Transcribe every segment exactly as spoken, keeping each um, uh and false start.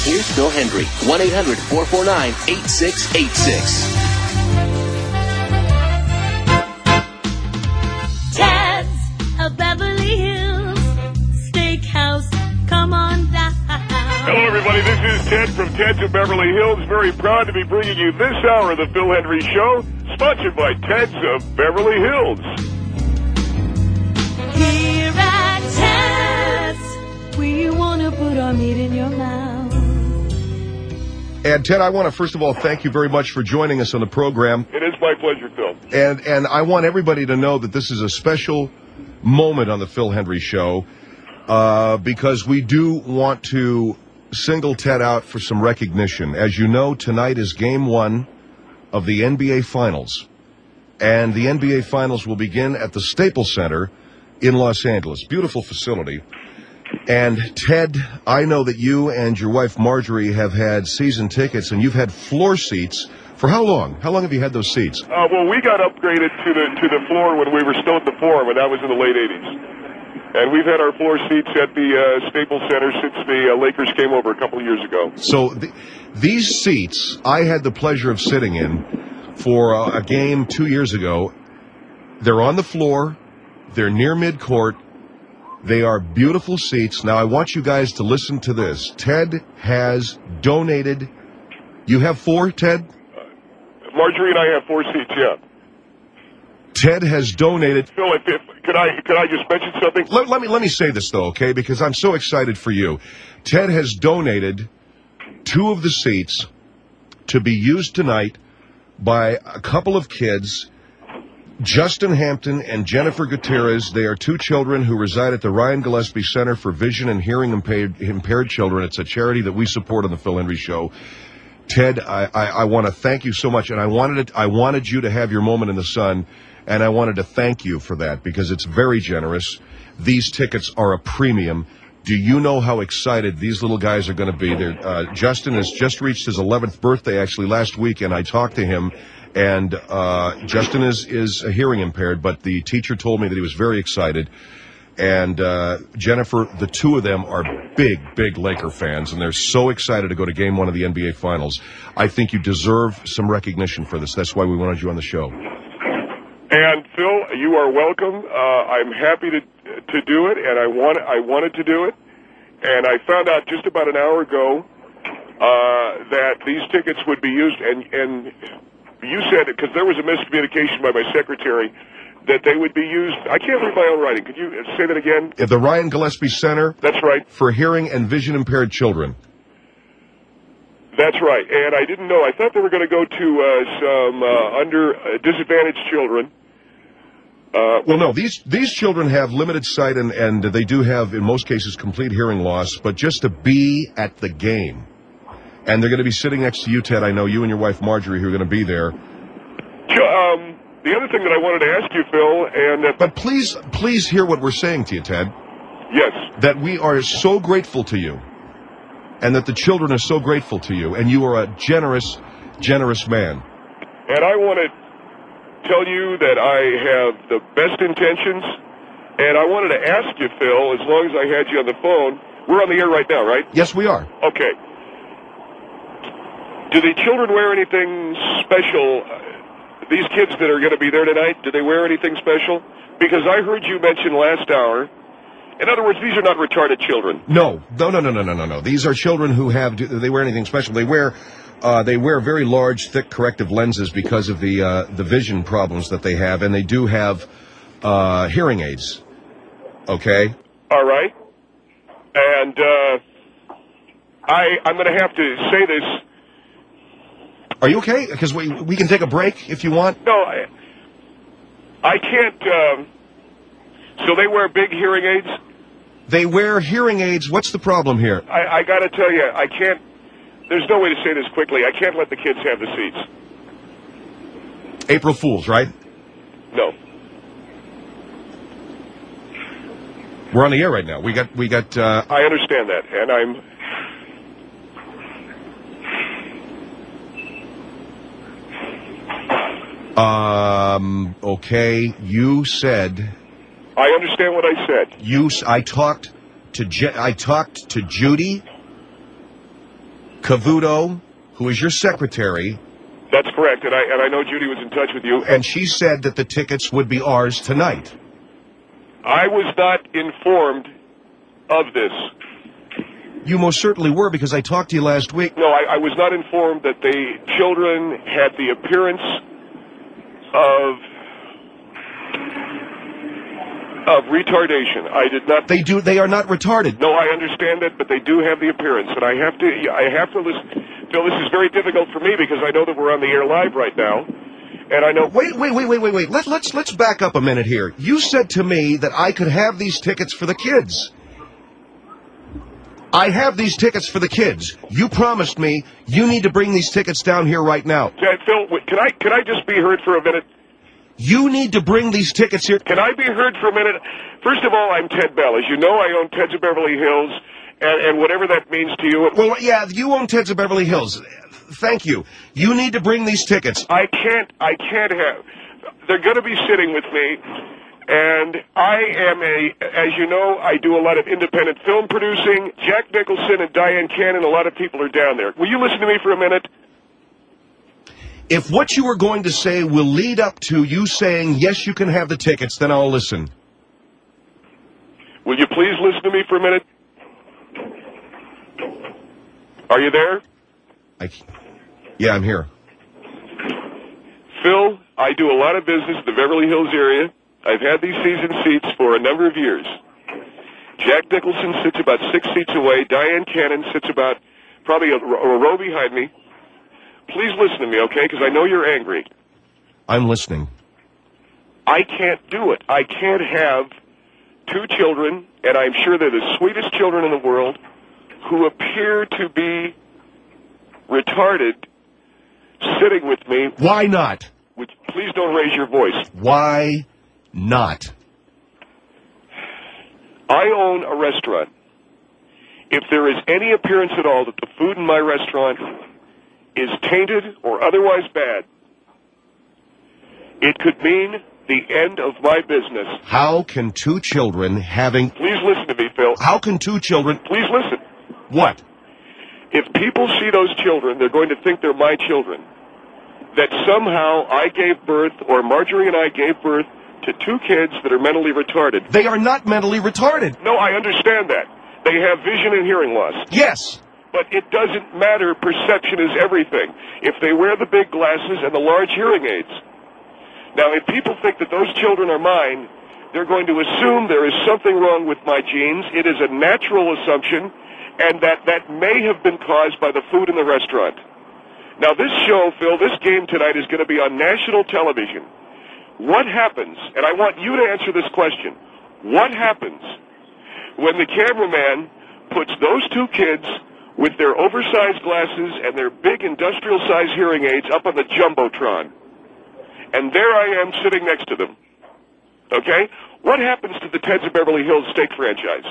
Here's Phil Hendry, one eight hundred four four nine eight six eight six. Ted's of Beverly Hills Steakhouse. Come on down. Hello, everybody. This is Ted from Ted's of Beverly Hills. Very proud to be bringing you this hour of the Phil Hendry Show, sponsored by Ted's of Beverly Hills. Here at Ted's, we want to put our meat in your mouth. And, Ted, I want to, first of all, thank you very much for joining us on the program. It is my pleasure, Phil. And, and I want everybody to know that this is a special moment on the Phil Hendry Show uh, because we do want to single Ted out for some recognition. As you know, tonight is game one of the N B A Finals. And the N B A Finals will begin at the Staples Center in Los Angeles. Beautiful facility. And, Ted, I know that you and your wife Marjorie have had season tickets, and you've had floor seats. For how long? How long have you had those seats? Uh, well, we got upgraded to the to the floor when we were still at the Forum, and that was in the late eighties. And we've had our floor seats at the uh, Staples Center since the uh, Lakers came over a couple of years ago. So th- these seats I had the pleasure of sitting in for uh, a game two years ago. They're on the floor. They're near midcourt. They are beautiful seats. Now, I want you guys to listen to this. Ted has donated. You have four, Ted? Uh, Marjorie and I have four seats, yeah. Ted has donated. Phil, if, if, could I could I just mention something? Let, let me let me say this though, okay? Because I'm so excited for you. Ted has donated two of the seats to be used tonight by a couple of kids, Justin Hampton and Jennifer Gutierrez. They are two children who reside at the Ryan Gillespie Center for Vision and Hearing Impaired, impaired Children. It's a charity that we support on the Phil Hendry Show. Ted, I, I, I want to thank you so much, and I wanted it, I wanted you to have your moment in the sun. And I wanted to thank you for that because it's very generous. These tickets are a premium. Do you know how excited these little guys are going to be? Uh, Justin has just reached his eleventh birthday, actually, last week, and I talked to him. And uh, Justin is, is hearing impaired, but the teacher told me that he was very excited. And uh, Jennifer, the two of them are big, big Laker fans, and they're so excited to go to Game One of the N B A Finals. I think you deserve some recognition for this. That's why we wanted you on the show. And Phil, you are welcome. Uh, I'm happy to to do it, and I want I wanted to do it. And I found out just about an hour ago uh, that these tickets would be used. And and you said it because there was a miscommunication by my secretary that they would be used. I can't read my own writing. Could you say that again? At the Ryan Gillespie Center. That's right. For hearing and vision impaired children. That's right. And I didn't know. I thought they were going to go to uh, some uh, under uh, disadvantaged children. Uh, well, no, these these children have limited sight, and, and they do have, in most cases, complete hearing loss, but just to be at the game. And they're going to be sitting next to you, Ted. I know you and your wife, Marjorie, who are going to be there. Um, the other thing that I wanted to ask you, Phil, and... Uh, but please, please hear what we're saying to you, Ted. Yes. That we are so grateful to you, and that the children are so grateful to you, and you are a generous, generous man. And I want to tell you that I have the best intentions, and I wanted to ask you, Phil, as long as I had you on the phone, we're on the air right now, right? Yes, we are. Okay. Do the children wear anything special? These kids that are going to be there tonight, do they wear anything special? Because I heard you mention last hour, in other words, these are not retarded children. No, no, no, no, no, no, no, no. These are children who have, do they wear anything special? They wear... Uh, they wear very large, thick corrective lenses because of the uh, the vision problems that they have, and they do have uh, hearing aids. Okay? All right. And uh, I, I'm going to have to say this. Are you okay? Because we, we can take a break if you want. No, I, I can't. Um, so they wear big hearing aids? They wear hearing aids. What's the problem here? I, I got to tell you, I can't. There's no way to say this quickly. I can't let the kids have the seats. April Fools, right? No. We're on the air right now. We got, we got. Uh... I understand that, and I'm. Um. Okay. You said. I understand what I said. You. I talked to. Je- I talked to Judy. Cavuto, who is your secretary, That's correct, and I and I know Judy was in touch with you. and she said that the tickets would be ours tonight. I was not informed of this. You most certainly were, because I talked to you last week. No, I, I was not informed that the children had the appearance of of retardation. I did not. They do. They are not retarded. No, I understand that, but they do have the appearance, and I have to. I have to listen. Phil, this is very difficult for me because I know that we're on the air live right now, and I know. Wait, wait, wait, wait, wait, wait. Let, let's let's back up a minute here. You said to me that I could have these tickets for the kids. I have these tickets for the kids. You promised me you need to bring these tickets down here right now. Yeah, Phil, wait, can I can I just be heard for a minute? You need to bring these tickets here. Can I be heard for a minute? First of all, I'm Ted Bell. As you know, I own Ted's of Beverly Hills, and, and whatever that means to you. Well, yeah, you own Ted's of Beverly Hills. Thank you. You need to bring these tickets. I can't. I can't have. They're going to be sitting with me, and I am a. As you know, I do a lot of independent film producing. Jack Nicholson and Diane Cannon. A lot of people are down there. Will you listen to me for a minute? If what you were going to say will lead up to you saying, yes, you can have the tickets, then I'll listen. Will you please listen to me for a minute? Are you there? I, yeah, I'm here. Phil, I do a lot of business in the Beverly Hills area. I've had these season seats for a number of years. Jack Nicholson sits about six seats away. Diane Cannon sits about probably a, a row behind me. Please listen to me, okay, because I know you're angry. I'm listening. I can't do it. I can't have two children, and I'm sure they're the sweetest children in the world, who appear to be retarded, sitting with me. Why not? Which, please don't raise your voice. Why not? I own a restaurant. If there is any appearance at all that the food in my restaurant is tainted or otherwise bad, it could mean the end of my business. How can two children having... Please listen to me, Phil. How can two children... Please listen. What? If people see those children, they're going to think they're my children. That somehow I gave birth, or Marjorie and I gave birth, to two kids that are mentally retarded. They are not mentally retarded. No, I understand that. They have vision and hearing loss. Yes. But it doesn't matter. Perception is everything. If they wear the big glasses and the large hearing aids. Now, if people think that those children are mine, they're going to assume there is something wrong with my genes. It is a natural assumption, and that that may have been caused by the food in the restaurant. Now, this show, Phil, this game tonight is going to be on national television. What happens, and I want you to answer this question, what happens when the cameraman puts those two kids with their oversized glasses and their big industrial-sized hearing aids up on the Jumbotron, and there I am sitting next to them, okay? What happens to the Ted's of Beverly Hills steak franchise?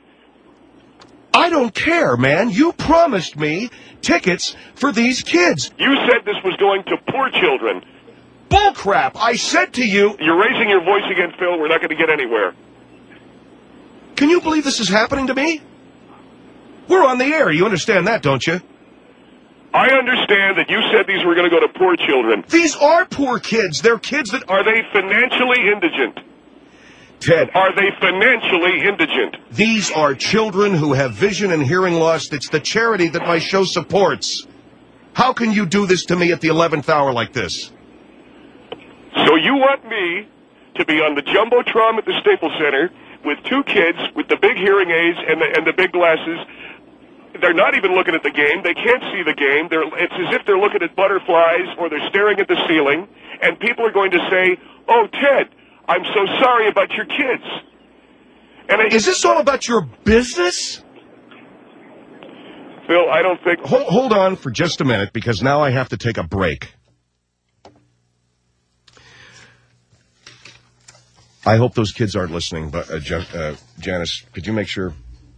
I don't care, man. You promised me tickets for these kids. You said this was going to poor children. Bullcrap. I said to you... You're raising your voice again, Phil. We're not going to get anywhere. Can you believe this is happening to me? We're on the air. You understand that, don't you? I understand that you said these were going to go to poor children. These are poor kids. They're kids that... Are they financially indigent? Ted. Are they financially indigent? These are children who have vision and hearing loss. It's the charity that my show supports. How can you do this to me at the eleventh hour like this? So you want me to be on the Jumbotron at the Staples Center with two kids with the big hearing aids and the, and the big glasses. They're not even looking at the game. They can't see the game. They're, it's as if they're looking at butterflies or they're staring at the ceiling. And people are going to say, oh, Ted, I'm so sorry about your kids. And I, Is this all about your business? Phil, I don't think... Hold, hold on for just a minute, because now I have to take a break. I hope those kids aren't listening, but uh, Jan- uh, Janice, could you make sure?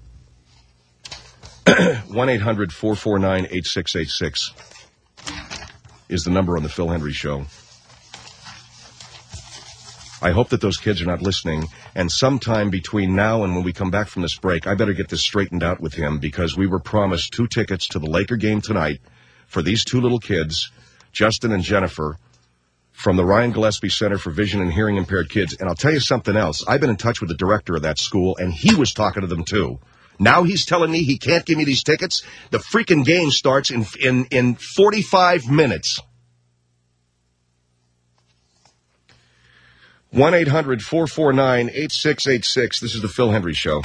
one eight hundred four four nine eight six eight six is the number on the Phil Hendry Show. I hope that those kids are not listening, and sometime between now and when we come back from this break, I better get this straightened out with him, because we were promised two tickets to the Laker game tonight for these two little kids, Justin and Jennifer, from the Ryan Gillespie Center for Vision and Hearing Impaired Kids. And I'll tell you something else. I've been in touch with the director of that school, and he was talking to them too. Now he's telling me he can't give me these tickets. The freaking game starts in in, in forty-five minutes. one eight hundred four four nine eight six eight six. This is the Phil Hendry Show.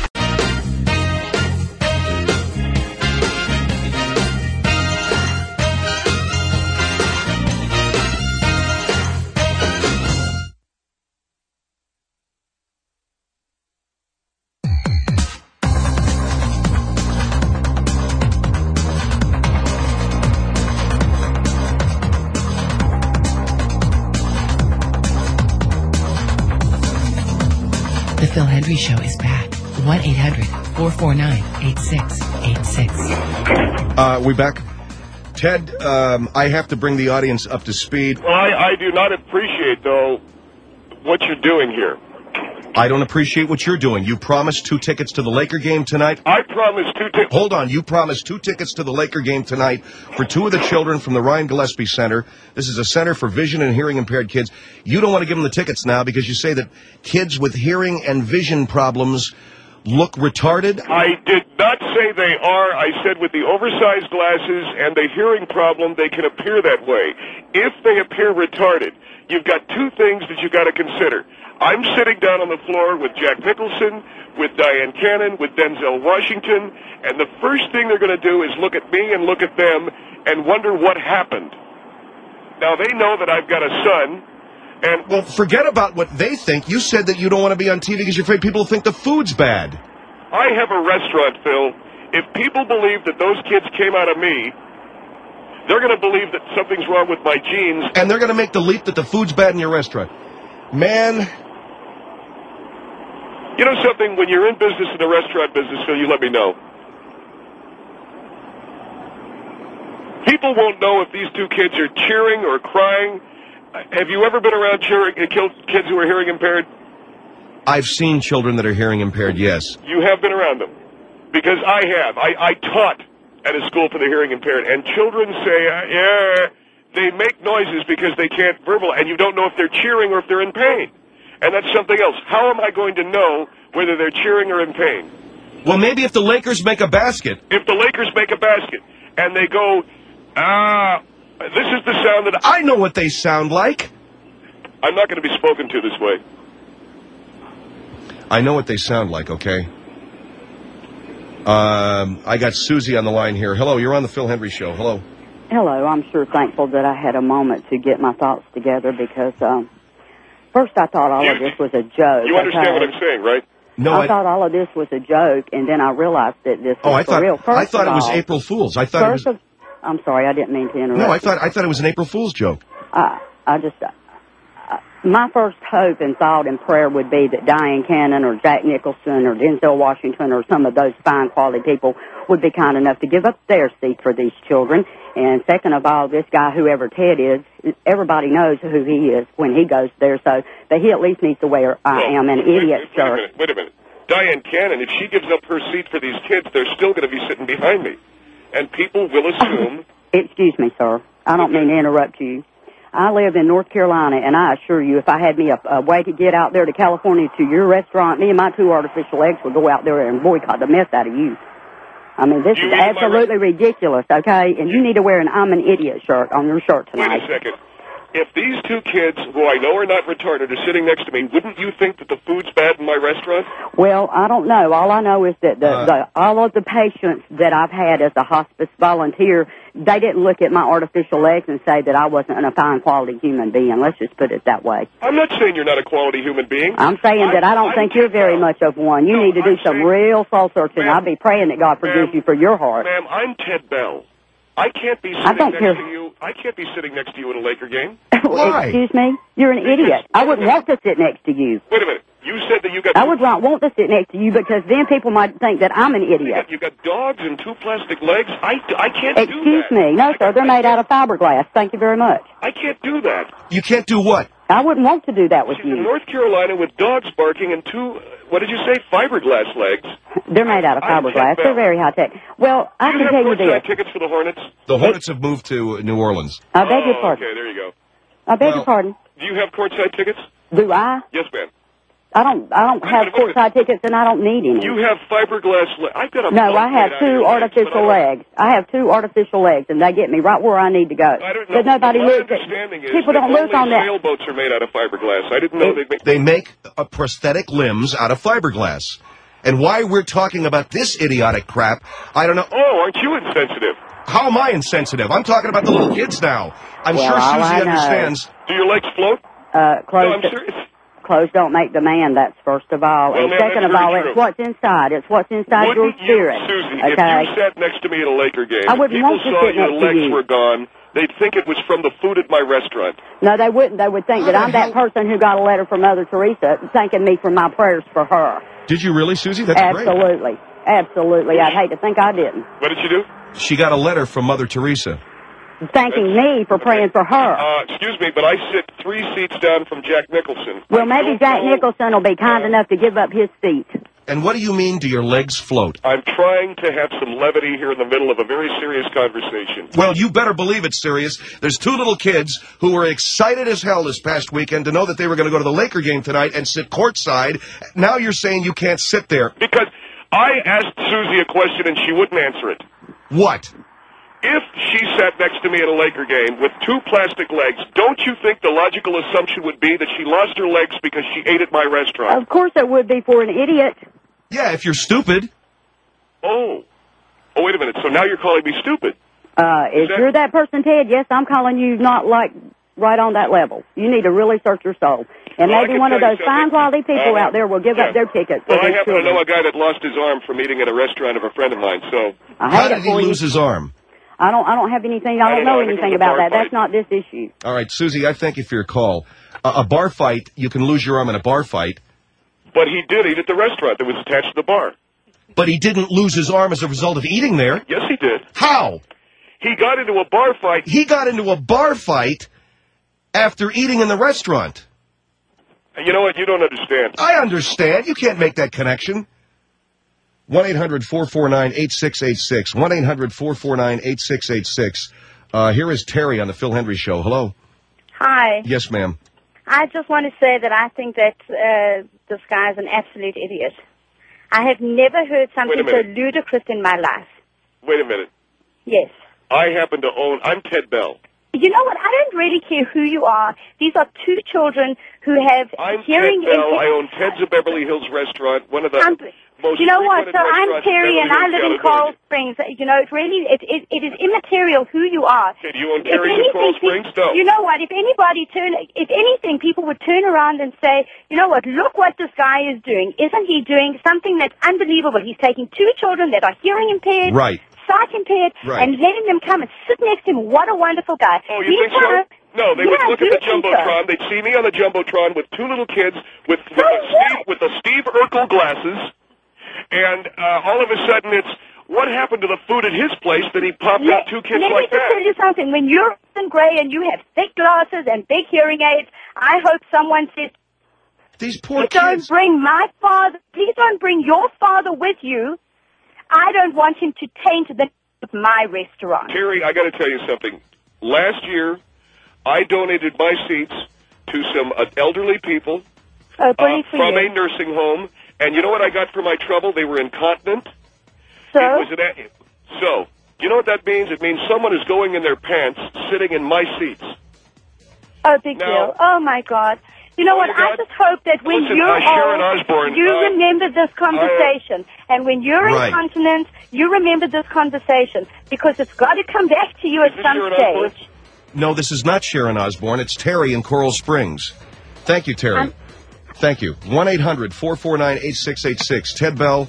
The Phil Hendry Show is back. one eight hundred four four nine eight six eight six. Uh, we back? Ted, um, I have to bring the audience up to speed. Well, I, I do not appreciate, though, what you're doing here. I don't appreciate what you're doing. You promised two tickets to the Laker game tonight. I promised two tickets. Hold on. You promised two tickets to the Laker game tonight for two of the children from the Ryan Gillespie Center. This is a center for vision and hearing impaired kids. You don't want to give them the tickets now because you say that kids with hearing and vision problems look retarded? I did not say they are. I said with the oversized glasses and the hearing problem, they can appear that way. If they appear retarded, you've got two things that you've got to consider. I'm sitting down on the floor with Jack Nicholson, with Diane Cannon, with Denzel Washington, and the first thing they're going to do is look at me and look at them and wonder what happened. Now, they know that I've got a son, and... Well, forget about what they think. You said that you don't want to be on T V because you're afraid people will think the food's bad. I have a restaurant, Phil. If people believe that those kids came out of me, they're going to believe that something's wrong with my genes. And they're going to make the leap that the food's bad in your restaurant. Man... You know something? When you're in business, in the restaurant business, Phil, you let me know. People won't know if these two kids are cheering or crying. Have you ever been around cheering, kids who are hearing impaired? I've seen children that are hearing impaired, yes. You have been around them? Because I have. I, I taught at a school for the hearing impaired, and children say, uh, yeah, they make noises because they can't verbal, and you don't know if they're cheering or if they're in pain. And that's something else. How am I going to know whether they're cheering or in pain? Well, maybe if the Lakers make a basket. If the Lakers make a basket and they go, ah, this is the sound that I... I know what they sound like. I'm not going to be spoken to this way. I know what they sound like, okay? Um, I got Susie on the line here. Hello, you're on the Phil Hendry Show. Hello. Hello. I'm sure thankful that I had a moment to get my thoughts together because... Um, First, I thought all you, of this was a joke. You understand okay? what I'm saying, right? No, I, I thought all of this was a joke, and then I realized that this was oh, I for thought, real. First I thought of it was all, April Fool's. I thought first it was. Of, I'm sorry, I didn't mean to interrupt. No, I thought I thought it was an April Fool's joke. I, I just, uh, my first hope and thought and prayer would be that Diane Cannon or Jack Nicholson or Denzel Washington or some of those fine quality people would be kind enough to give up their seat for these children. And second of all, this guy, whoever Ted is, everybody knows who he is when he goes there, so that he at least needs to wear I well, am an wait, idiot wait, shirt. Wait a minute, wait a minute. Diane Cannon, if she gives up her seat for these kids, they're still going to be sitting behind me. And people will assume... Excuse me, sir. I don't mean to interrupt you. I live in North Carolina, and I assure you, if I had me a, a way to get out there to California to your restaurant, me and my two artificial legs would go out there and boycott the mess out of you. I mean, this you is absolutely ridiculous, okay? And you need to wear an I'm an idiot shirt on your shirt tonight. Wait a second. If these two kids, who I know are not retarded, are sitting next to me, wouldn't you think that the food's bad in my restaurant? Well, I don't know. All I know is that the, Uh. the all of the patients that I've had as a hospice volunteer, they didn't look at my artificial legs and say that I wasn't a fine quality human being. Let's just put it that way. I'm not saying you're not a quality human being. I'm saying that I don't I'm think you're very much of one. You No, need to do I'm some saying- real soul searching. Ma'am, I'll be praying that God forgives ma'am, you for your heart. Ma'am, I'm Ted Bell. I can't be I sitting don't next care. to you. I can't be sitting next to you at a Laker game. Why? Excuse me? You're an idiot. I wouldn't want to sit next to you. Wait a minute. You said that you got... I would not want to sit next to you because then people might think that I'm an You idiot. got, you got dogs and two plastic legs? I, I can't do that. Excuse me. No, I sir. got- They're I made can't- out of fiberglass. Thank you very much. I can't do that. You can't do what? I wouldn't want to do that with She's you. in North Carolina with dogs barking and two, what did you say, fiberglass legs. They're made out of I'm fiberglass. Ted They're Bell. very high tech. Well, I Do can you tell have you courtside this. tickets for the Hornets? The Hornets have moved to New Orleans. I beg your Oh, pardon. okay, there you go. I beg Well- your pardon. Do you have courtside tickets? Do I? Yes, ma'am. I don't. I don't Wait a have minute, wait a minute. courtside tickets, and I don't need any. You have fiberglass legs. I've got a No, boat I made have out of two your legs, but I artificial don't- legs. I have two artificial legs, and they get me right where I need to go. I don't know. But nobody My looks at. understanding is People that don't look only on that. sailboats are made out of fiberglass. I didn't know they make... They make uh, prosthetic limbs out of fiberglass. And why we're talking about this idiotic crap, I don't know. Oh, aren't you insensitive? How am I insensitive? I'm talking about the little kids now. I'm Well, sure all Susie I know- understands. Do your legs float? Uh, No, clothes. I'm serious. Clothes don't make the man. That's first of all, Well, and ma'am, second that's of all, very it's true. what's inside. It's what's inside your Wouldn't you, spirit. Susie, okay. if you sat next to me at a Laker game, I wouldn't people want to saw sit your next to legs you. were gone, they'd think it was from the food at my restaurant. No, they wouldn't. They would think How that the I'm that hell- person who got a letter from Mother Teresa, thanking me for my prayers for her. Did you really, Susie? That's great. Absolutely, absolutely. I'd hate to think I didn't. What did you do? She got a letter from Mother Teresa. Thanking me for praying for her. Uh, excuse me, but I sit three seats down from Jack Nicholson. Well, I maybe don't Jack know- Nicholson will be kind Uh, enough to give up his seat. And what do you mean, do your legs float? I'm trying to have some levity here in the middle of a very serious conversation. Well, you better believe it's serious. There's two little kids who were excited as hell this past weekend to know that they were going to go to the Laker game tonight and sit courtside. Now you're saying you can't sit there. Because I asked Susie a question and she wouldn't answer it. What? If she sat next to me at a Laker game with two plastic legs, don't you think the logical assumption would be that she lost her legs because she ate at my restaurant? Of course it would be for an idiot. Yeah, if you're stupid. Oh. Oh, wait a minute. So now you're calling me stupid. Uh, if that- you're that person, Ted, yes, I'm calling you not like right on that level. You need to really search your soul. And Well, I maybe can one of tell you those fine something. quality people Uh, out there will give yeah. up their tickets Well, for I their happen to children. know a guy that lost his arm from eating at a restaurant of a friend of mine, so... I How hate did it he for lose you. his arm? I don't. I don't have anything. I I don't don't know know. I think it anything was a about bar that. That's fight. not this issue. All right, Susie, I thank you for your call. Uh, a bar fight, you can lose your arm in a bar fight, But he did eat at the restaurant that was attached to the bar. but he didn't lose his arm as a result of eating there. Yes, he did. How? He got into a bar fight. He got into a bar fight after eating in the restaurant. You know what? You don't understand. I understand. You can't make that connection. one eight hundred four four nine eight six eight six. one eight hundred four four nine eight six eight six. Uh, here is Terry on the Phil Hendry Show. Hello. Hi. Yes, ma'am. I just want to say that I think that uh, this guy is an absolute idiot. I have never heard something Wait a so minute. ludicrous in my life. Wait a minute. Yes. I happen to own... I'm Ted Bell. You know what? I don't really care who you are. These are two children who have I'm hearing Ted Bell. impa- I own Ted's of Beverly Hills restaurant, one of the I'm- most you know what? frequented So I'm restaurants in Terry, and Beverly I live Hills, in Coral California. Springs. You know, it really it it, it is immaterial who you are. Okay, do you own If Terry's in Coral anything, Springs? No. You know what? If anybody turn, if anything, people would turn around and say, you know what? Look what this guy is doing. Isn't he doing something that's unbelievable? He's taking two children that are hearing impaired, Right. sight impaired, Right. and letting them come and sit next to him. What a wonderful guy. Oh, you These think so? guys- No, they Yeah, would I look do at the think so. Jumbotron. They'd see me on the Jumbotron with two little kids with, with, So the, what? Steve, with the Steve Urkel glasses, and uh, all of a sudden it's, what happened to the food at his place that he popped out two kids let like me just tell that? you something. When you're in gray and you have thick glasses and big hearing aids, I hope someone says, These poor please don't kids. bring my father, please don't bring your father with you. I don't want him to taint the of my restaurant. Terry, I got to tell you something. Last year, I donated my seats to some uh, elderly people Oh, uh, bully for from you. a nursing home, and you know what I got for my trouble? They were incontinent. So, It was an a- so, you know what that means? It means someone is going in their pants, sitting in my seats. oh, big Now- deal. Oh, my God. You know Oh, what? you I got- just hope that when Listen, you're uh, Sharon old, Osbourne, you uh, remember this conversation. and when you're Right. incontinent, you remember this conversation. Because it's got to come back to you Is at this some Sharon Osbourne? stage. No, this is not Sharon Osbourne. It's Terry in Coral Springs. Thank you, Terry. I'm- Thank you. one eight hundred four four nine eight six eight six. Ted Bell.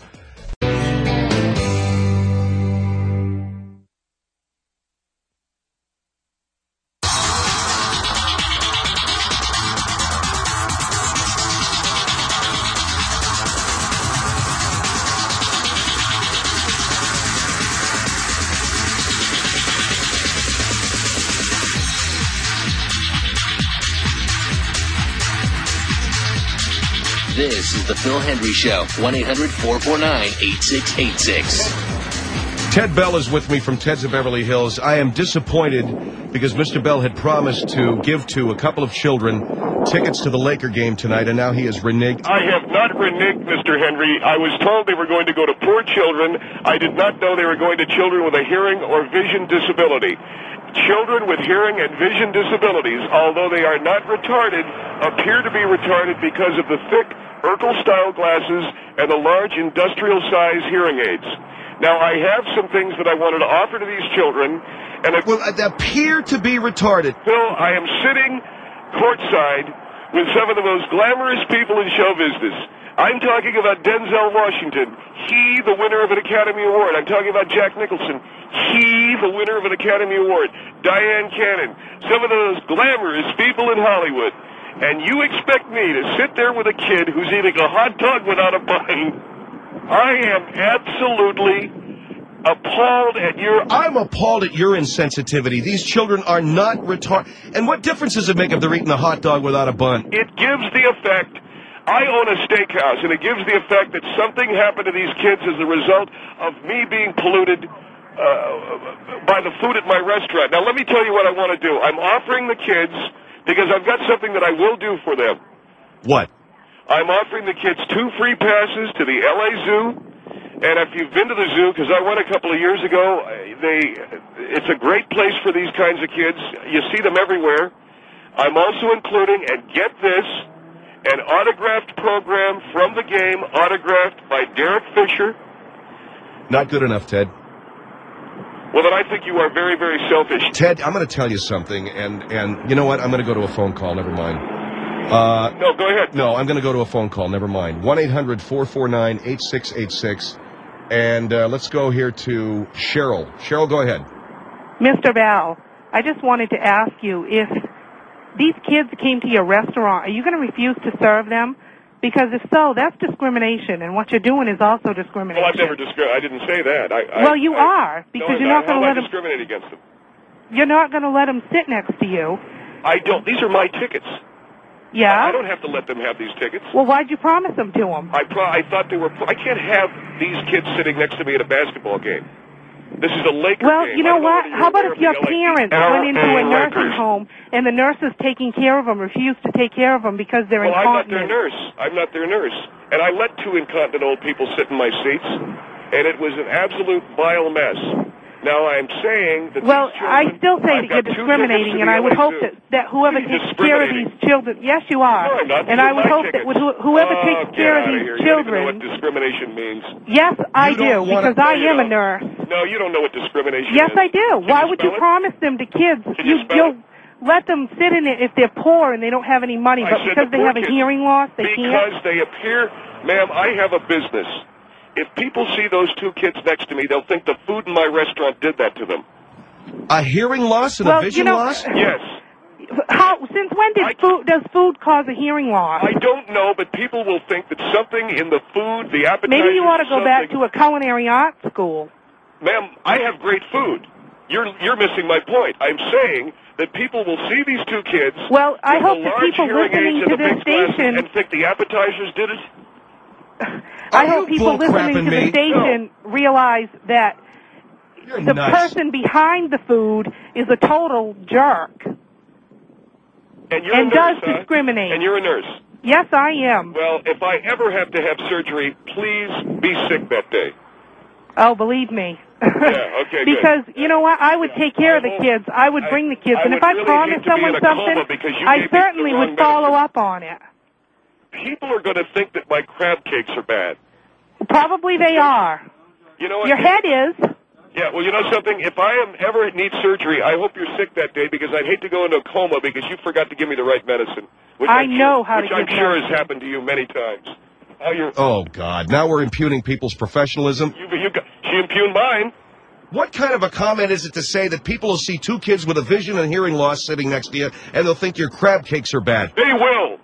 This is the Phil Hendry Show. one eight hundred four four nine eight six eight six. Ted Bell is with me from Ted's of Beverly Hills. I am disappointed because Mister Bell had promised to give to a couple of children tickets to the Laker game tonight, and now he has reneged. I have not reneged, Mister Henry. I was told they were going to go to poor children. I did not know they were going to children with a hearing or vision disability. Children with hearing and vision disabilities, although they are not retarded, appear to be retarded because of the thick Urkel-style glasses and the large industrial-size hearing aids. Now, I have some things that I wanted to offer to these children, and I, Well, uh, they appear to be retarded. Phil, I am sitting courtside with some of the most glamorous people in show business. I'm talking about Denzel Washington, he, the winner of an Academy Award. I'm talking about Jack Nicholson, he, the winner of an Academy Award. Diane Cannon, some of those glamorous people in Hollywood. And you expect me to sit there with a kid who's eating a hot dog without a bun? I am absolutely appalled at your... I'm appalled at your insensitivity. These children are not retarded. And what difference does it make if they're eating a hot dog without a bun? It gives the effect... I own a steakhouse, and it gives the effect that something happened to these kids as a result of me being polluted uh, by the food at my restaurant. Now, let me tell you what I want to do. I'm offering the kids, because I've got something that I will do for them. What? I'm offering the kids two free passes to the L A Zoo. And if you've been to the zoo, because I went a couple of years ago, they it's a great place for these kinds of kids. You see them everywhere. I'm also including, and get this, an autographed program from the game, autographed by Derek Fisher. Not good enough, Ted. Well, then I think you are very, very selfish. Ted, I'm going to tell you something, and, and you know what? I'm going to go to a phone call. Never mind. Uh, no, go ahead. No, I'm going to go to a phone call. Never mind. one eight hundred four four nine eight six eight six. And uh, let's go here to Cheryl. Cheryl, go ahead. Mister Bell, I just wanted to ask you, if these kids came to your restaurant, are you going to refuse to serve them? Because if so, that's discrimination, and what you're doing is also discrimination. Well, I've never discriminated. I didn't say that. I, I, well, you I, are, because no, you're not going to let them... discriminate against them. You're not going to let them sit next to you. I don't. These are my tickets. Yeah? I don't have to let them have these tickets. Well, why'd you promise them to them? I, pro- I thought they were... I can't have these kids sitting next to me at a basketball game. This is a Laker well, game. you know know what? How about if your parents went into a nursing Lakers. home and the nurses taking care of them refused to take care of them because they're well, incontinent? Well, I'm not their nurse. I'm not their nurse. And I let two incontinent old people sit in my seats, and it was an absolute vile mess. Now, I'm saying that well, these children, I still say I've that you're discriminating, and I would hope that, that whoever takes care of these children, yes, you are, no, I'm not. and I would hope tickets. that wh- whoever oh, takes care of these here. children. You don't even know what discrimination means. Yes, I you do, because I no, am don't. a nurse. No, you don't know what discrimination yes, is. Yes, I do. Can Why you would you it? promise them to kids? Can you, you spell you'll it? let them sit in it if they're poor and they don't have any money, I but because the they have a kids. hearing loss, they because can't. Because they appear, ma'am, I have a business. If people see those two kids next to me, they'll think the food in my restaurant did that to them. A hearing loss and well, a vision you know, loss? Yes. How? Since when did I, food does food cause a hearing loss? I don't know, but people will think that something in the food, the appetizers... Maybe you ought to go something, back to a culinary arts school. Ma'am, I have great food. You're you're missing my point. I'm saying that people will see these two kids... Well, I hope the that large people hearing listening aids to and the this big glasses station... and think the appetizers did it. I Are hope you people listening to bull-crapping the me? station No. realize that You're the nuts. person behind the food is a total jerk. And you're and a nurse, does huh? discriminate. And you're a nurse. Yes, I am. Well, if I ever have to have surgery, please be sick that day. Oh, believe me. Yeah, okay, good. Because, you know what, I would Yeah, take care I of the hope- kids. I would I- bring the kids. I and would if I really promise hate to be someone in a coma something, because you I gave me the certainly wrong would follow medicine. up on it. People are going to think that my crab cakes are bad. Probably they are. You know what? Your head is. Yeah, well, you know something? If I am ever need surgery, I hope you're sick that day because I'd hate to go into a coma because you forgot to give me the right medicine. Which I I'm know sure, how to Which give I'm sure medicine. has happened to you many times. How you're, Oh, God. Now we're impugning people's professionalism. you, you got, she impugned mine. What kind of a comment is it to say that people will see two kids with a vision and hearing loss sitting next to you, and they'll think your crab cakes are bad? They will.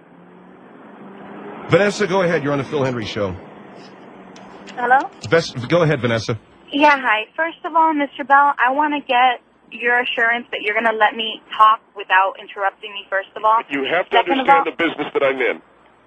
Vanessa, go ahead. You're on the Phil Hendry Show. Hello? Ves- go ahead, Vanessa. Yeah, hi. First of all, Mister Bell, I want to get your assurance that you're going to let me talk without interrupting me, first of all. You have to Second of understand all- the business that I'm in.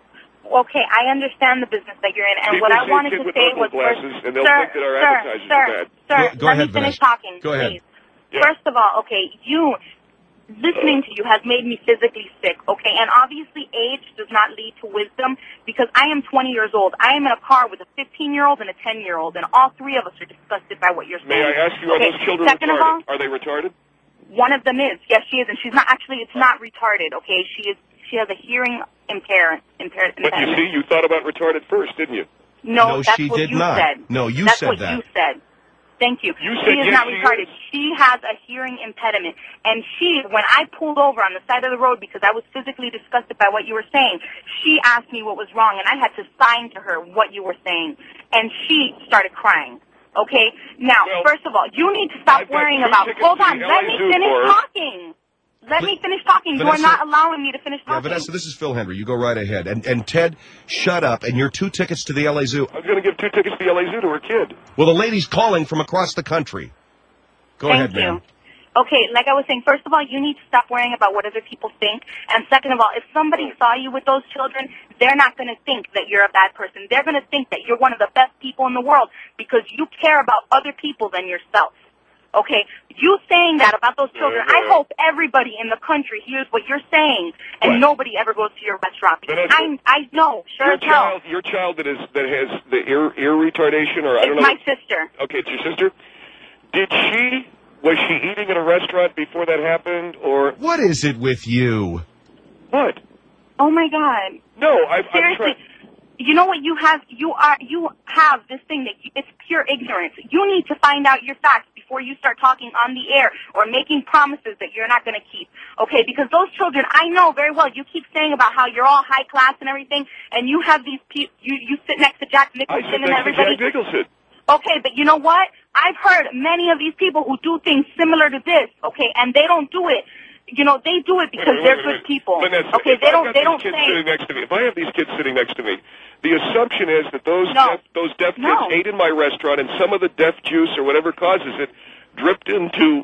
Okay, I understand the business that you're in, and People what I say wanted kid to with say Google was, glasses, first, and they'll sir, think that our sir, advertisers sir, are bad. sir, Go- go let ahead, me finish Vanessa. talking, Go ahead. please. Yeah. First of all, okay, you, listening to you has made me physically sick, okay, and obviously age does not lead to wisdom, because I am twenty years old. I am in a car with a fifteen-year-old and a ten-year-old, and all three of us are disgusted by what you're saying. May I ask you, are okay, those children second of all, retarded? Are they retarded? one of them is, yes, she is, and she's not, actually, it's not retarded, okay, she is, she has a hearing impair, impair, But you impairment. see, you thought about retarded first, didn't you? No, No, that's she what did you not. said. No, you that's said what that. you said. Thank you. You she said is yes, not she retarded. is. She has a hearing impediment. And she, when I pulled over on the side of the road because I was physically disgusted by what you were saying, she asked me what was wrong, and I had to sign to her what you were saying. And she started crying. Okay? Now, Well, first of all, you need to stop I've got worrying two about... tickets Hold to on. the Let L A me Zoo finish for her. talking. Let me finish talking. You Vanessa- are not allowing me to finish Yeah, talking. Vanessa, this is Phil Hendry. You go right ahead. And and Ted, shut up. And your two tickets to the L A Zoo. I was going to give two tickets to the L A Zoo to her kid. Well, the lady's calling from across the country. Go Thank ahead, you. ma'am. Okay, like I was saying, first of all, you need to stop worrying about what other people think. And second of all, if somebody saw you with those children, they're not going to think that you're a bad person. They're going to think that you're one of the best people in the world because you care about other people than yourself. Okay, you saying that about those children, I hope everybody in the country hears what you're saying, and What? nobody ever goes to your restaurant. Because Vanessa, I, I know, sure Your as hell. child, your child that is that has the ear ear retardation, or I don't It's know. my sister. Okay, it's your sister. Did she was she eating at a restaurant before that happened, or What is it with you? what? Oh my God. No, I, I'm Seriously. trying. You know what you have? You are you have this thing that you, it's pure ignorance. You need to find out your facts before you start talking on the air or making promises that you're not going to keep. Okay? Because those children, I know very well. You keep saying about how you're all high class and everything, and you have these people. You you sit next to Jack I Nicholson sit and next to everybody. Jack Nicholson. Okay, but you know what? I've heard many of these people who do things similar to this. Okay, and they don't do it. You know, they do it because Wait, wait, they're wait, good wait. people. Vanessa, Okay, if they I've don't. got They these don't kids say. sitting next to me. If I have these kids sitting next to me, the assumption is that those No. deaf, those deaf kids No. ate in my restaurant, and some of the deaf juice or whatever causes it dripped into.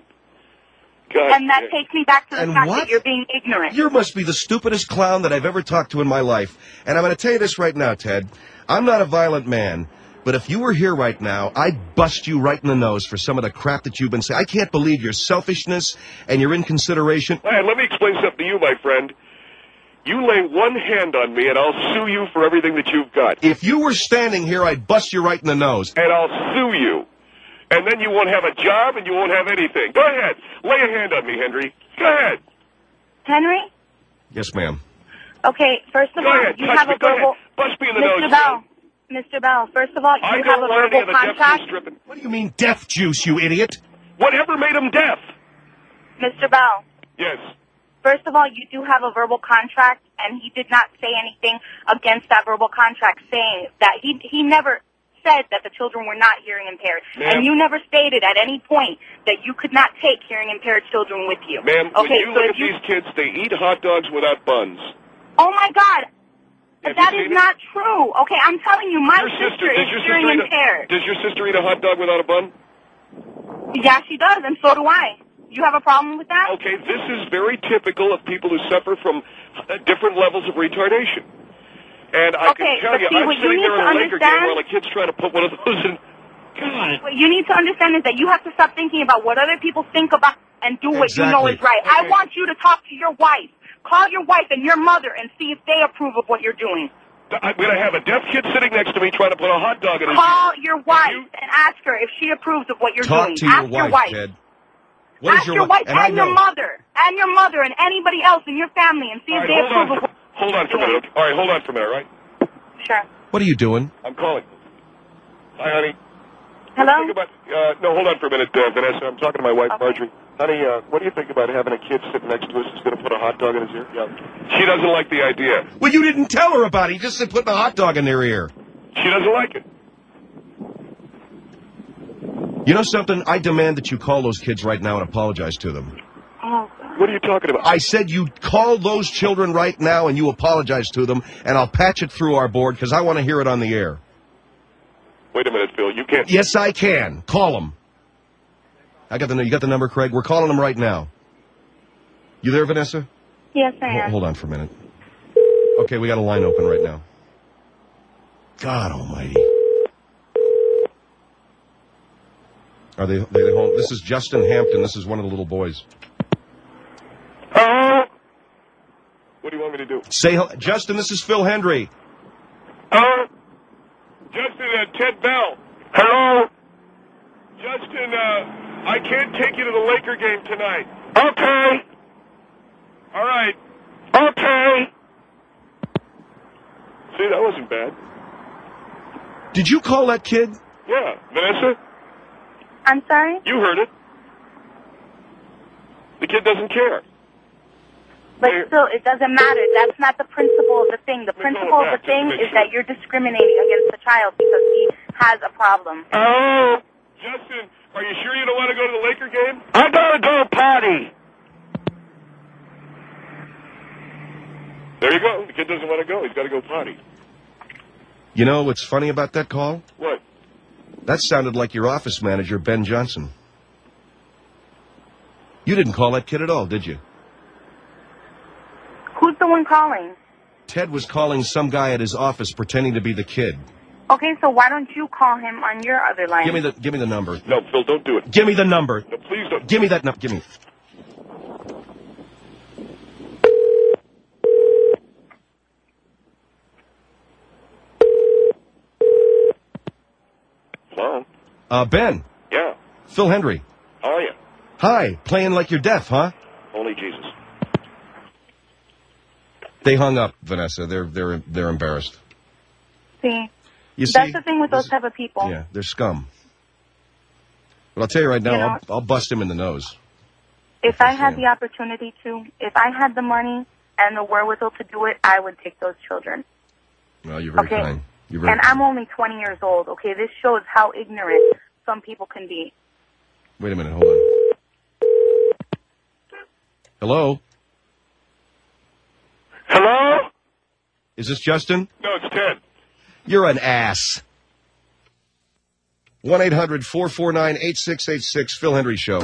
God, And that takes me back to the And fact what? that you're being ignorant. You must be the stupidest clown that I've ever talked to in my life. And I'm going to tell you this right now, Ted. I'm not a violent man, but if you were here right now, I'd bust you right in the nose for some of the crap that you've been saying. I can't believe your selfishness and your inconsideration. Hey, let me explain something to you, my friend. You lay one hand on me, and I'll sue you for everything that you've got. If you were standing here, I'd bust you right in the nose. And I'll sue you. And then you won't have a job, and you won't have anything. Go ahead. Lay a hand on me, Henry. Go ahead. Henry? Yes, ma'am. Okay, first of Go all, ahead. you Touch have me. a Go verbal... ahead. Bust me in the Mister nose. Bell, Mister Bell, first of all, I you don't have a want any verbal of the deaf contract. juice dripping. What do you mean deaf juice, you idiot? Whatever made him deaf. Mister Bell, Yes. first of all, you do have a verbal contract, and he did not say anything against that verbal contract, saying that he he never said that the children were not hearing impaired. Ma'am. And you never stated at any point that you could not take hearing impaired children with you. Ma'am, okay, when you so look if at you, these kids, they eat hot dogs without buns. Oh my God. Have That you is seen it? not true. Okay, I'm telling you, my Your sister, sister does is your hearing sister eat a, impaired. does your sister eat a hot dog without a bun? Yeah, she does, and so do I. You have a problem with that? Okay, this is very typical of people who suffer from uh, different levels of retardation. And I Okay, can tell but you, see, I'm what you sitting need there to in a Laker game understand- while a kid's trying to put one of those in. God. What you need to understand is that you have to stop thinking about what other people think about and do what you know Exactly. is right. I Okay. want you to talk to your wife. Call your wife and your mother and see if they approve of what you're doing. I'm going to have a deaf kid sitting next to me trying to put a hot dog in his Call your wife you- and ask her if she approves of what you're Talk doing. to your ask wife, your wife. Ted. What is ask your, your wi- wife and and, I your know. mother and your mother and anybody else in your family and see All if right, they hold approve on. of For, what hold on for a minute. Okay? All right, hold on for a minute, all right? Sure. What are you doing? I'm calling. Hi, honey. Hello? Think about, uh, no, hold on for a minute, uh, Vanessa. I'm talking to my wife, Okay. Marjorie. Honey, uh, what do you think about having a kid sitting next to us who's going to put a hot dog in his ear? Yeah. She doesn't like the idea. Well, you didn't tell her about it. You just said putting a hot dog in their ear. She doesn't like it. You know something? I demand that you call those kids right now and apologize to them. Oh, God. What are you talking about? I said you call those children right now and you apologize to them, and I'll patch it through our board because I want to hear it on the air. Wait a minute, Phil. You can't. Yes, I can. Call them. I got the you got the number, Craig. We're calling them right now. You there, Vanessa? Yes, I Ho- am. Hold on for a minute. Okay, we got a line open right now. God almighty. Are they, they home? This is Justin Hampton. This is one of the little boys. Hello? What do you want me to do? Say, hel- Justin, this is Phil Hendry. Hello? Justin, uh, Ted Bell. Hello? Justin, uh, I can't take you to the Laker game tonight. Okay. All right. Okay. See, that wasn't bad. Did you call that kid? Yeah. Vanessa? I'm sorry? You heard it. The kid doesn't care. But Hey. still, it doesn't matter. That's not the principle of the thing. The principle of the thing is that you're discriminating against the child because he has a problem. Oh, Justin, are you sure you don't want to go to the Laker game? I gotta go potty. There you go. The kid doesn't want to go. He's got to go potty. You know what's funny about that call? What? That sounded like your office manager, Ben Johnson. You didn't call that kid at all, did you? Who's the one calling? Ted was calling some guy at his office pretending to be the kid. Okay, so why don't you call him on your other line? Give me the give me the number. No, Phil, don't do it. Give me the number. No, please don't. Give me that number. Give me. Hello? Uh, Ben. Yeah. Phil Hendry. How are you? Hi. Playing like you're deaf, huh? Only Jesus. They hung up, Vanessa. They're they're they're embarrassed. See, You see, that's the thing with those this- type of people. Yeah, they're scum. But I'll tell you right now, You know- I'll, I'll bust him in the nose. If I had the opportunity to, if I had the money and the wherewithal to do it, I would take those children. Well, you're very Okay. kind. You're very And I'm only twenty years old, okay? This shows how ignorant some people can be. Wait a minute, hold on. Hello? Hello? Is this Justin? No, it's Ted. You're an ass. one eight hundred four four nine eight six eight six, Phil Hendry Show.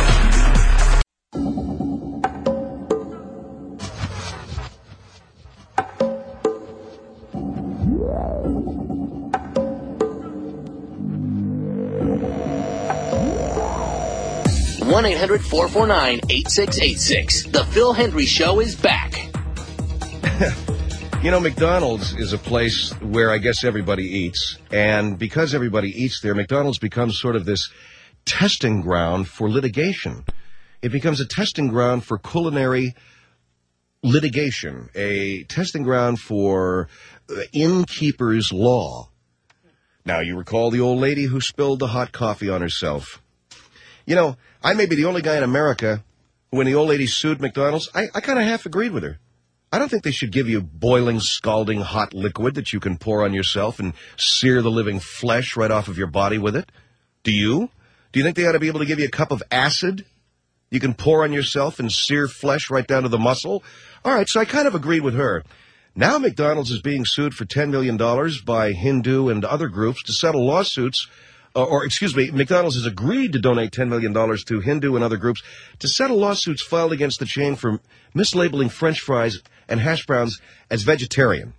one eight hundred four four nine eight six eight six. The Phil Hendry Show is back. You know, McDonald's is a place where I guess everybody eats. And because everybody eats there, McDonald's becomes sort of this testing ground for litigation. It becomes a testing ground for culinary litigation, a testing ground for uh, innkeeper's law. Now, you recall the old lady who spilled the hot coffee on herself. You know, I may be the only guy in America who, when the old lady sued McDonald's, I, I kind of half agreed with her. I don't think they should give you boiling, scalding hot liquid that you can pour on yourself and sear the living flesh right off of your body with it. Do you? Do you think they ought to be able to give you a cup of acid you can pour on yourself and sear flesh right down to the muscle? All right, so I kind of agreed with her. Now McDonald's is being sued for ten million dollars by Hindu and other groups to settle lawsuits. Uh, or, excuse me, McDonald's has agreed to donate ten million dollars to Hindu and other groups to settle lawsuits filed against the chain for mislabeling French fries and hash browns as vegetarian.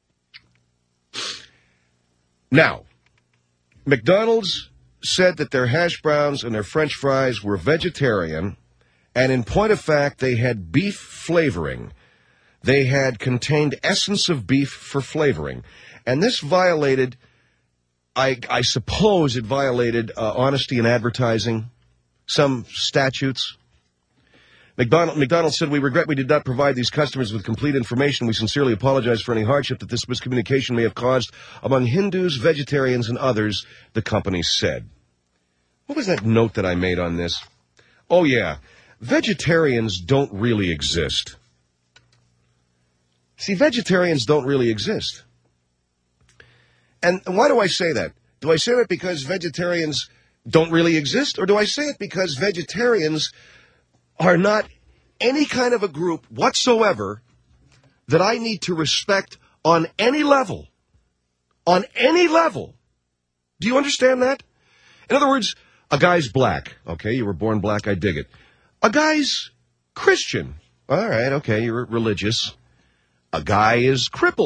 Now, McDonald's said that their hash browns and their French fries were vegetarian, and in point of fact, they had beef flavoring. They had contained essence of beef for flavoring. And this violated... I, I suppose it violated uh, honesty in advertising, some statutes. McDonald, McDonald's said, "We regret we did not provide these customers with complete information. We sincerely apologize for any hardship that this miscommunication may have caused among Hindus, vegetarians, and others," the company said. What was that note that I made on this? Oh, yeah. Vegetarians don't really exist. See, vegetarians don't really exist. And why do I say that? Do I say that because vegetarians don't really exist? Or do I say it because vegetarians are not any kind of a group whatsoever that I need to respect on any level? On any level. Do you understand that? In other words, a guy's black. Okay, you were born black, I dig it. A guy's Christian. All right, okay, you're religious. A guy is crippled.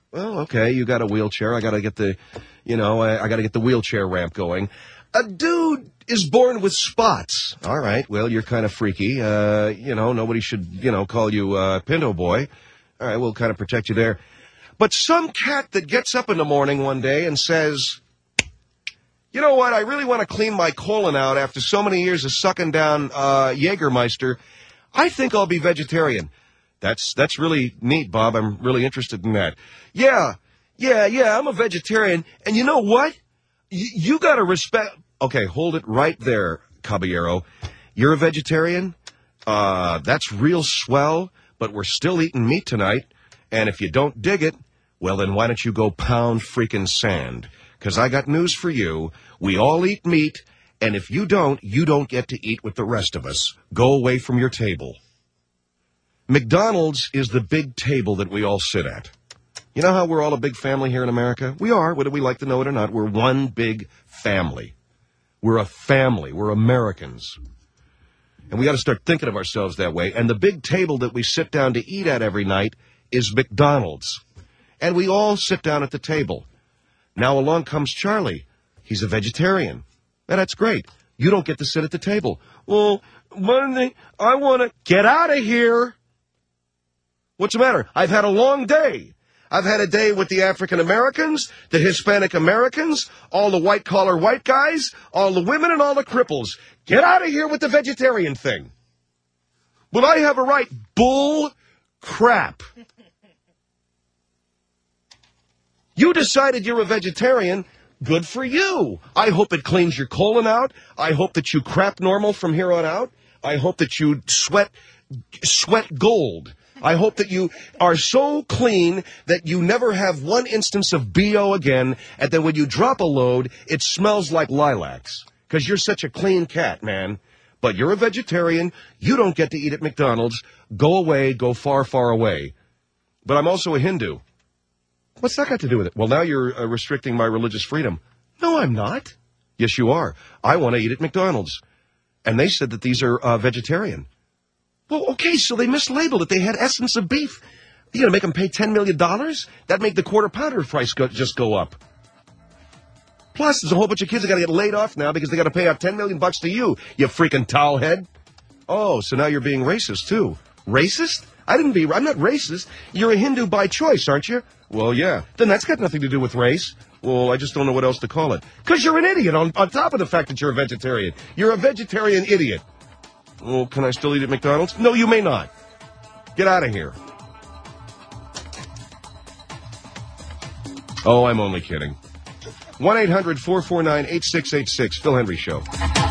Well, okay, you got a wheelchair. I got to get the, you know, I, I got to get the wheelchair ramp going. A dude is born with spots. All right, well, you're kind of freaky. Uh, you know, nobody should, you know, call you uh, Pinto Boy. All right, we'll kind of protect you there. But some cat that gets up in the morning one day and says, you know what, I really want to clean my colon out after so many years of sucking down uh, Jägermeister. I think I'll be vegetarian. That's that's really neat, Bob. I'm really interested in that. Yeah, yeah, yeah, I'm a vegetarian. And you know what? Y- you got to respect... Okay, hold it right there, Caballero. You're a vegetarian? Uh, that's real swell, but we're still eating meat tonight. And if you don't dig it, well, then why don't you go pound freaking sand? Because I got news for you. We all eat meat, and if you don't, you don't get to eat with the rest of us. Go away from your table. McDonald's is the big table that we all sit at. You know how we're all a big family here in America? We are, whether we like to know it or not. We're one big family. We're a family. We're Americans. And we got to start thinking of ourselves that way. And the big table that we sit down to eat at every night is McDonald's. And we all sit down at the table. Now along comes Charlie. He's a vegetarian. And that's great. You don't get to sit at the table. Well, Monday, I want to get out of here. What's the matter? I've had a long day. I've had a day with the African Americans, the Hispanic Americans, all the white-collar white guys, all the women, and all the cripples. Get out of here with the vegetarian thing. Will I have a right? Bull crap. You decided you're a vegetarian. Good for you. I hope it cleans your colon out. I hope that you crap normal from here on out. I hope that you sweat, sweat gold. I hope that you are so clean that you never have one instance of B O again, and then when you drop a load, it smells like lilacs. Because you're such a clean cat, man. But you're a vegetarian. You don't get to eat at McDonald's. Go away. Go far, far away. But I'm also a Hindu. What's that got to do with it? Well, now you're uh, restricting my religious freedom. No, I'm not. Yes, you are. I want to eat at McDonald's. And they said that these are uh, vegetarian. Well, okay, so they mislabeled it. They had essence of beef. You gonna make them pay ten million dollars? That'd make the quarter pounder price go, just go up. Plus, there's a whole bunch of kids that got to get laid off now because they got to pay out ten million bucks to you, you freaking towel head. Oh, so now you're being racist, too. Racist? I didn't be, I'm not racist. You're a Hindu by choice, aren't you? Well, yeah. Then that's got nothing to do with race. Well, I just don't know what else to call it. Because you're an idiot on, on top of the fact that you're a vegetarian. You're a vegetarian idiot. Well, can I still eat at McDonald's? No, you may not. Get out of here. Oh, I'm only kidding. one eight hundred four four nine eight six eight six, Phil Hendry Show.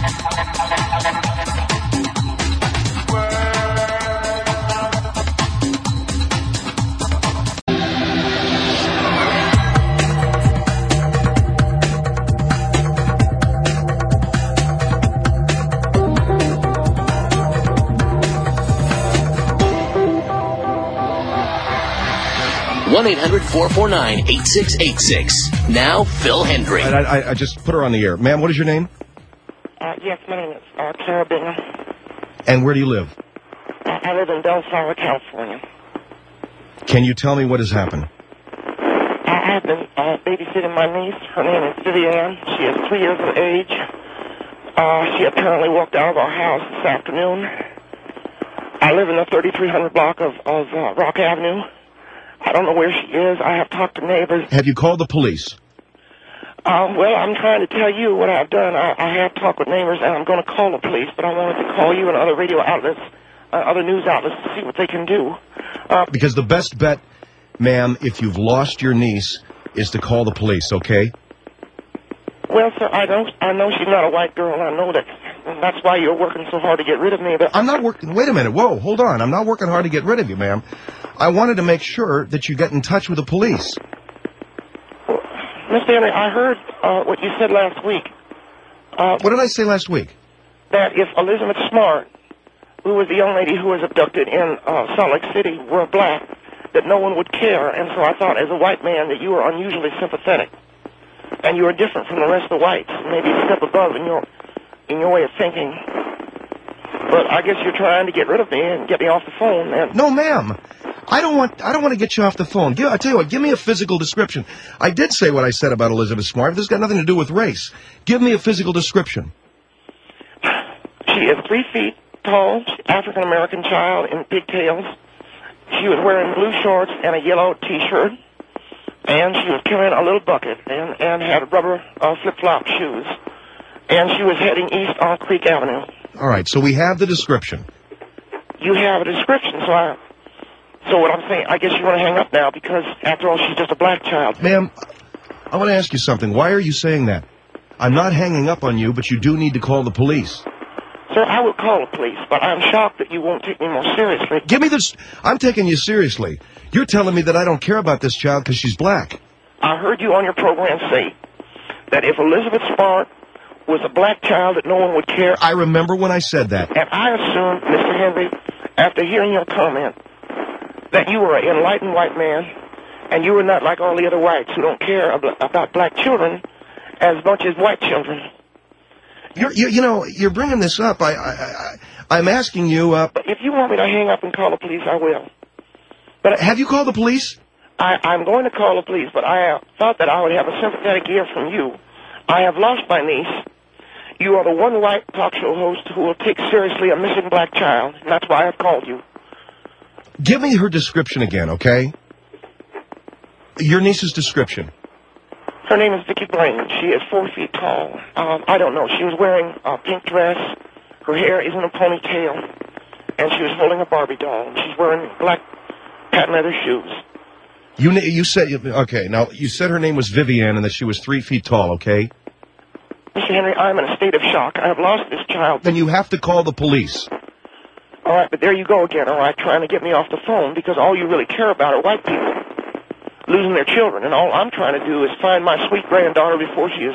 one eight hundred four four nine eight six eight six. Now, Phil Hendry. I, I, I just put her on the air. Ma'am, what is your name? Uh, yes, my name is uh, Clara Bingham. And where do you live? Uh, I live in Bellflower, California. Can you tell me what has happened? I have been uh, babysitting my niece. Her name is Vivian. She is three years of age. Uh, she apparently walked out of our house this afternoon. I live in the thirty-three hundred block of, of uh, Rock Avenue. I don't know where she is. I have talked to neighbors. Have you called the police? Uh, well, I'm trying to tell you what I've done. I, I have talked with neighbors, and I'm going to call the police, but I wanted to call you and other radio outlets, uh, other news outlets, to see what they can do. Uh, because the best bet, ma'am, if you've lost your niece, is to call the police, okay? Well, sir, I know, I know she's not a white girl, and I know that. And that's why you're working so hard to get rid of me. But I'm not working. Wait a minute. Whoa, hold on. I'm not working hard to get rid of you, ma'am. I wanted to make sure that you get in touch with the police. Well, Mister Henry, I heard uh, what you said last week. Uh, what did I say last week? That if Elizabeth Smart, who was the young lady who was abducted in uh, Salt Lake City, were black, that no one would care. And so I thought, as a white man, that you were unusually sympathetic, and you were different from the rest of the whites, maybe a step above in your in your way of thinking. But I guess you're trying to get rid of me and get me off the phone. And no, ma'am. I don't want I don't want to get you off the phone. Give, I tell you what, give me a physical description. I did say what I said about Elizabeth Smart. This has got nothing to do with race. Give me a physical description. She is three feet tall, African American child in pigtails. She was wearing blue shorts and a yellow T-shirt, and she was carrying a little bucket and and had rubber uh, flip-flop shoes, and she was heading east on Creek Avenue. All right, so we have the description. You have a description, so I. So what I'm saying, I guess you want to hang up now because, after all, she's just a black child. Ma'am, I want to ask you something. Why are you saying that? I'm not hanging up on you, but you do need to call the police. Sir, I will call the police, but I'm shocked that you won't take me more seriously. Give me this. I'm taking you seriously. You're telling me that I don't care about this child because she's black. I heard you on your program say that if Elizabeth Smart was a black child that no one would care. I remember when I said that. And I assumed, Mister Henry, after hearing your comment, that you were an enlightened white man, and you were not like all the other whites who don't care ab about black children as much as white children. You're, you, you know, you're bringing this up. I, I, I, I'm asking you. Uh, but if you want me to hang up and call the police, I will. But have you called the police? I, I'm going to call the police, but I uh, thought that I would have a sympathetic ear from you. I have lost my niece. You are the one white talk show host who will take seriously a missing black child, and that's why I've called you. Give me her description again, okay? Your niece's description. Her name is Vicki Blaine. She is four feet tall. Um, I don't know. She was wearing a pink dress. Her hair is in a ponytail. And she was holding a Barbie doll. She's wearing black patent leather shoes. You you said, okay, now you said her name was Vivian and that she was three feet tall, okay? Mister Henry, I'm in a state of shock. I have lost this child. Then you have to call the police. All right, but there you go again, all right, trying to get me off the phone because all you really care about are white people losing their children, and all I'm trying to do is find my sweet granddaughter before she is...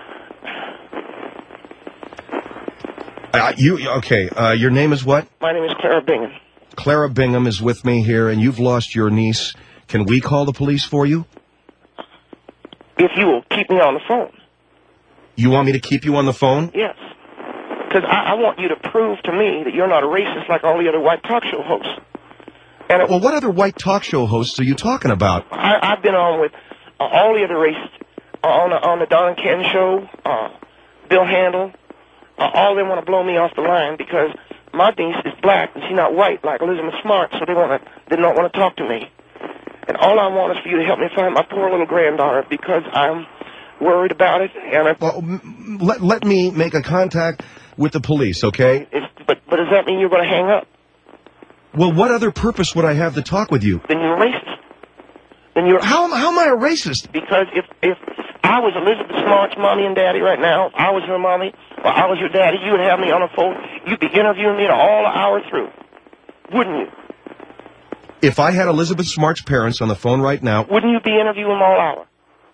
Uh, you, okay, uh, your name is what? My name is Clara Bingham. Clara Bingham is with me here, and you've lost your niece. Can we call the police for you? If you will keep me on the phone. You want me to keep you on the phone? Yes. Because I, I want you to prove to me that you're not a racist like all the other white talk show hosts. And it, well, what other white talk show hosts are you talking about? I, I've been on with uh, all the other racists uh, on the on the Don and Ken show, uh, Bill Handel. Uh, all they want to blow me off the line because my niece is black and she's not white like Elizabeth Smart, so they want to they don't want to talk to me. And all I want is for you to help me find my poor little granddaughter because I'm worried about it. And I, well, let let me make a contact with the police, okay? It's, but but does that mean you're going to hang up? Well, what other purpose would I have to talk with you? Then you're a racist. Then you're how how am I a racist? Because if if I was Elizabeth Smart's mommy and daddy right now, I was her mommy, or I was your daddy, you would have me on the phone. You'd be interviewing me all the hour through, wouldn't you? If I had Elizabeth Smart's parents on the phone right now, wouldn't you be interviewing them all hour?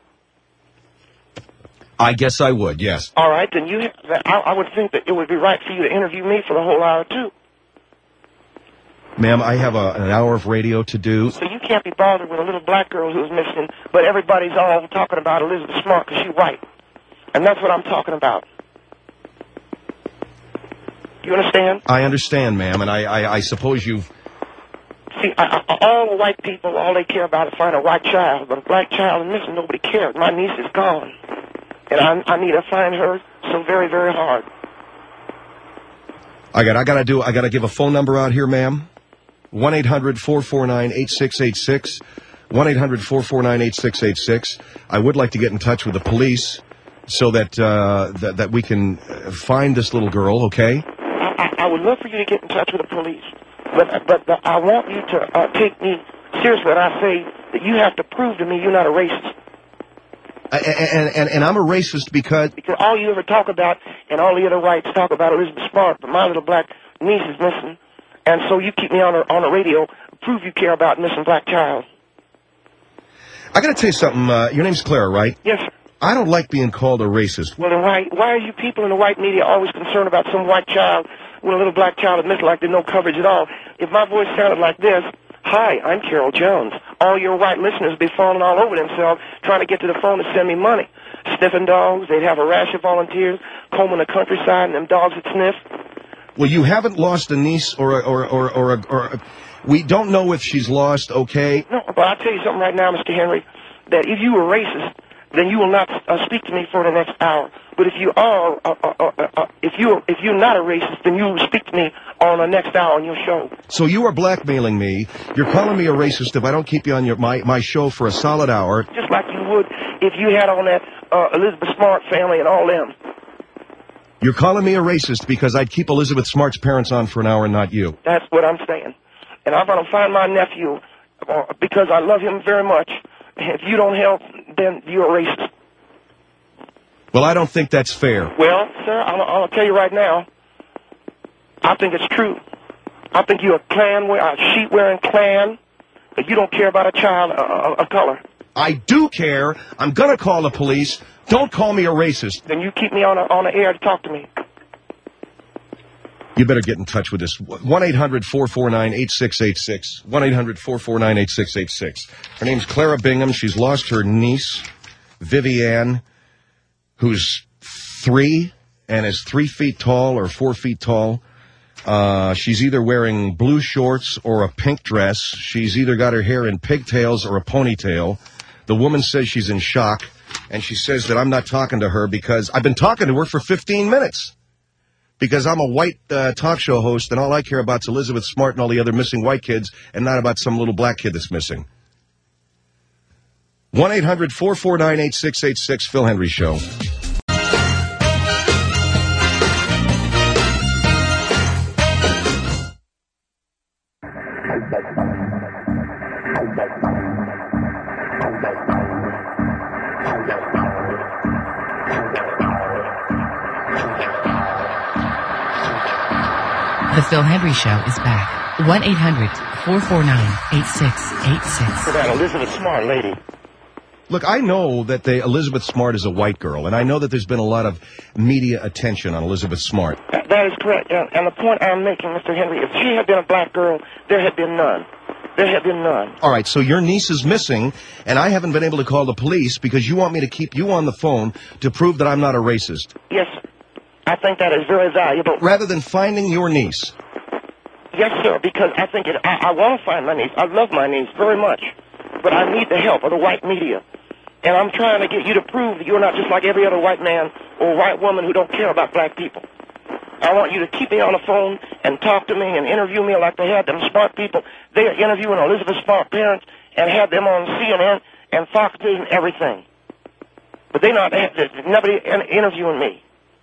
I guess I would, yes. All right, then you. I, I would think that it would be right for you to interview me for the whole hour too. Ma'am, I have a, an hour of radio to do. So you can't be bothered with a little black girl who's missing, but everybody's all talking about Elizabeth Smart because she's white. And that's what I'm talking about. You understand? I understand, ma'am, and I, I, I suppose you've... See, I, I, all the white people, all they care about is finding a white child, but a black child is missing. Nobody cares. My niece is gone. And I, I need to find her so very, very hard. I got I got to do, I got to give a phone number out here, ma'am. one eight hundred four four nine eight six eight six. one eight hundred four four nine eight six eight six. I would like to get in touch with the police so that uh, that, that we can find this little girl, okay? I, I, I would love for you to get in touch with the police. But, but the, I want you to uh, take me seriously when I say that you have to prove to me you're not a racist. And, and, and, and I'm a racist because... Because all you ever talk about, and all the other whites talk about Elizabeth Smart, but my little black niece is missing. And so you keep me on the, on the radio, prove you care about missing black child. I got to tell you something. Uh, your name's Clara, right? Yes, sir. I don't like being called a racist. Well, then why, why are you people in the white media always concerned about some white child when a little black child is missing like there's no coverage at all? If my voice sounded like this... Hi, I'm Carol Jones. All your white listeners would be falling all over themselves trying to get to the phone to send me money. Sniffing dogs, they'd have a rash of volunteers combing the countryside and them dogs would sniff. Well, you haven't lost a niece or a, or or or, a, or a, we don't know if she's lost. Okay. No, but I'll tell you something right now, Mister Henry. That if you were racist, then you will not uh, speak to me for the next hour. But if you are, uh, uh, uh, uh, if you if you're not a racist, then you will speak to me on the next hour on your show. So you are blackmailing me. You're calling me a racist if I don't keep you on your my my show for a solid hour. Just like you would if you had on that uh, Elizabeth Smart family and all them. You're calling me a racist because I'd keep Elizabeth Smart's parents on for an hour and not you. That's what I'm saying. And I'm going to find my nephew uh, because I love him very much. If you don't help, then you're a racist. Well, I don't think that's fair. Well, sir, I'm, I'm going to tell you right now, I think it's true. I think you're a Klan, a sheet-wearing Klan, but you don't care about a child uh, of color. I do care. I'm going to call the police. Don't call me a racist. Then you keep me on, a, on the air to talk to me. You better get in touch with us. one eight hundred four four nine eight six eight six. one eight hundred four four nine eight six eight six. Her name's Clara Bingham. She's lost her niece, Vivian, who's three and is three feet tall or four feet tall. Uh, she's either wearing blue shorts or a pink dress. She's either got her hair in pigtails or a ponytail. The woman says she's in shock, and she says that I'm not talking to her because I've been talking to her for fifteen minutes. Because I'm a white uh, talk show host, and all I care about is Elizabeth Smart and all the other missing white kids, and not about some little black kid that's missing. one eight hundred four four nine eight six eight six, Phil Hendry Show. The Phil Hendry Show is back. one eight hundred four four nine eight six eight six. For that Elizabeth Smart lady. Look, I know that they, Elizabeth Smart is a white girl, and I know that there's been a lot of media attention on Elizabeth Smart. That, that is correct. And, and the point I'm making, Mister Henry, if she had been a black girl, there had been none. There had been none. All right, so your niece is missing, and I haven't been able to call the police because you want me to keep you on the phone to prove that I'm not a racist. Yes, sir. I think that is very valuable. Rather than finding your niece. Yes, sir, because I think it, I, I want to find my niece. I love my niece very much. But I need the help of the white media. And I'm trying to get you to prove that you're not just like every other white man or white woman who don't care about black people. I want you to keep me on the phone and talk to me and interview me like they had them smart people. They are interviewing Elizabeth Smart parents and had them on C N N and Fox News and everything. But they not, nobody interviewing me.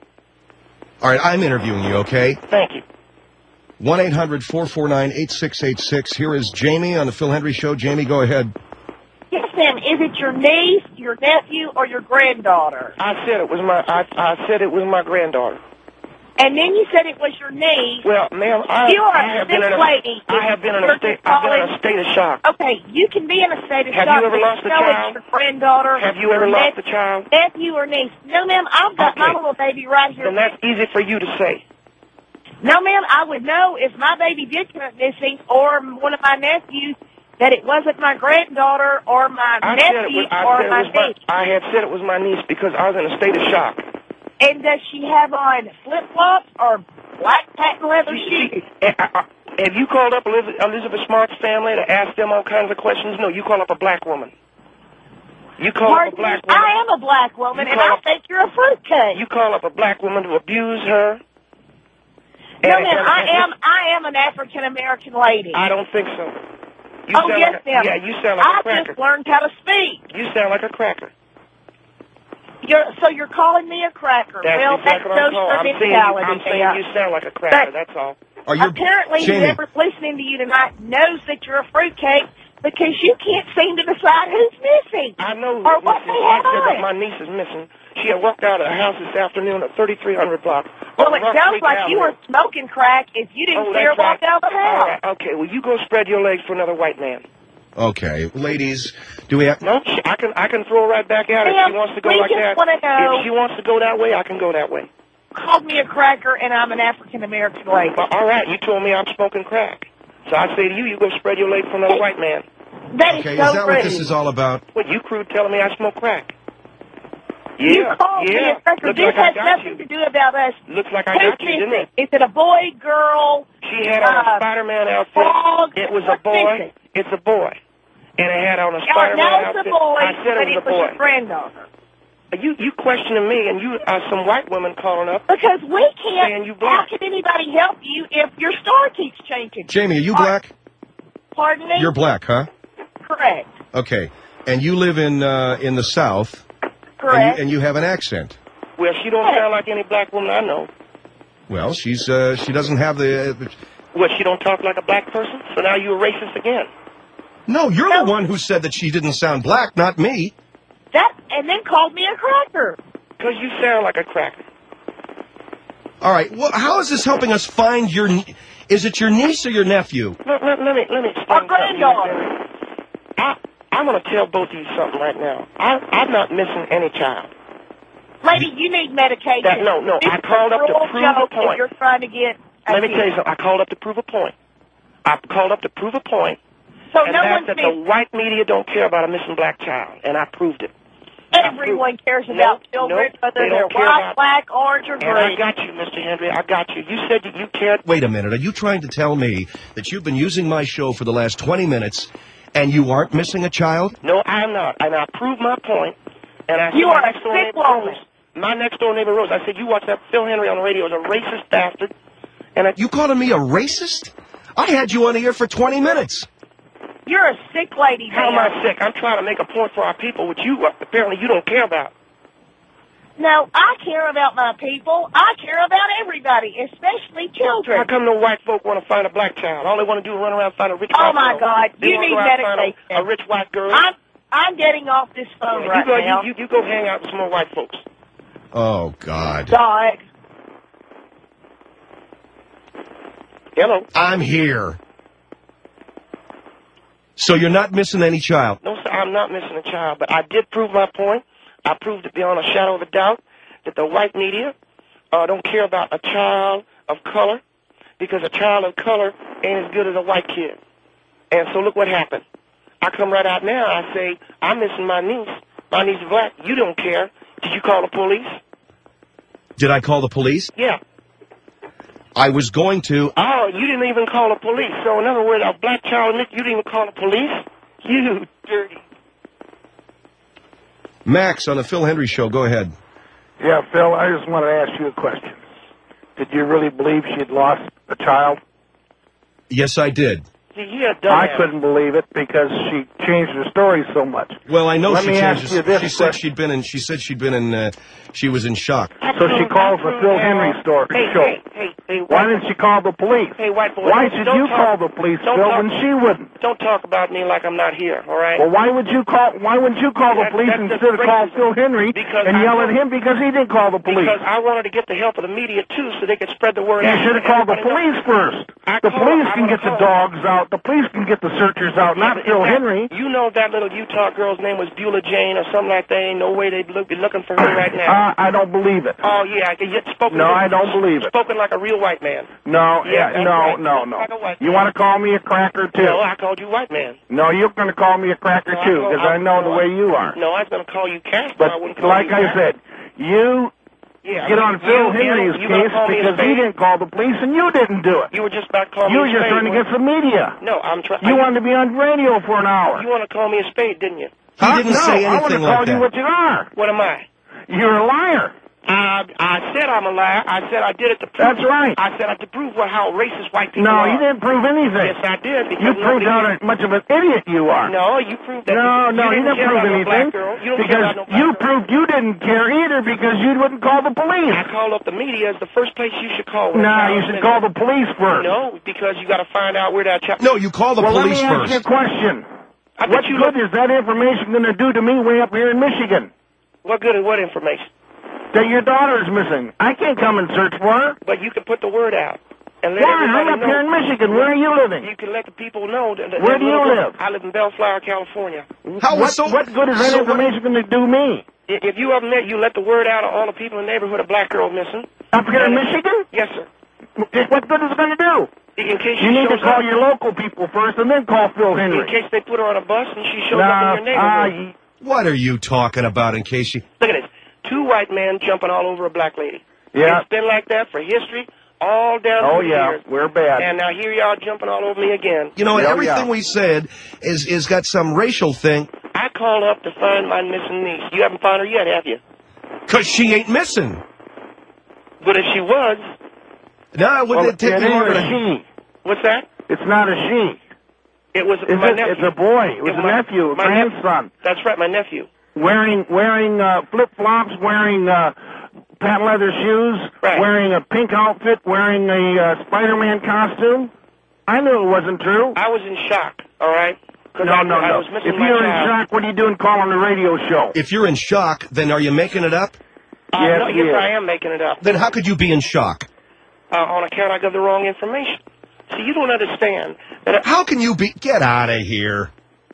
All right, I'm interviewing you, okay? Thank you. one eight hundred four four nine eight six eight six. Here is Jamie on the Phil Hendry Show. Jamie, go ahead. Yes, ma'am. Is it your niece, your nephew, or your granddaughter? I said it was my. I, I said it was my granddaughter. And then you said it was your niece. Well, ma'am, I, you are I have a been in a, lady. I have been in a state. I've been in a state of shock. Okay, you can be in a state of have shock. Have you ever lost a know child? It's your granddaughter. Have you ever lost a child? Nephew or niece? No, ma'am. I've got okay. my little baby right here. Then that's easy for you to say. No, ma'am. I would know if my baby did come missing or one of my nephews that it wasn't my granddaughter or my I nephew was, I or my niece. My, I had said it was my niece because I was in a state of shock. And does she have on flip-flops or black patent leather shoes? Have you called up Elizabeth Smart's family to ask them all kinds of questions? No, you call up a black woman. You call Pardon up a black me? woman. I am a black woman, you and I up, think you're a fruitcake. You call up a black woman to abuse her? No, and, ma'am, and, I am I am an African-American lady. I don't think so. You oh, sound yes, like a, ma'am. Yeah, you sound like I a cracker. I just learned how to speak. You sound like a cracker. You're, so you're calling me a cracker. That's well, exactly that what I'm shows saying. I'm saying, you, I'm saying yeah. you sound like a cracker, but that's all. Are you, apparently Jamie, whoever's listening to you tonight knows that you're a fruitcake because you can't seem to decide who's missing. I know or who's what missing. they have I on. My niece is missing. She had walked out of the house this afternoon at thirty-three hundred block. Well, it sounds like you were smoking crack if you didn't oh, care to walk right. out of the house. All right, okay, well, you go spread your legs for another white man. Okay, ladies, do we have... No, I can I can throw right back at her if she wants to go we like just that. Want to know, if she wants to go that way, I can go that way. Called me a cracker, and I'm an African-American lady. Well, all right, you told me I'm smoking crack. So I say to you, you go spread your legs for another white man. That okay, is so is that rude. what this is all about? What, you crude telling me I smoke crack? Yeah, you called yeah. me a cracker. Looks This like I has got nothing you. to do about us. Looks like I Who's got you, didn't missing? it? Is it a boy, girl? She had on a uh, Spider-Man outfit. frog? It was a What's boy. missing? It's a boy. And it had on a Yeah, Spider-Man now it's outfit. a boy, I said but it was a was boy. your granddaughter. You you questioning me, and you uh, some white women calling up. Because we can't. Saying you How black. can anybody help you if your star keeps changing? Jamie, are you Par- black? Pardon me? You're black, huh? Correct. Okay. And you live in uh, in the South. Correct. And you, and you have an accent. Well, she don't sound like any black woman I know. Well, she's uh, she doesn't have the. Uh, What, she don't talk like a black person? So now you're a racist again. no, you're the one who said that she didn't sound black, not me. That and then called me a cracker. Because you sound like a cracker. All right. Well, how is this helping us find your? nie- Is it your niece or your nephew? Let, let, let me let me explain Our something. to you, granddaughter. Miss Henry. I I'm gonna tell both of you something right now. I I'm not missing any child. Lady, you need medication. That- no, no, This I is called up to cruel prove a joke point. If you're trying to get. a Let me kid. tell you something. I called up to prove a point. I called up to prove a point, So and no that's one's that the missing. white media don't care about a missing black child, and I proved it. Everyone cares No, about no, children, whether they they're don't care white, about- black, orange, or And I green. got you, Mister Henry. I got you. You said that you cared. Wait a minute. Are you trying to tell me that you've been using my show for the last twenty minutes and you aren't missing a child? No, I'm not. And I proved my point. And I said You my are a next door sick neighbor woman. Rose. My next door neighbor Rose. I said, you watch that Phil Henry on the radio is a racist bastard. And I, You calling me a racist? I had you on the air for twenty minutes. You're a sick lady, how am man. I sick? I'm trying to make a point for our people, which you uh, apparently you don't care about. No, I care about my people. I care about everybody, especially children. How come no white folk want to find a black child? All they want to do is run around and find a rich Oh, white my girl. God. They You wanna need go out and find medication. A, a rich white girl. I'm I'm getting off this phone you right go, now. You, you, you go hang out with some more white folks. Oh, God. Doc. Hello. I'm here. So you're not missing any child? No, sir, I'm not missing a child, but I did prove my point. I proved it beyond a shadow of a doubt that the white media uh, don't care about a child of color because a child of color ain't as good as a white kid. And so look what happened. I come right out now. I say, I'm missing my niece. My niece is black. You don't care. Did you call the police? Did I call the police? Yeah. I was going to. Oh, you didn't even call the police. So in other words, a black child, you didn't even call the police? You dirty. Max on the Phil Henry Show. Go ahead. Yeah, Phil, I just wanted to ask you a question. Did you really believe she'd lost a child? Yes, I did. Yeah, I couldn't believe it because she changed her story so much. Well, I know Let she me changed. ask you She this said question. she'd been in. She said she'd been in. Uh, she was in shock. So she calls the Phil Henry story Hey, show. hey, hey, hey, Why white didn't she call the police? Hey, white boy. Why don't- should don't you talk- call the police, don't Phil, talk- when she wouldn't? Don't talk about me like I'm not here, all right? Well, why would you call? Why wouldn't you call the That- police that's instead of call disgraceful. Phil Henry Because and I yell at know- him because he didn't call the police? Because I wanted to get the help of the media, too, so they could spread the word You out. should have called the Everybody police first. I The called- police I can would've get the called. dogs out. The police can get the searchers out, not Is Phil that- Henry. You know if that little Utah girl's name was Beulah Jane or something like that. Ain't no way they'd look, be looking for her right now. Uh, I don't believe it. Oh, yeah, I get spoken. No, I don't believe it. Spoken like a real white man. No, Yeah, yeah, that's no, right. no, no. Like a white You man. want to call me a cracker too? No, I called you white man. No, you're going to call me a cracker No, too I- because I- I know the no, way you are. No, I was going to call you Casper. I But wouldn't call like you I Casper. said, you Yeah, get you- on Phil you- Henry's you gonna case call me a because he spade? didn't call the police and you didn't do it. You were just about to call You me were a just spade. trying to get weren't some media. you? No, I'm trying. You wanted to be on radio for an hour. You want to call me a spade, didn't you? He Huh? didn't no, say I want to anything call like you that. what you are. What am I? You're a liar. I I said I'm a liar. I said I did it to prove. That's right. I said I to prove what how racist white people No, are. you didn't prove anything. Yes, I did. Because You proved nobody- how much of an idiot you are. No, you proved that. No, you, no, you you didn't care prove about no anything black girl. You don't care because about no black you girl. proved you didn't care either because you wouldn't call the police. I called up the media as the first place you should call. when a No, child you is should missing. call the police first. No, because you got to find out where that child. No, you call the well, police let me ask you a first. question. I What bet you good is that information going to do to me way up here in Michigan? What good is what information? That your daughter's missing. I can't come and search for her. But you can put the word out and let Why? everybody I'm up know. here in Michigan. Where are you living? You can let the people know. That, that Where that do you little girl- live? I live in Bellflower, California. How what, so? what good is that so information going to do me? I- If you ever met, you let the word out of all the people in the neighborhood a black girl missing. Up here in Michigan? Yes, sir. What good is it going to do? In case You she need to shows call up, your local people first and then call Phil in Henry. case they put her on a bus and she shows No, up in your neighborhood. uh, What are you talking about? In case she. Look at this. two white men jumping all over a black lady. Yeah. It's been like that for history, all down Oh, through yeah, the years. we're bad. And now here y'all jumping all over me again. You know, Yeah, everything yeah. we said is is got some racial thing. I called up to find my missing niece. You haven't found her yet, have you? Because she ain't missing. But if she was... No, it Well, wouldn't take it me ain't longer a to... she. What's that? It's not a she. It was It's my a, nephew. it's a boy. It was It a my- nephew, a my nep- grandson. That's right, my nephew. Wearing wearing uh, flip flops, wearing uh, patent leather shoes, Right. wearing a pink outfit, wearing a uh, Spider-Man costume. I knew it wasn't true. I was in shock, all right? 'Cause No, I, no, I no. was missing If my you're in child. shock, what are you doing calling the radio show? If you're in shock, then are you making it up? Uh, Yes, no, he yes, is. I am making it up. Then how could you be in shock? Uh, on account I got the wrong information. See, you don't understand that. I, How can you be... Get out of here.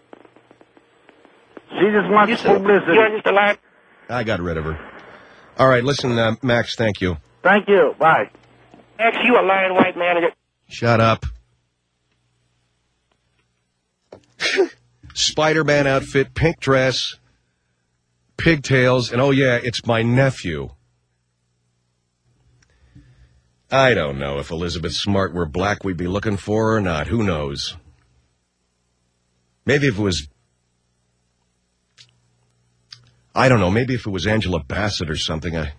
She just wants you, publicity. you're just a lie. I got rid of her. All right, listen, uh, Max, thank you. Thank you. Bye. Max, you a lying white man. Shut up. Spider-Man outfit, pink dress, pigtails, and oh yeah, it's my nephew. I don't know if Elizabeth Smart were black we'd be looking for her or not. Who knows? Maybe if it was... I don't know. Maybe if it was Angela Bassett or something. I...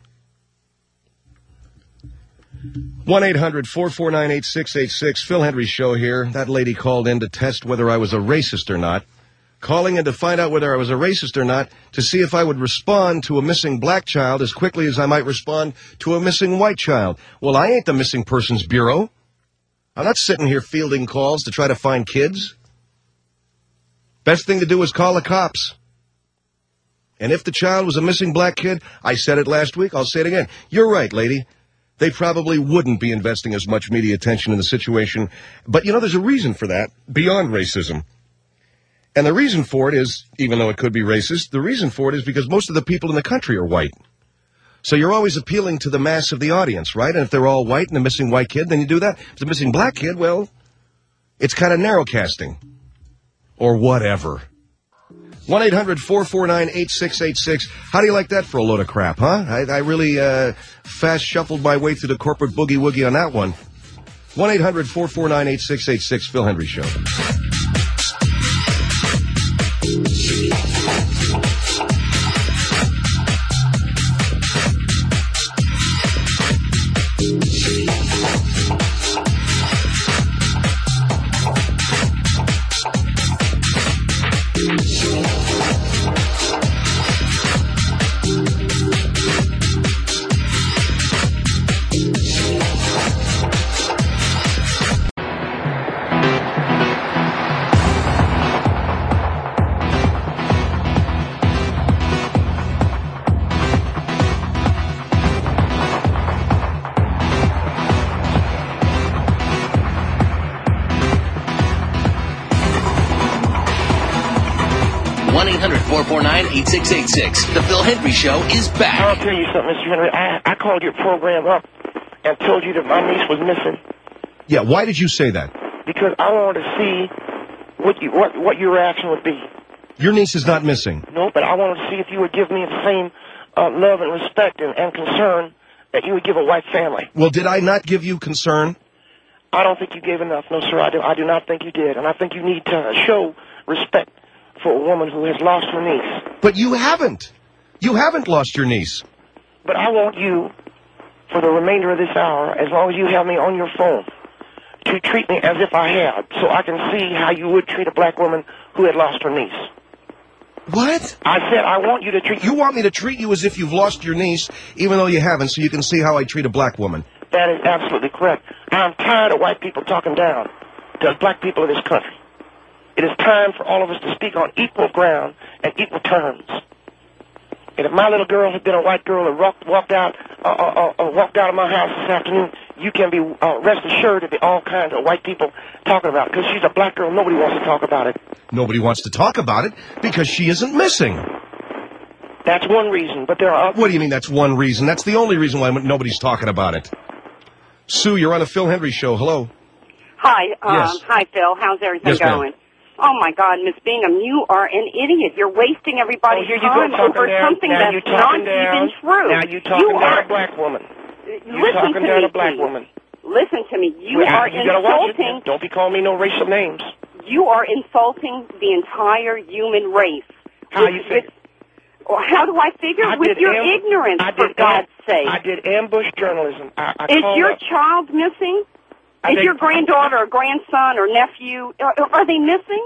one eight hundred four four nine eight six eight six. Phil Hendry Show here. That lady called in to test whether I was a racist or not. Calling in to find out whether I was a racist or not, to see if I would respond to a missing black child as quickly as I might respond to a missing white child. Well, I ain't the Missing Persons Bureau. I'm not sitting here fielding calls to try to find kids. Best thing to do is call the cops. And if the child was a missing black kid, I said it last week, I'll say it again. You're right, lady. They probably wouldn't be investing as much media attention in the situation. But, you know, there's a reason for that, beyond racism. And the reason for it is, even though it could be racist, the reason for it is because most of the people in the country are white. So you're always appealing to the mass of the audience, right? And if they're all white and a missing white kid, then you do that. If it's a missing black kid, well, it's kind of narrowcasting. Or whatever. one eight hundred four four nine eight six eight six. How do you like that for a load of crap, huh? I, I really uh, fast shuffled my way through the corporate boogie-woogie on that one. one eight hundred four four nine eight six eight six, Phil Hendry Show. one eight hundred four four nine eight six eight six. The Phil Hendry Show is I'll back. tell you something, Mister Henry. I, I called your program up and told you that my niece was missing Yeah, why did you say that? because I wanted to see what you, what what your reaction would be. Your niece is not missing. No, but I wanted to see if you would give me the same uh, love and respect and, and concern that you would give a white family. Well, did I not give you concern? I don't think you gave enough. No, sir, I do, I do not think you did. And I think you need to show respect for a woman who has lost her niece. But you haven't. You haven't lost your niece. But I want you, for the remainder of this hour, as long as you have me on your phone, to treat me as if I had, so I can see how you would treat a black woman who had lost her niece. What? I said I want you to treat... You want me to treat you as if you've lost your niece, even though you haven't, so you can see how I treat a black woman. That is absolutely correct. I'm tired of white people talking down to black people of this country. It is time for all of us to speak on equal ground and equal terms. And if my little girl had been a white girl and walked, walked out uh, uh, uh, walked out of my house this afternoon, you can be uh, rest assured that there are all kinds of white people talking about it. Because she's a black girl, nobody wants to talk about it. Nobody wants to talk about it because she isn't missing. That's one reason, but there are other... What do you mean that's one reason? That's the only reason why nobody's talking about it. Sue, you're on the Phil Hendry Show. Hello. Hi. Um, Yes. Hi, Phil. How's everything Yes, ma'am. going? Oh, my God, Miss Bingham, you are an idiot. You're wasting everybody's Oh, here you go, time talking over down. something Now that's you not talking down. even true. Now you talking you down are, a black woman. You listen talking to down me, a black please. woman. Listen to me. You Well, are you gotta watch insulting. it. Don't be calling me no racial names. You are insulting the entire human race. How With- you figure? with- Or how do I figure? I with did your am- ignorance, I for did God's am- sake. I did ambush journalism. I, I Is called your up. child missing? I Is think- your granddaughter or grandson or nephew, are, are they missing?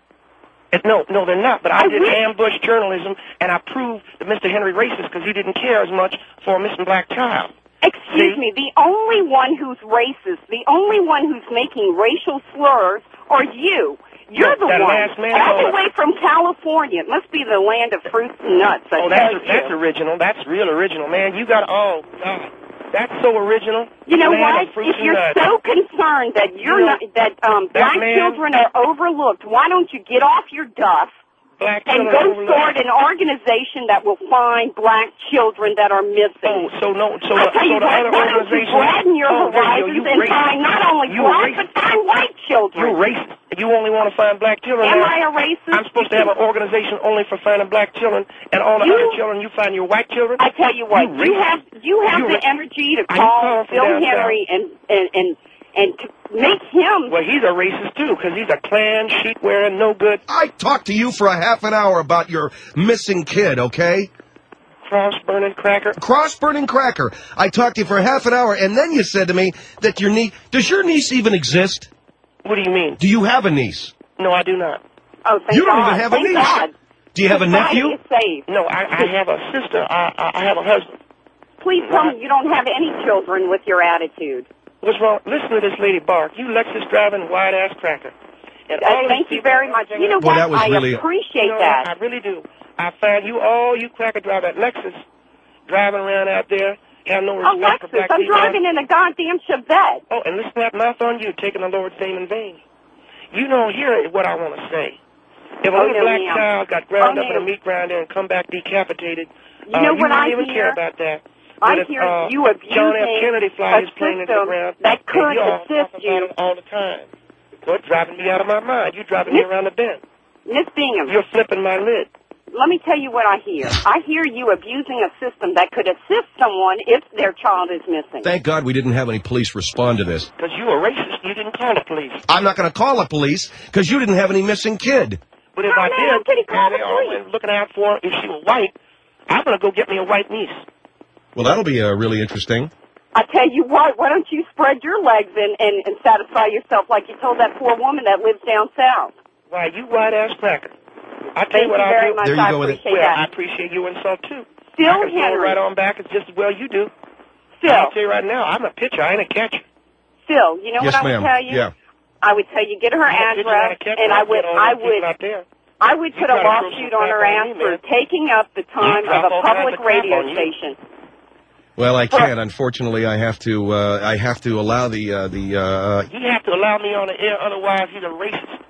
Uh, No, no, they're not. But I, I did wish- ambush journalism, and I proved that Mister Henry racist because he didn't care as much for a missing black child. Excuse See? me, the only one who's racist, the only one who's making racial slurs are you. You're No, the that one, last man all called- the way from California. It must be the land of fruits and nuts. I Oh, tell that's you. that's original. That's real original, man. You got oh God, that's so original. You know Land what? of fruits If and you're nuts. so concerned that you're You know, not that um, that black man- children are overlooked, why don't you get off your duff black and children go overlooked. start an organization that will find black children that are missing? Oh, so no, so I the, tell so you the what, other why don't you organization. broaden your oh, there you go. horizons You and racist. find not only You black racist. but find white children? You racist. You only want to find black children. Am now. I a racist? I'm supposed to have an organization only for finding black children, and all the You- other children you find your white children. I tell you what, You you, racist. have you have You the ra- energy to Are you call calling from Bill down Henry and and and and to make him. Well, he's a racist too, because he's a Klan sheet wearing, no good. I talked to you for a half an hour about your missing kid, okay? Cross burning cracker. Cross burning cracker. I talked to you for half an hour, and then you said to me that your niece. Does your niece even exist? What do you mean? Do you have a niece? No, I do not. Oh, thank You don't God. even have a Thank niece. God. Do you have a Society nephew? is saved. No, I, I have a sister. I, I I have a husband. Please tell me you don't have any children with your attitude. What's wrong? Listen to this lady bark. You Lexus driving white ass cracker. And Uh, all of thank these you people- very much. You know Well, what? that was I really- appreciate You know, that. I really do. I find you all you cracker drive that Lexus driving around out there have no respect for Alexis, black I'm people. driving in a goddamn Chevette. Oh, and listen to that mouth on you, taking the Lord's name in vain. You don't hear what I want to say. If a Oh, little no, black ma'am. child got ground Oh, up in a no. meat grinder and come back decapitated, You uh, know you what wouldn't I even hear? care about that. I But if, hear uh, you abusing John F. Kennedy fly a his plane into the system ground, that and could you all assist talk about you. it all the time. So it's driving me out of my mind. You're driving me Miss- around the bend. Miss Bingham, You're flipping my lid. let me tell you what I hear. I hear you abusing a system that could assist someone if their child is missing. Thank God we didn't have any police respond to this. Because you were racist. You didn't call the police. I'm not going to call the police because you didn't have any missing kid. But if No, I no, did, no, Kitty, call and the they always looking out for her, if she was white, I'm going to go get me a white niece. Well, that'll be uh, really interesting. I tell you what, why don't you spread your legs and, and, and satisfy yourself like you told that poor woman that lives down south? Why, you white-ass cracker. I tell Thank you what you I'll very do. much. There you I go with it. appreciate Well, that. I appreciate your insult, too. Phil I can throw it Henry. right on back just as well you do. Phil, I'll tell you right now, I'm a pitcher. I ain't a catcher. Phil, you know Yes, what I would ma'am. tell you? Yeah. I would tell you get her I'm a pitcher, not a address, catcher. and I I'll would, get all I those people would, out there. I would You put a gotta throw lawsuit some on her crap ass on me, for man. taking up the time drop of a all kinds public of crap radio on you. station. Well, I can't. Unfortunately, I have to. Uh, I have to allow the uh, the. Uh, You have to allow me on the air, otherwise he's a racist.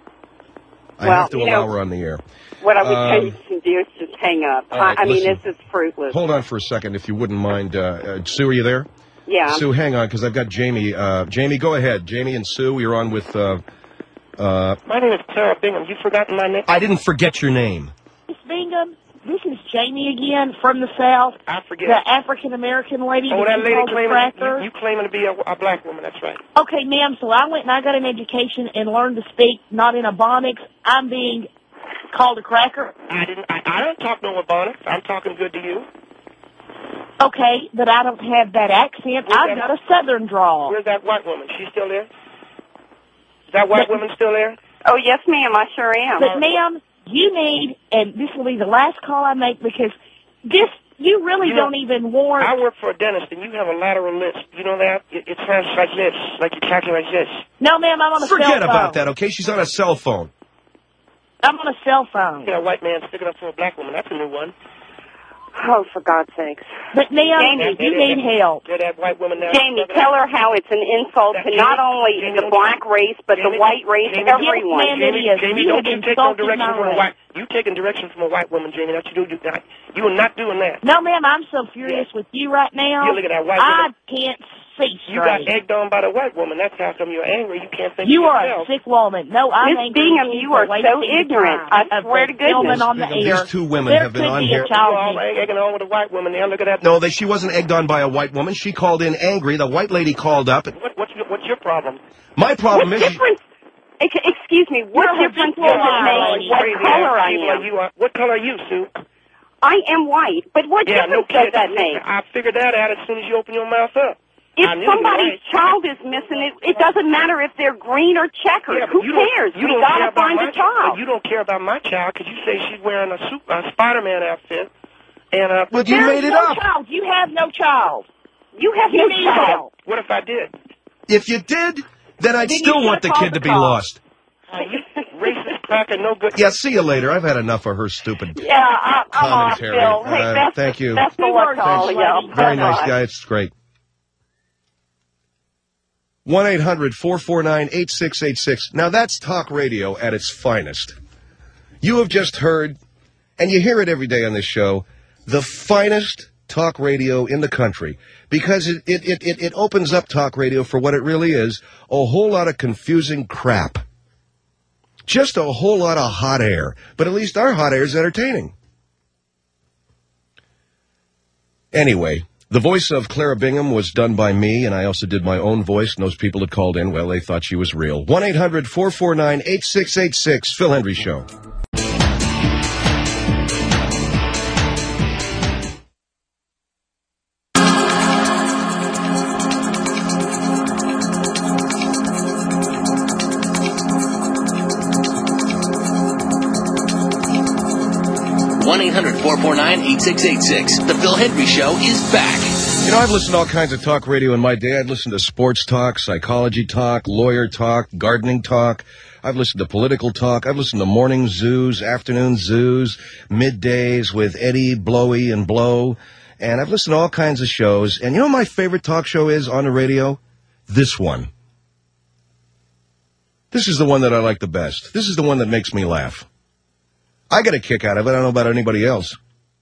I Well, have to you allow know- her on the air. What I would Um, tell you to do is just hang up. all right, I, I mean, listen. this is fruitless. Hold on for a second, if you wouldn't mind. Uh, uh, Sue, are you there? Yeah. Sue, hang on, because I've got Jamie. Uh, Jamie, go ahead. Jamie and Sue, you're on with. Uh, uh, My name is Tara Bingham. You've forgotten my name? I didn't forget your name. Miss Bingham, this is Jamie again from the South. I forget. The African American lady Oh, that that you lady called the claiming cracker. you, you claiming to be a, a black woman. That's right. Okay, ma'am, so I went and I got an education and learned to speak not in Ebonics. I'm being called a cracker. I didn't. I, I don't talk no Ebonics. I'm talking good to you. Okay, but I don't have that accent. Where's I've that- got a southern drawl. Where's that white woman? She still there? Is that white woman still there? Oh, yes, ma'am, I sure am. But, ma'am, you need, and this will be the last call I make because this, you really You know, don't even warrant. I work for a dentist, and you have a lateral lisp. You know that? It, it sounds like this, like you're talking like this. No, ma'am, I'm on a cell Forget phone. about that, okay? She's on a cell phone. I'm on a cell phone. You know, a white man sticking up for a black woman. That's a new one. Oh, for God's sakes. But, ma'am, Jamie, you need help. They're that white woman now. Jamie, tell her how it's an insult to Jamie, not only Jamie, the don't black race, but the Jamie, white race, Jamie, everyone. Yes, ma'am, Jamie, it is. Jamie, You don't have you take no insulted direction my from a race. white. You taking direction from a white woman, Jamie. That you do. You not. You are not doing that. No, ma'am, I'm so furious with you right now. You look at that white I woman. can't speak You got straight. egged on by the white woman. That's how come you're angry. You can't think You for are yourself. a sick woman. No, I'm Miss angry. Bingham, with you are for so wasting ignorant. time I of swear the to goodness. gentleman on the These air. two women There have been could on be here. a child You all abuse. egging on with a white woman there. Look at that. No, they, she wasn't egged on by a white woman. She called in angry. The white lady called up. What, what's, your, what's your problem? My problem What is... difference? Ex- Excuse me. What You're difference habitual does it liar, make lady. what Crazy color ass I people am? like you are. What color are you, Sue? I am white, but what Yeah, no difference does kidding. that make? I figured that out as soon as you open your mouth up. If I knew you were somebody's white. child is missing, it, it doesn't matter if they're green or checkered. Yeah, but Who you don't- cares? You We don't care gotta about find my a child. But you don't care about my child because you say she's wearing a, suit, a Spider-Man outfit. And uh, But you There made is it no up. child. You have no child. You have You no need child. help. what if I did? If you did, then I'd Then you still should've want the called kid the to be cops. lost. Uh, you racist cracker, no good. Yeah, see you later. I've had enough of her stupid Yeah, I, I'm off, commentary. Bill. Hey, Uh, best, thank you. best of luck to all of y'all. Very nice Bye-bye. guy. It's great. one eight hundred four four nine eight six eight six. Now, that's talk radio at its finest. You have just heard, and you hear it every day on this show, the finest talk radio in the country. Because it, it, it, it, it opens up talk radio for what it really is, a whole lot of confusing crap. Just a whole lot of hot air. But at least our hot air is entertaining. Anyway, the voice of Clara Bingham was done by me, and I also did my own voice, and those people that called in, well, they thought she was real. one eight hundred four four nine eight six eight six, Phil Hendry Show. one eight hundred four four nine eight six eight six. The Phil Hendry Show is back. You know, I've listened to all kinds of talk radio in my day. I've listened to sports talk, psychology talk, lawyer talk, gardening talk. I've listened to political talk. I've listened to morning zoos, afternoon zoos, middays with Eddie, Blowy, and Blow. And I've listened to all kinds of shows. And you know what my favorite talk show is on the radio? This one. This is the one that I like the best. This is the one that makes me laugh. I get a kick out of it. I don't know about anybody else.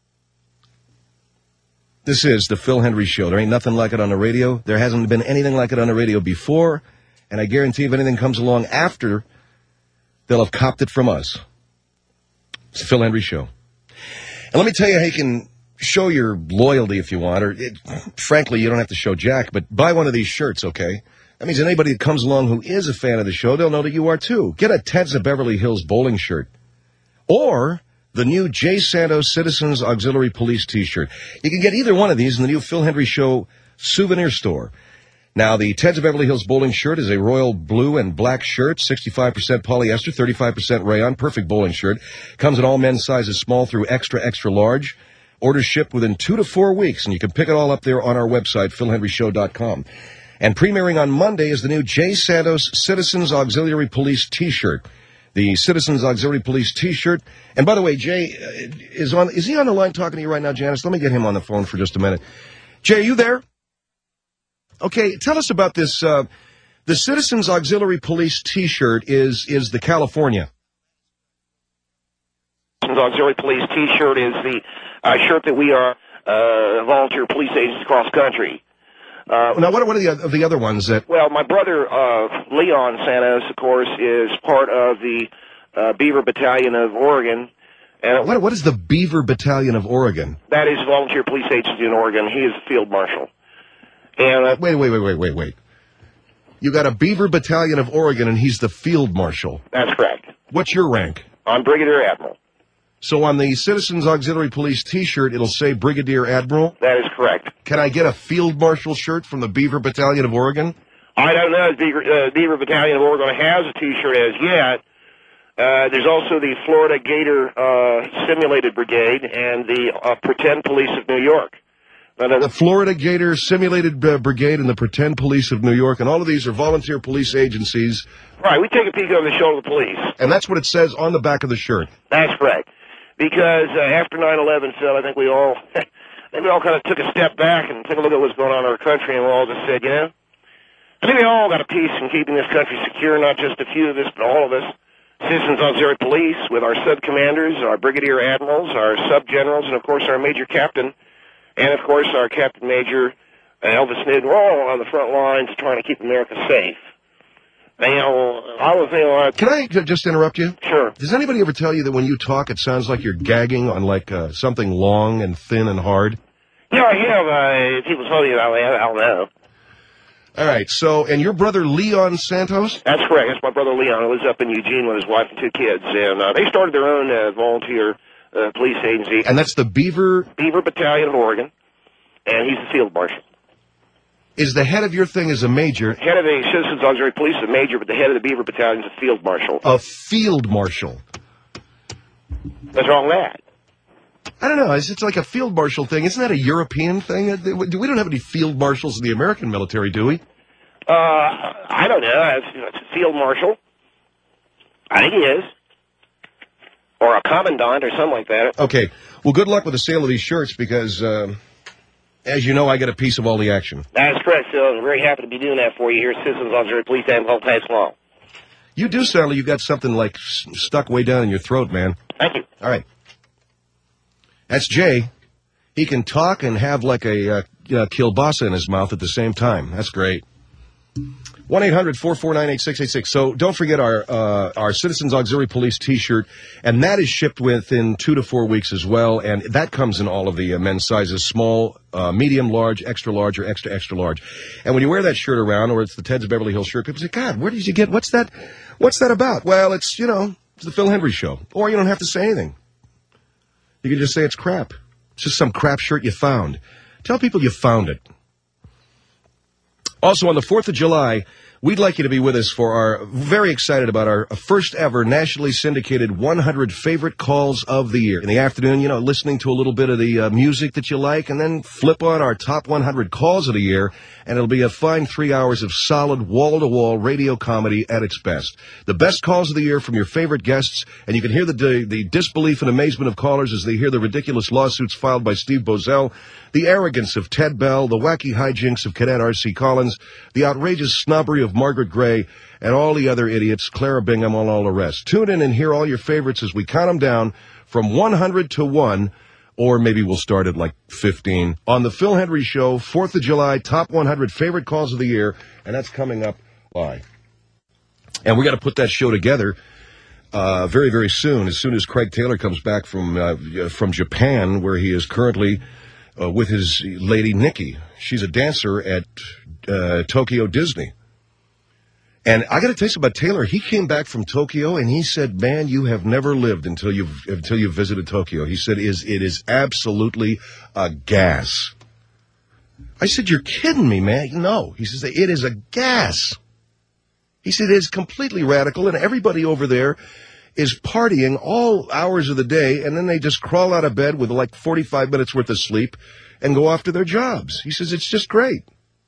This is the Phil Hendry Show. There ain't nothing like it on the radio. There hasn't been anything like it on the radio before. And I guarantee if anything comes along after, they'll have copped it from us. It's the Phil Hendry Show. And let me tell you how you can show your loyalty if you want. Or it, frankly, you don't have to show jack, but buy one of these shirts, okay? That means anybody that comes along who is a fan of the show, they'll know that you are too. Get a Ted's of Beverly Hills bowling shirt. Or the new Jay Santos Citizens Auxiliary Police T-shirt. You can get either one of these in the new Phil Hendry Show souvenir store. Now, the Ted's of Beverly Hills bowling shirt is a royal blue and black shirt, sixty-five percent polyester, thirty-five percent rayon, perfect bowling shirt. Comes in all men's sizes small through extra, extra large. Orders shipped within two to four weeks, and you can pick it all up there on our website, phil hendry show dot com. And premiering on Monday is the new Jay Santos Citizens Auxiliary Police T-shirt. The Citizens Auxiliary Police T-shirt. And by the way, Jay uh, is on. Is he on the line talking to you right now, Janice? Let me get him on the phone for just a minute. Jay, are you there? Okay, tell us about this. Uh, the Citizens Auxiliary Police T-shirt is is the California. Citizens Auxiliary Police T-shirt is the uh, shirt that we are uh, volunteer police agents across country. Uh, now, what are, what are the, of the other ones that... Well, my brother, uh, Leon Santos, of course, is part of the uh, Beaver Battalion of Oregon. And what, what is the Beaver Battalion of Oregon? That is volunteer police agency in Oregon. He is the field marshal. And uh, Wait, wait, wait, wait, wait, wait. You got a Beaver Battalion of Oregon, and he's the field marshal. That's correct. What's your rank? I'm Brigadier Admiral. So on the Citizens Auxiliary Police T-shirt, it'll say Brigadier Admiral? That is correct. Can I get a field marshal shirt from the Beaver Battalion of Oregon? I don't know if Beaver, uh, Beaver Battalion of Oregon has a T-shirt as yet. Uh, there's also the Florida Gator uh, Simulated Brigade and the uh, Pretend Police of New York. Now, the Florida Gator Simulated uh, Brigade and the Pretend Police of New York, and all of these are volunteer police agencies. Right, we take a peek over the shoulder of the police. And that's what it says on the back of the shirt. That's correct. Because uh, after nine eleven, Phil, I think we all, I think we all kind of took a step back and took a look at what's going on in our country, and we all just said, you know, I think we all got a piece in keeping this country secure, not just a few of us, but all of us. Citizens Auxiliary Police, with our sub-commanders, our brigadier admirals, our sub-generals, and, of course, our major captain, and, of course, our captain major, and Elvis Newton were all on the front lines trying to keep America safe. Now, I was, you know, Can I j- just interrupt you? Sure. Does anybody ever tell you that when you talk, it sounds like you're gagging on like uh, something long and thin and hard? Yeah, I have. Uh, people told me about that. I don't know. All right. So, and your brother Leon Santos? That's correct. That's my brother Leon, who lives up in Eugene with his wife and two kids, and uh, they started their own uh, volunteer uh, police agency. And that's the Beaver Beaver Battalion of Oregon, and he's the field marshal. Is the head of your thing is a major? Head of the Citizens Auxiliary Police is a major, but the head of the Beaver Battalion is a field marshal. A field marshal. What's wrong with that? I don't know. It's, it's like a field marshal thing. Isn't that a European thing? We don't have any field marshals in the American military, do we? Uh, I don't know. It's, it's a field marshal. I think he is. Or a commandant or something like that. Okay. Well, good luck with the sale of these shirts because, uh, as you know, I get a piece of all the action. That's correct, Phil. I'm very happy to be doing that for you here at Citizens Auxiliary Police and Pass Law. You do sound like you got something like s- stuck way down in your throat, man. Thank you. All right. That's Jay. He can talk and have like a uh, uh, kielbasa in his mouth at the same time. That's great. one eight hundred four four nine eight six eight six. So don't forget our uh, our Citizens Auxiliary Police T-shirt, and that is shipped within two to four weeks as well, and that comes in all of the uh, men's sizes, small, uh, medium, large, extra large, or extra, extra large. And when you wear that shirt around, or it's the Ted's Beverly Hills shirt, people say, God, where did you get, what's that, what's that about? Well, it's, you know, it's the Phil Hendry Show. Or you don't have to say anything. You can just say it's crap. It's just some crap shirt you found. Tell people you found it. Also, on the fourth of July, we'd like you to be with us for our, very excited about our first ever nationally syndicated one hundred favorite calls of the year. In the afternoon, you know, listening to a little bit of the uh, music that you like, and then flip on our top one hundred calls of the year, and it'll be a fine three hours of solid wall-to-wall radio comedy at its best. The best calls of the year from your favorite guests, and you can hear the, the, the disbelief and amazement of callers as they hear the ridiculous lawsuits filed by Steve Bozell, the arrogance of Ted Bell, the wacky hijinks of Cadet R C Collins, the outrageous snobbery of Margaret Gray, and all the other idiots, Clara Bingham, and all the rest. Tune in and hear all your favorites as we count them down from one hundred to one, or maybe we'll start at like fifteen, on the Phil Hendry Show, fourth of July, top one hundred favorite calls of the year, and that's coming up live. And we got to put that show together uh, very, very soon, as soon as Craig Taylor comes back from uh, from Japan, where he is currently uh, with his lady Nikki. She's a dancer at uh, Tokyo Disney. And I got to tell you something about Taylor. He came back from Tokyo, and he said, man, you have never lived until you've until you visited Tokyo. He said, is it is absolutely a gas. I said, you're kidding me, man. No. He says, it is a gas. He said, it is completely radical, and everybody over there is partying all hours of the day, and then they just crawl out of bed with like forty-five minutes worth of sleep and go off to their jobs. He says, it's just great.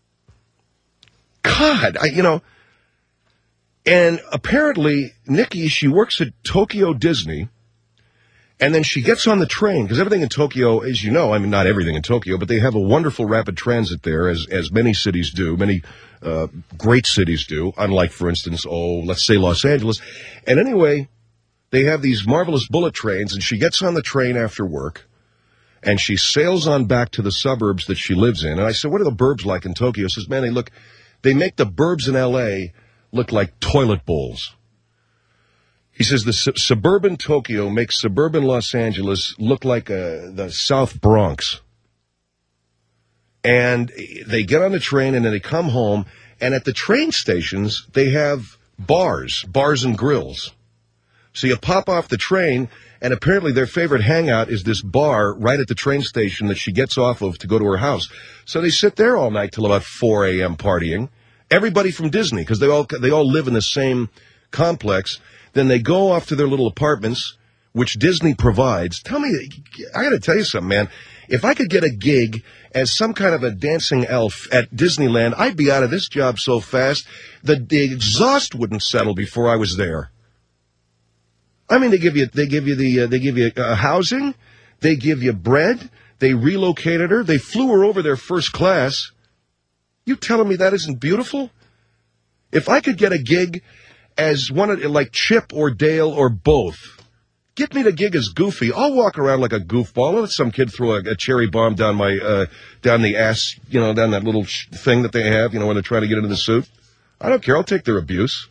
God, I, you know... And apparently, Nikki, she works at Tokyo Disney, and then she gets on the train, because everything in Tokyo, as you know, I mean, not everything in Tokyo, but they have a wonderful rapid transit there, as as many cities do, many uh, great cities do, unlike, for instance, oh, let's say Los Angeles. And anyway, they have these marvelous bullet trains, and she gets on the train after work, and she sails on back to the suburbs that she lives in. And I said, what are the burbs like in Tokyo? She says, man, they look, they make the burbs in L A look like toilet bowls. He says the su- suburban Tokyo makes suburban Los Angeles look like uh, the South Bronx. And they get on the train, and then they come home, and at the train stations, they have bars, bars and grills. So you pop off the train, and apparently their favorite hangout is this bar right at the train station that she gets off of to go to her house. So they sit there all night till about four a.m. partying. Everybody from Disney, because they all they all live in the same complex. Then they go off to their little apartments, which Disney provides. Tell me, I got to tell you something, man. If I could get a gig as some kind of a dancing elf at Disneyland, I'd be out of this job so fast that the exhaust wouldn't settle before I was there. I mean, they give you they give you the uh, they give you uh, housing, they give you bread. They relocated her. They flew her over there first class. You telling me that isn't beautiful? If I could get a gig as one of, like Chip or Dale or both, get me the gig as Goofy. I'll walk around like a goofball. I'll let some kid throw a, a cherry bomb down my, uh, down the ass, you know, down that little sh- thing that they have, you know, when they're trying to get into the suit. I don't care. I'll take their abuse.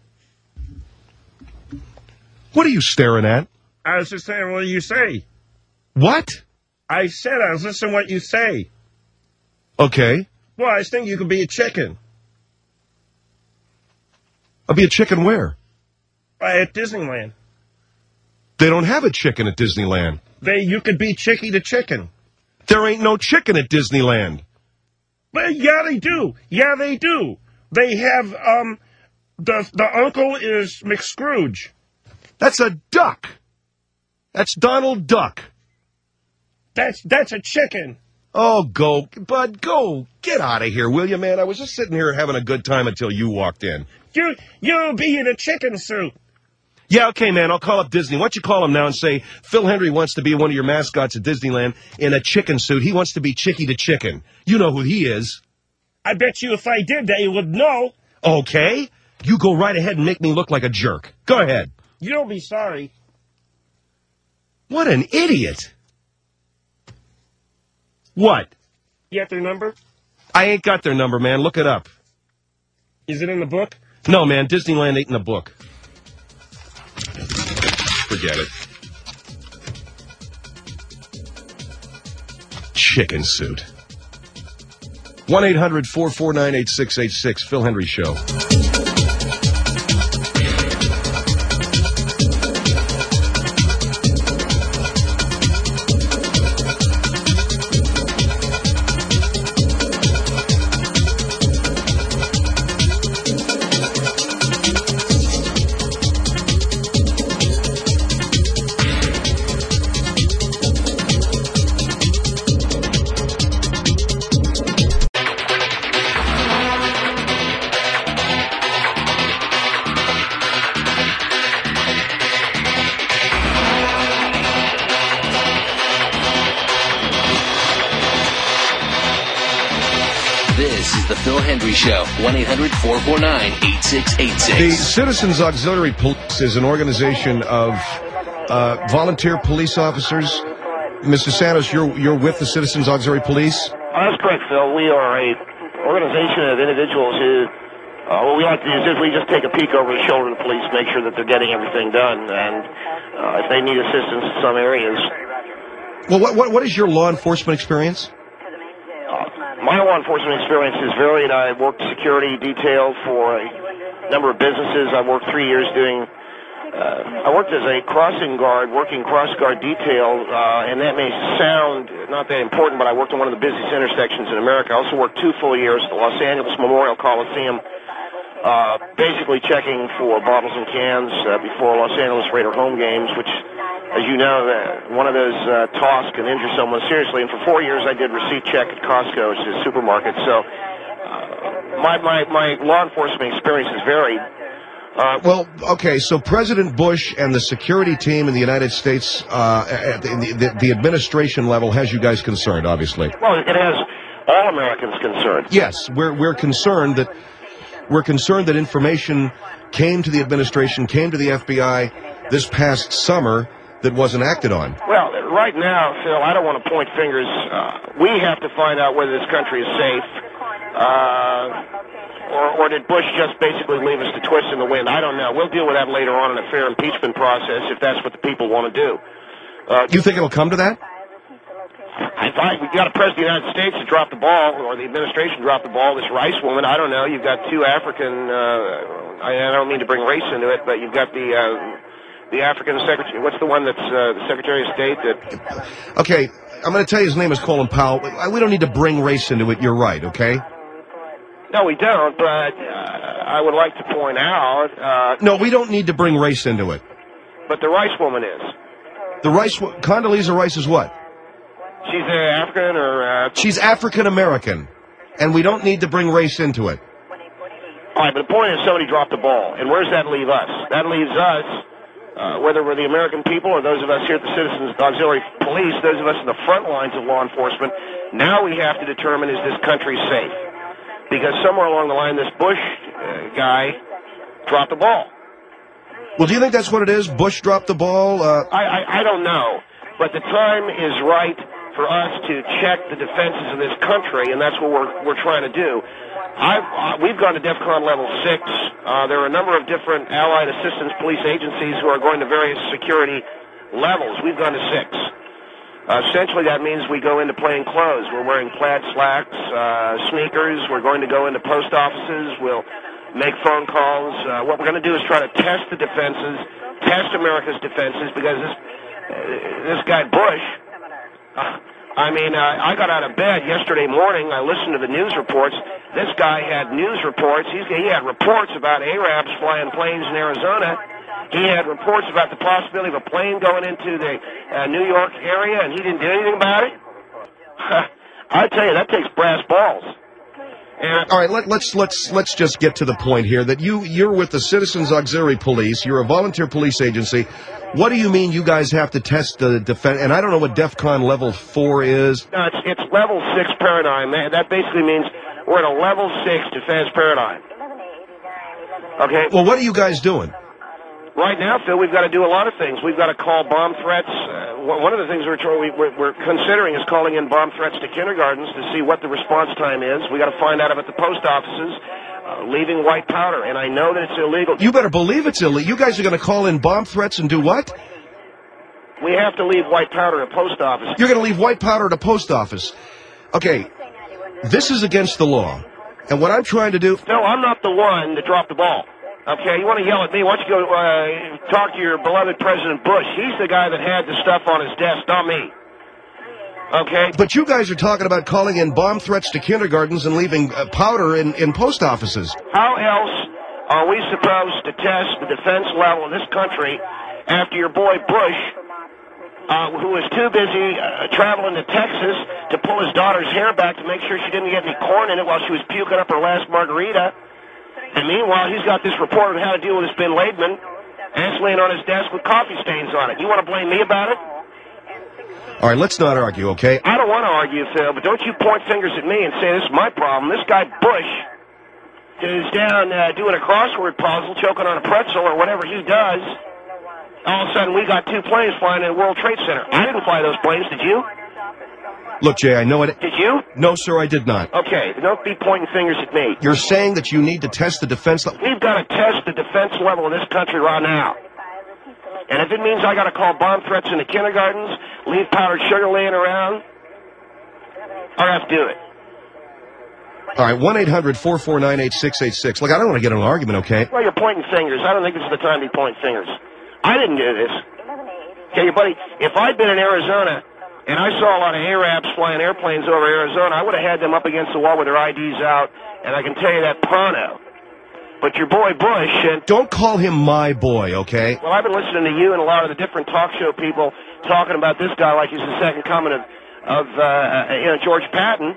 What are you staring at? I was just saying what you say. What? I said I was listening to what you say. Okay. Well, I think you could be a chicken. I'll be a chicken where? At Disneyland. They don't have a chicken at Disneyland. They, you could be Chicky the chicken. There ain't no chicken at Disneyland. But yeah, they do. Yeah, they do. They have, um, the, the uncle is McScrooge. That's a duck. That's Donald Duck. That's, that's a chicken. Oh, go, Bud, go. Get out of here, will you, man? I was just sitting here having a good time until you walked in. You, you'll be in a chicken suit. Yeah, okay, man, I'll call up Disney. Why don't you call him now and say, Phil Hendry wants to be one of your mascots at Disneyland in a chicken suit. He wants to be Chicky the Chicken. You know who he is. I bet you if I did that, you would know. Okay. You go right ahead and make me look like a jerk. Go ahead. You'll be sorry. What an idiot. What? You got their number? I ain't got their number, man. Look it up. Is it in the book? No, man. Disneyland ain't in the book. Forget it. Chicken suit. one eight hundred four four nine eight six eight six. Phil Hendry Show. Show, one eight hundred four four nine eight six eight six. The Citizens Auxiliary Police is an organization of uh, volunteer police officers. Mister Santos, you're you're with the Citizens Auxiliary Police? Oh, that's correct, Phil. We are a organization of individuals who, uh, what we like to do is we just take a peek over the shoulder of the police, make sure that they're getting everything done, and uh, if they need assistance in some areas. Well, what what, what is your law enforcement experience? My law enforcement experience is varied. I worked security detail for a number of businesses. I worked three years doing, uh, I worked as a crossing guard, working cross guard detail, uh, and that may sound not that important, but I worked on one of the busiest intersections in America. I also worked two full years at the Los Angeles Memorial Coliseum, uh, basically checking for bottles and cans uh, before Los Angeles Raider home games, which, as you know, uh, one of those uh, toss can injure someone seriously. And for four years, I did receipt check at Costco, which is a supermarket. So uh, my, my, my law enforcement experience is varied. Uh, well, okay, so President Bush and the security team in the United States, uh, at the, the, the administration level, has you guys concerned, obviously. Well, it has all Americans concerned. Yes, we're we're concerned that we're concerned that information came to the administration, came to the F B I this past summer that wasn't acted on. Well, right now, Phil, I don't want to point fingers. Uh, we have to find out whether this country is safe, uh, or, or did Bush just basically leave us to twist in the wind? I don't know. We'll deal with that later on in a fair impeachment process if that's what the people want to do. Uh, you think it'll come to that? I thought we've got a president of the United States to drop the ball, or the administration dropped the ball. This Rice woman, I don't know. You've got two African, uh, I, I don't mean to bring race into it, but you've got the... Uh, The African secretary, what's the one that's uh, the Secretary of State that... Okay, I'm going to tell you his name is Colin Powell. We don't need to bring race into it. You're right, okay? No, we don't, but uh, I would like to point out... Uh, no, we don't need to bring race into it. But the Rice woman is. The Rice... Condoleezza Rice is what? She's uh, African or... Uh, She's African-American, and we don't need to bring race into it. All right, but the point is somebody dropped the ball, and where does that leave us? That leaves us... Uh, whether we're the American people or those of us here at the Citizens Auxiliary Police, those of us in the front lines of law enforcement, now we have to determine, is this country safe? Because somewhere along the line, this Bush uh, guy dropped the ball. Well, do you think that's what it is? Bush dropped the ball? Uh, I, I, I don't know. But the time is right for us to check the defenses of this country, and that's what we're, we're trying to do. I've, uh, we've gone to DEFCON level six. Uh, there are a number of different allied assistance police agencies who are going to various security levels. We've gone to six. Uh, essentially, that means we go into plain clothes. We're wearing plaid slacks, uh, sneakers. We're going to go into post offices. We'll make phone calls. Uh, what we're going to do is try to test the defenses, test America's defenses, because this uh, this guy Bush, uh, I mean, uh, I got out of bed yesterday morning. I listened to the news reports. This guy had news reports. He's, he had reports about Arabs flying planes in Arizona. He had reports about the possibility of a plane going into the uh, New York area, and he didn't do anything about it. I tell you, that takes brass balls. And all right, let, let's let's let's just get to the point here that you you're with the Citizens Auxiliary Police. You're a volunteer police agency. What do you mean you guys have to test the defense? And I don't know what DEFCON level four is. No, it's it's level six paradigm. That basically means we're at a level six defense paradigm. Okay. Well, what are you guys doing? Right now, Phil, we've got to do a lot of things. We've got to call bomb threats. Uh, one of the things we're, we're, we're considering is calling in bomb threats to kindergartens to see what the response time is. We've got to find out about the post offices uh, leaving white powder, and I know that it's illegal. You better believe it's illegal. You guys are going to call in bomb threats and do what? We have to leave white powder at post office. You're going to leave white powder at a post office. Okay, this is against the law. And what I'm trying to do... No, I'm not the one that dropped the ball. Okay, you want to yell at me? Why don't you go uh, talk to your beloved President Bush? He's the guy that had the stuff on his desk, not me. Okay? But you guys are talking about calling in bomb threats to kindergartens and leaving uh, powder in, in post offices. How else are we supposed to test the defense level of this country after your boy Bush, uh, who was too busy uh, traveling to Texas to pull his daughter's hair back to make sure she didn't get any corn in it while she was puking up her last margarita? And meanwhile, he's got this report on how to deal with this Bin Laden, and it's laying on his desk with coffee stains on it. You want to blame me about it? All right, let's not argue, okay? I don't want to argue, Phil, but don't you point fingers at me and say this is my problem. This guy Bush is down uh, doing a crossword puzzle, choking on a pretzel or whatever he does. All of a sudden, we got two planes flying in the World Trade Center. I didn't fly those planes, did you? Look, Jay, I know it... Did you? No, sir, I did not. Okay, don't be pointing fingers at me. You're saying that you need to test the defense... Le- We've got to test the defense level of this country right now. And if it means I got to call bomb threats into kindergartens, leave powdered sugar laying around, I'll have to do it. All right, one eight hundred four four nine eight six eight six. Look, I don't want to get in an argument, okay? Well, you're pointing fingers. I don't think this is the time to be pointing fingers. I didn't do this. Okay, buddy, if I'd been in Arizona... and I saw a lot of Arabs flying airplanes over Arizona, I would have had them up against the wall with their I Ds out, and I can tell you that pronto. But your boy Bush... And, don't call him my boy, okay? Well, I've been listening to you and a lot of the different talk show people talking about this guy like he's the second coming of, of uh, you know, George Patton.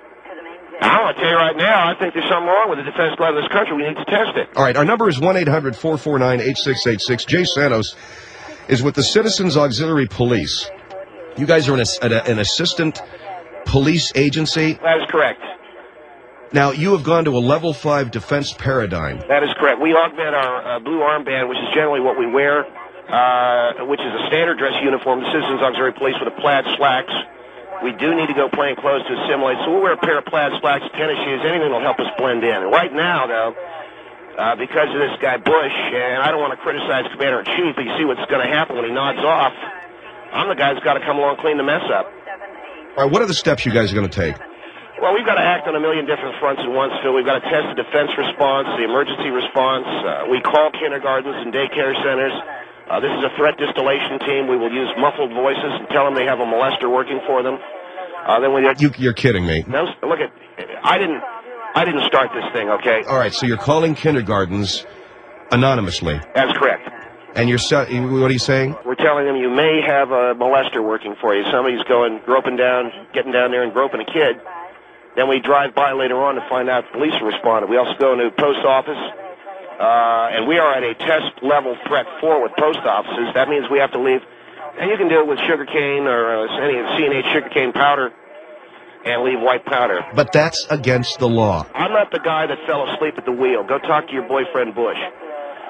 I want to tell you right now, I think there's something wrong with the defense level of this country. We need to test it. All right, our number is one eight hundred four four nine eight six eight six. Jay Santos is with the Citizens Auxiliary Police. You guys are an, an assistant police agency? That is correct. Now, you have gone to a level five defense paradigm. That is correct. We augment our uh, blue armband, which is generally what we wear, uh, which is a standard dress uniform, the Citizens Auxiliary Police with a plaid slacks. We do need to go plain clothes to assimilate, so we'll wear a pair of plaid slacks, tennis shoes, anything that will help us blend in. And right now, though, uh, because of this guy Bush, and I don't want to criticize Commander-in-Chief, but you see what's going to happen when he nods off. I'm the guy who's got to come along and clean the mess up. All right, what are the steps you guys are going to take? Well, we've got to act on a million different fronts at once, Phil. We've got to test the defense response, the emergency response. Uh, we call kindergartens and daycare centers. Uh, this is a threat distillation team. We will use muffled voices and tell them they have a molester working for them. Uh, then we. You, you're kidding me. No, look at. I didn't. I didn't start this thing. Okay. All right, so you're calling kindergartens anonymously. That's correct. And you're, what are you saying? We're telling them you may have a molester working for you. Somebody's going, groping down, getting down there and groping a kid. Then we drive by later on to find out the police have responded. We also go into the post office, uh, and we are at a test level threat four with post offices. That means we have to leave, and you can do it with sugarcane or uh, any C N H sugarcane powder and leave white powder. But that's against the law. I'm not the guy that fell asleep at the wheel. Go talk to your boyfriend Bush.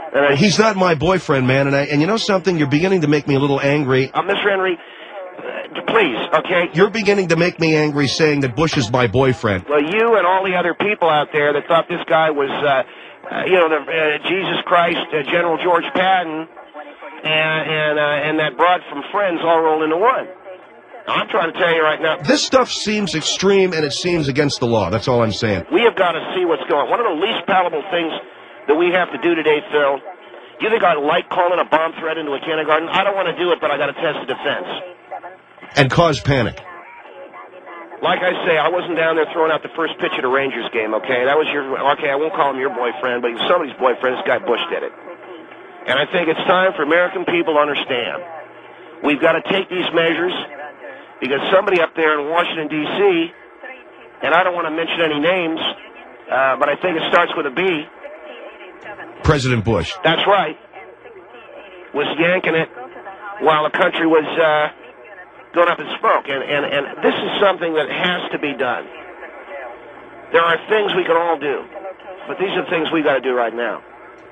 And I, He's not my boyfriend, man, and I, and you know something? You're beginning to make me a little angry. uh, Mister Henry, uh, please, okay? You're beginning to make me angry saying that Bush is my boyfriend. Well, you and all the other people out there that thought this guy was, uh, uh, you know, the uh, Jesus Christ, uh, General George Patton, and and, uh, and that broad from Friends all rolled into one. I'm trying to tell you right now. This stuff seems extreme, and it seems against the law. That's all I'm saying. We have got to see what's going on. One of the least palatable things that we have to do today, Phil, you think I like calling a bomb threat into a kindergarten? I don't want to do it, but I got to test the defense. And cause panic. Like I say, I wasn't down there throwing out the first pitch at a Rangers game, okay? That was your, okay, I won't call him your boyfriend, but he was somebody's boyfriend. This guy Bush did it. And I think it's time for American people to understand. We've got to take these measures because somebody up there in Washington, D C, and I don't want to mention any names, uh, but I think it starts with a B. President Bush. That's right. Was yanking it while the country was uh, going up in smoke. And, and, and this is something that has to be done. There are things we can all do, but these are things we got to do right now.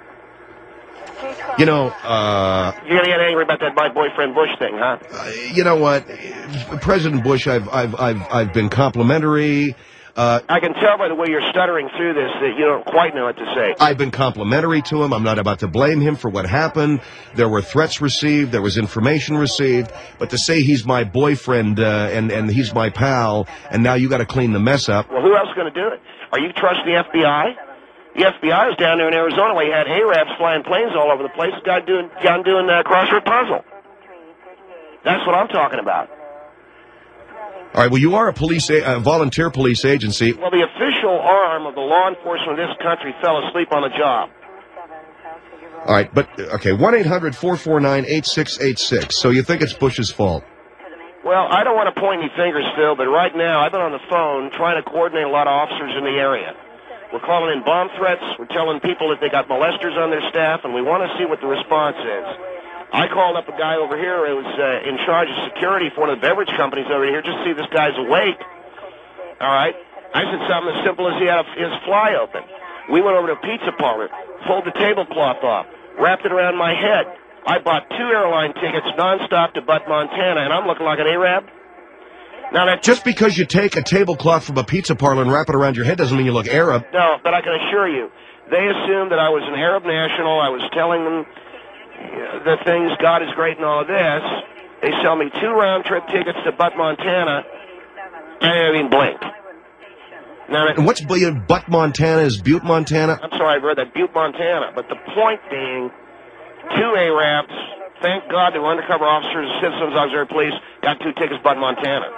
You know, uh... You're going to get angry about that my boyfriend Bush thing, huh? Uh, you know what? President Bush, I've, I've, I've, I've been complimentary. Uh, I can tell by the way you're stuttering through this that you don't quite know what to say. I've been complimentary to him. I'm not about to blame him for what happened. There were threats received. There was information received. But to say he's my boyfriend uh, and, and he's my pal, and now you got to clean the mess up. Well, who else is going to do it? Are you trusting the F B I? The F B I was down there in Arizona where you had Arabs flying planes all over the place. Guy doing, John doing uh, crossword puzzle. That's what I'm talking about. All right, well, you are a police, a, a volunteer police agency. Well, the official arm of the law enforcement of this country fell asleep on the job. All right, but, okay, one eight hundred four four nine eight six eight six. So you think it's Bush's fault? Well, I don't want to point any fingers, Phil, but right now I've been on the phone trying to coordinate a lot of officers in the area. We're calling in bomb threats. We're telling people that they got molesters on their staff, and we want to see what the response is. I called up a guy over here who was uh, in charge of security for one of the beverage companies over here just to see if this guy's awake. All right? I said something as simple as he had a, his fly open. We went over to a pizza parlor, pulled the tablecloth off, wrapped it around my head. I bought two airline tickets nonstop to Butte, Montana, and I'm looking like an Arab. Now that just because you take a tablecloth from a pizza parlor and wrap it around your head doesn't mean you look Arab. No, but I can assure you, they assumed that I was an Arab national. I was telling them the things, God is great and all of this. They sell me two round-trip tickets to Butte, Montana, and I didn't even blink. Now that, and what's Butte, Montana is Butte, Montana? I'm sorry, I've read that, Butte, Montana. But the point being, two Arabs, thank God they were undercover officers, citizens, auxiliary police, got two tickets to Butte, Montana.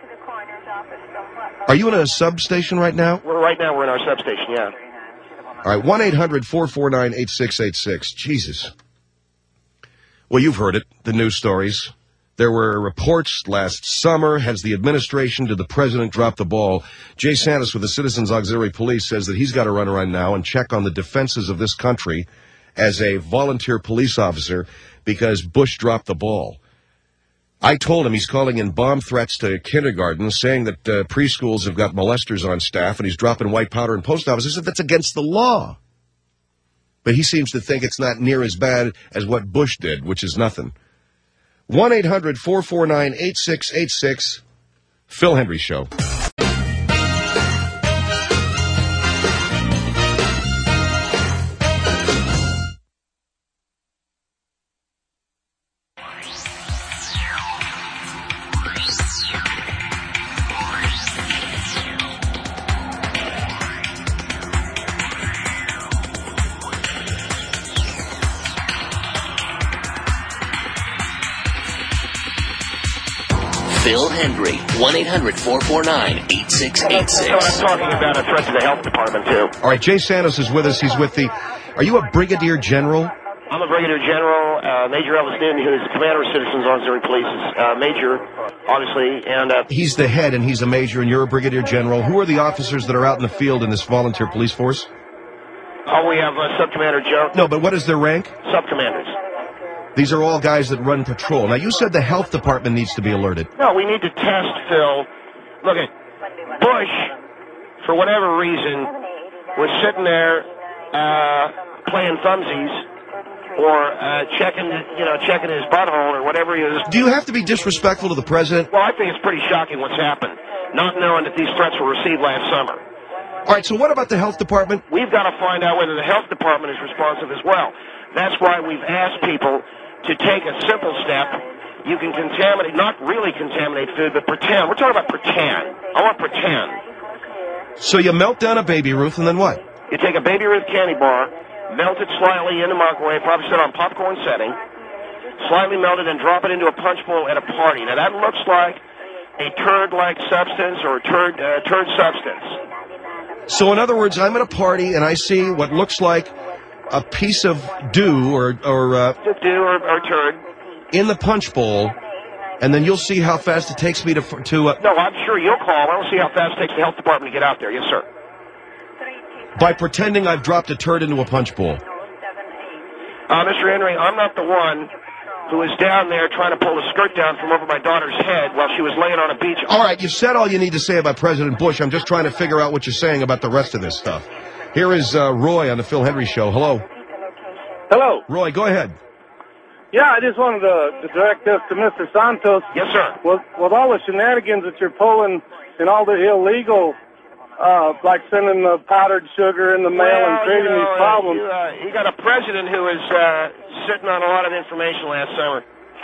Are you in a substation right now? We're right now we're in our substation, yeah. All right, one eight hundred four four nine eight six eight six. Jesus. Well, you've heard it, the news stories. There were reports last summer. Has the administration, did the president drop the ball? Jay Santis with the Citizens Auxiliary Police says that he's got to run around now and check on the defenses of this country as a volunteer police officer because Bush dropped the ball. I told him he's calling in bomb threats to kindergartens, saying that uh, preschools have got molesters on staff, and he's dropping white powder in post offices. I said, that's against the law. But he seems to think it's not near as bad as what Bush did, which is nothing. one eight hundred four four nine eight six eight six, Phil Hendry Show. Phil Hendry, one eight hundred four four nine eight six eight six. That's what I'm talking about, a threat to the health department, too. All right, Jay Santis is with us. He's with the... Are you a brigadier general? I'm a brigadier general. Uh, Major Elvis Newton, who is the commander of Citizens Auxiliary Police, is uh, major, obviously, and... Uh, he's the head, and he's a major, and you're a brigadier general. Who are the officers that are out in the field in this volunteer police force? Oh, we have uh, Subcommander Joe. No, but what is their rank? Subcommanders. These are all guys that run patrol. Now, you said the health department needs to be alerted. No, we need to test, Phil. Look at Bush, for whatever reason, was sitting there uh, playing thumbsies or uh, checking, you know, checking his butthole or whatever he is. Do you have to be disrespectful to the president? Well, I think it's pretty shocking what's happened, not knowing that these threats were received last summer. All right, so what about the health department? We've got to find out whether the health department is responsive as well. That's why we've asked people to take a simple step. You can contaminate, not really contaminate food, but pretend. We're talking about pretend. I want pretend. So you melt down a Baby Ruth, and then what? You take a Baby Ruth candy bar, melt it slightly in the microwave, probably set on popcorn setting, slightly melt it, and drop it into a punch bowl at a party. Now, that looks like a turd-like substance or a turd, uh, turd substance. So, in other words, I'm at a party, and I see what looks like a piece of dew or, or uh, dew or, or turd in the punch bowl, and then you'll see how fast it takes me to... to uh, no, I'm sure you'll call. I don't see how fast it takes the health department to get out there. Yes, sir. By pretending I've dropped a turd into a punch bowl. Uh, Mister Henry, I'm not the one who was down there trying to pull the skirt down from over my daughter's head while she was laying on a beach. All right, you've said all you need to say about President Bush. I'm just trying to figure out what you're saying about the rest of this stuff. Here is uh, Roy on the Phil Hendry Show. Hello. Hello. Roy, go ahead. Yeah, I just wanted to, to direct this to Mister Santos. Yes, sir. With, with all the shenanigans that you're pulling and all the illegal, uh, like sending the powdered sugar in the mail well, and creating you know, these problems. You, uh, you got a president who is uh, sitting on a lot of information last summer.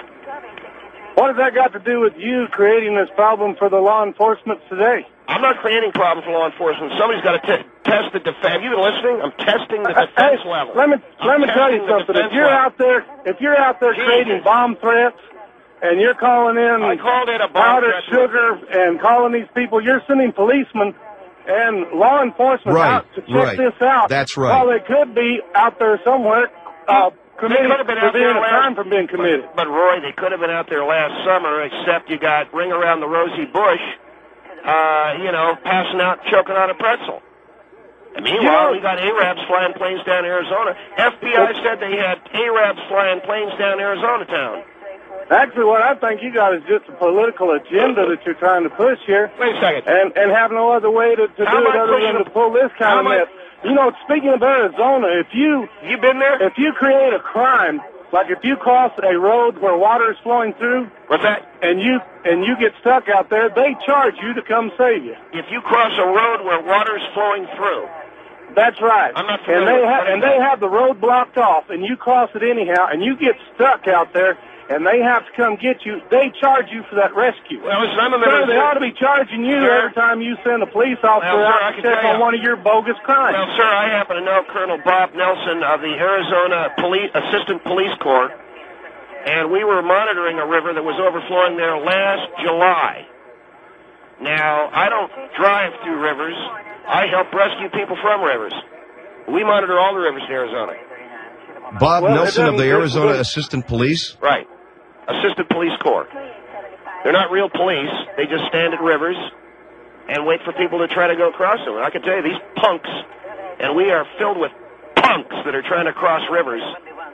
What has that got to do with you creating this problem for the law enforcement today? I'm not creating problems for law enforcement. Somebody's got to t- test the defense. Have you been listening? I'm testing the defense hey, level. Let me let I'm me tell you testing the something. If defense you're level. out there, if you're out there Jesus. creating bomb threats, and you're calling in I called it a bomb powdered threat. sugar and calling these people, you're sending policemen and law enforcement Right, out to check right. this out. That's right. While they could be out there somewhere. Uh, committing, They could have been out there preventing a last- crime from being committed. But, but Roy, they could have been out there last summer, except you got Ring Around the Rosie Bush, uh, you know, passing out, choking on a pretzel. And meanwhile, we got Arabs flying planes down Arizona. F B I said they had Arabs flying planes down Arizona town. Actually, what I think you got is just a political agenda that you're trying to push here. Wait a second. And and have no other way to, to do How am it I other pushing than a- to pull this kind how of am I- mess. You know, speaking of Arizona, if you you been there? If you create a crime, like if you cross a road where water is flowing through, what's that? And you and you get stuck out there, they charge you to come save you. If you cross a road where water is flowing through. That's right. I'm not and familiar they with ha- what and is they that. have the road blocked off, and you cross it anyhow, and you get stuck out there, and they have to come get you. They charge you for that rescue. Well, listen, I'm a So member of they the- ought to be charging you Sir? every time you send a police officer Well, sir, I out to can check tell on you. one of your bogus crimes. Well, sir, I happen to know Colonel Bob Nelson of the Arizona Police Assistant Police Corps, and we were monitoring a river that was overflowing there last July. Now, I don't drive through rivers. I help rescue people from rivers. We monitor all the rivers in Arizona. Bob Well, it Nelson of the doesn't- Arizona Assistant Police? Right. Assistant Police Corps. They're not real police. They just stand at rivers and wait for people to try to go across them. And I can tell you, these punks, and we are filled with punks that are trying to cross rivers.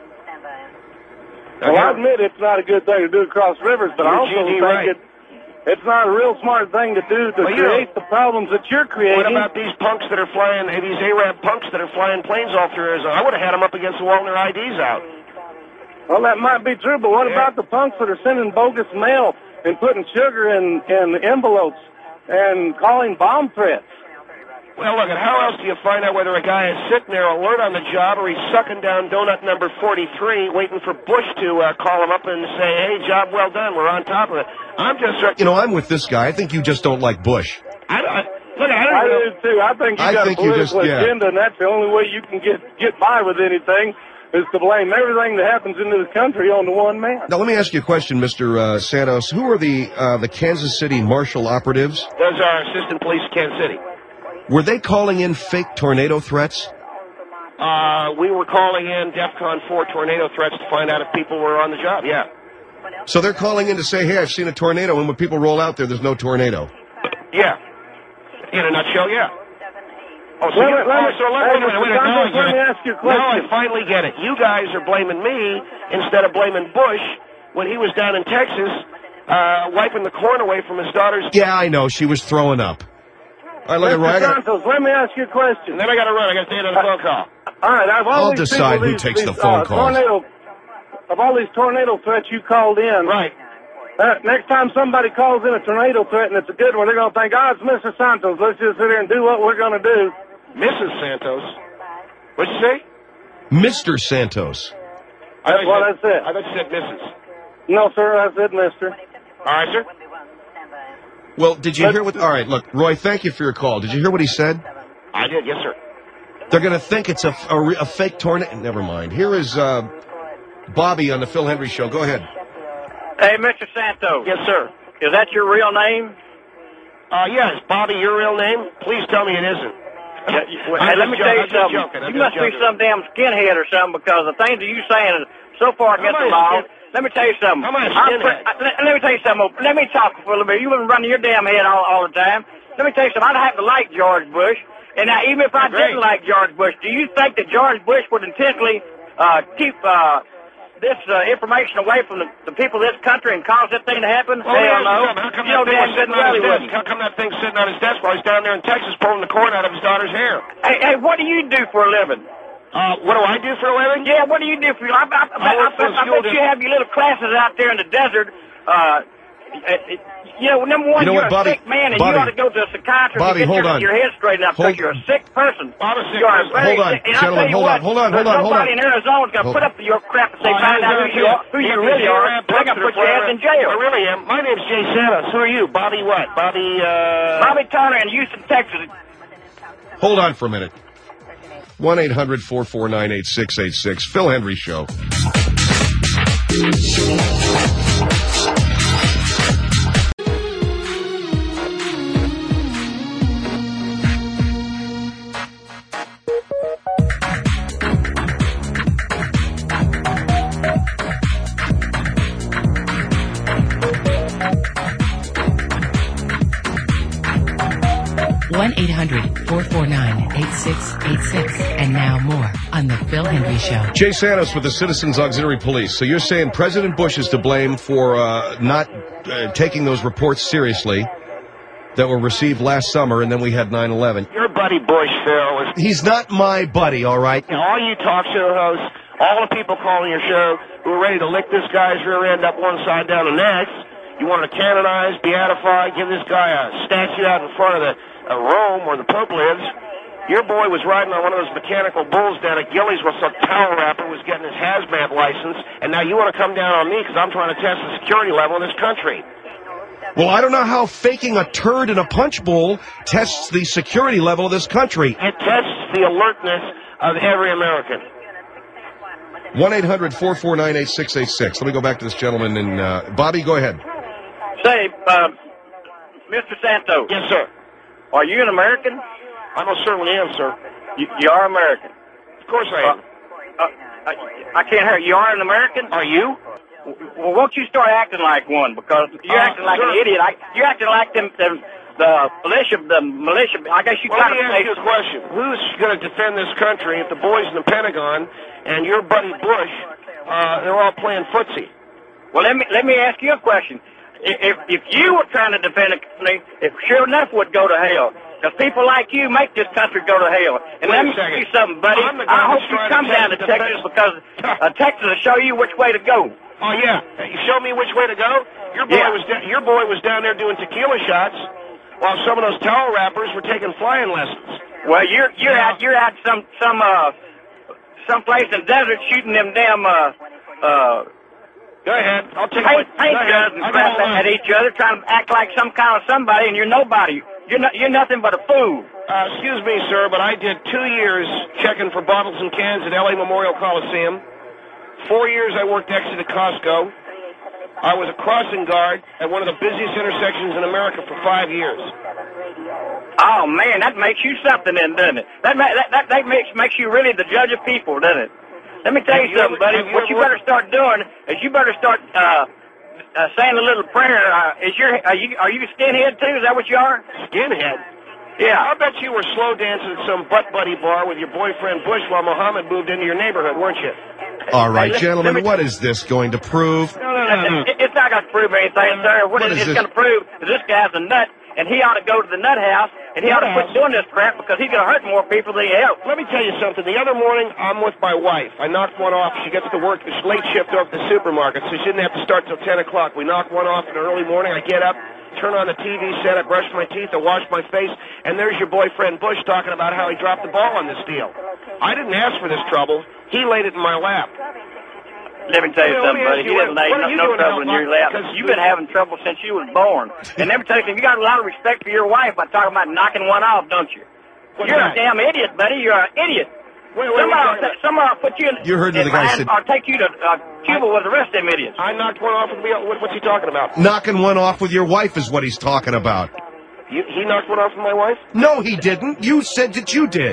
Well, I admit it's not a good thing to do across rivers, but I You're also G D think right. it, it's not a real smart thing to do to Well, you create the problems that you're creating. What about these punks that are flying, these Arab punks that are flying planes all through Arizona? I would have had them up against the wall and their I Ds out. Well, that might be true, but what Yeah. about the punks that are sending bogus mail and putting sugar in, in envelopes and calling bomb threats? Well, look, at how else do you find out whether a guy is sitting there alert on the job or he's sucking down donut number forty-three waiting for Bush to uh, call him up and say, hey, job well done, we're on top of it. I'm just... Uh, You know, I'm with this guy. I think you just don't like Bush. I, I, look, I don't I know. do, too. I think you I got think a you political just- yeah. agenda, and that's the only way you can get, get by with anything is to blame everything that happens in this country on the one man. Now, let me ask you a question, Mister Uh, Santos. Who are the uh, the Kansas City marshal operatives? Those are assistant police in Kansas City. Were they calling in fake tornado threats? Uh, we were calling in DEFCON four tornado threats to find out if people were on the job, yeah. So they're calling in to say, hey, I've seen a tornado, and when people roll out there, there's no tornado. Yeah. In a nutshell, yeah. Oh, so, Let you, me- let oh, me- so let, hey, wait a minute, wait a minute. Now I Mister get Let me it. ask you a Now I question. finally get it. You guys are blaming me instead of blaming Bush when he was down in Texas uh, wiping the corn away from his daughter's... Yeah, I know. She was throwing up. All right, look at Ryan. Santos, let me ask you a question. And then I got to run. I got to take another phone call. All right, I've I'll always decide who these, takes these, the phone uh, calls. Tornado, of all these tornado threats you called in. Right. Uh, next time somebody calls in a tornado threat and it's a good one, they're going to think, oh, it's Mister Santos. Let's just sit here and do what we're going to do. Missus Santos. What'd you say? Mister Santos. I That's what I said. I thought you said Missus No, sir, I said Mister All right, sir. Well, did you hear what... All right, look, Roy, thank you for your call. Did you hear what he said? I did, yes, sir. They're going to think it's a, a, a fake tornado. Never mind. Here is uh, Bobby on the Phil Hendry Show. Go ahead. Hey, Mister Santos. Yes, sir. Is that your real name? Uh, yes, Bobby, your real name? Please tell me it isn't. Yeah, you- hey, let me tell you something. You must be some damn skinhead or something because the things that you saying is so far against the law. Let me tell you something. How am I a I'm skinhead? pre- let, let me tell you something. Let me talk for a little bit. You've been running your damn head all, all the time. Let me tell you something. I'd have to like George Bush. And now, even if I Great. didn't like George Bush, do you think that George Bush would intentionally uh, keep uh, this uh, information away from the, the people of this country and cause that thing to happen? Well, Hell here's no. the problem. How come You know that thing damn was good sitting and on well his he desk? wouldn't. How come that thing's sitting on his desk while he's down there in Texas pulling the cord out of his daughter's hair? Hey, hey, what do you do for a living? Uh, what do I do for a living? Yeah, what do you do for I, I, I, I, work I, for a bet- I school bet you district. have your little classes out there in the desert. Uh, uh, you know, number one, You know you're what, a Bobby? sick man, and Bobby. you ought to go to a psychiatrist Bobby, and get hold your, on. your head straightened up Hold- because you're a sick person. I'm a sick You're person. very Hold on, sick. And I'll gentlemen, tell you hold what, on, hold on, hold there's on, hold nobody on. in Arizona's going to Hold- put up with your crap if they Oh, find I out who don't you, care. are, who you If really you're are. a They're going to punster put your ass forever. in jail. I really am. My name's Jay Santos. Who are you? Bobby what? Bobby, uh... Bobby Turner in Houston, Texas. Hold on for a minute. one eight hundred four four nine eight six eight six. Phil Hendry Show. one eight hundred four four nine eight six eight six. And now more on The Phil Hendry Show. Jay Santos with the Citizens Auxiliary Police. So you're saying President Bush is to blame for uh, not uh, taking those reports seriously that were received last summer, and then we had nine eleven. Your buddy Bush, Phil, is... He's not my buddy, all right? You know, all you talk show hosts, all the people calling your show who are ready to lick this guy's rear end up one side down the next, you want to canonize, beatify, give this guy a statue out in front of the uh, Rome where the Pope lives. Your boy was riding on one of those mechanical bulls down at Gillies while some towel rapper was getting his hazmat license, and now you want to come down on me because I'm trying to test the security level in this country. Well, I don't know how faking a turd in a punch bowl tests the security level of this country. It tests the alertness of every American. one eight hundred four four nine eight six eight six. Let me go back to this gentleman. And uh, Bobby, go ahead. Say, uh, Mister Santos. Yes, sir. Are you an American? I most certainly am, sir. You, you are American. Of course I am. Uh, uh, I, I can't hear you. You are an American? Are you? Well, won't you start acting like one? Because you're Uh, acting like sir. an idiot. I, you're acting like them, them, the militia, the militia. I guess you Well, got let me to ask you a question. Who's going to defend this country if the boys in the Pentagon and your buddy Bush, uh, they're all playing footsie? Well, let me let me ask you a question. If if you were trying to defend the country, it sure enough would go to hell. Because people like you make this country go to hell. And Wait let a me second. tell you something, buddy. I'm the guy I hope that's you trying come to down to defend- Texas because uh, Texas will show you which way to go. Oh yeah, you show me which way to go. Your boy Yeah. was da- your boy was down there doing tequila shots, while some of those towel rappers were taking flying lessons. Well, you're you're at you're at some some uh some place in the desert shooting them damn uh uh. Go ahead, I'll take paint, my- paint go ahead. guns and I crap got all at each other, trying to act like some kind of somebody, and you're nobody. You're not, you're nothing but a fool. Uh, excuse me, sir, but I did two years checking for bottles and cans at L A Memorial Coliseum. Four years I worked next to the Costco. I was a crossing guard at one of the busiest intersections in America for five years. Oh man, that makes you something, then, doesn't it? That ma- that that, that makes makes you really the judge of people, doesn't it? Let me tell Have you you something, ever- buddy. have you What you ever- better start doing is you better start uh, uh, saying a little prayer. Uh, is your are you are you a skinhead too? Is that what you are? Skinhead? Yeah. I bet you were slow dancing at some butt buddy bar with your boyfriend Bush while Muhammad moved into your neighborhood, weren't you? All right, Hey, let- gentlemen, let me- what is this going to prove? No, no, no, no. It, it's not going to prove anything, sir. What, What it- is it's this? going to prove is this guy's a nut, and he ought to go to the nut house, and he ought to quit doing this crap because he's going to hurt more people than he helps. Let me tell you something. The other morning, I'm with my wife. I knocked one off. She gets to work this late shift over at the supermarket, so she didn't have to start till ten o'clock. We knock one off in the early morning. I get up, turn on the T V set, I brush my teeth, I wash my face, and there's your boyfriend Bush talking about how he dropped the ball on this deal. I didn't ask for this trouble. He laid it in my lap. Let me tell you Well, let something, me buddy. ask He you, didn't what- lay what are no, you no doing to trouble help in your Buck? lap. Because You've been having trouble since you was born. And let me tell you, you got a lot of respect for your wife by talking about knocking one off, don't you? What's You're that? a damn idiot, buddy. You're an idiot. Wait, wait, somebody, wait, will, somebody will put you in. You heard what in the guy line said. Or take you to uh, Cuba with the rest of them idiots. I knocked one off with me. What, what's he talking about? Knocking one off with your wife is what he's talking about. You, he knocked one off with my wife? No, he didn't. You said that you did.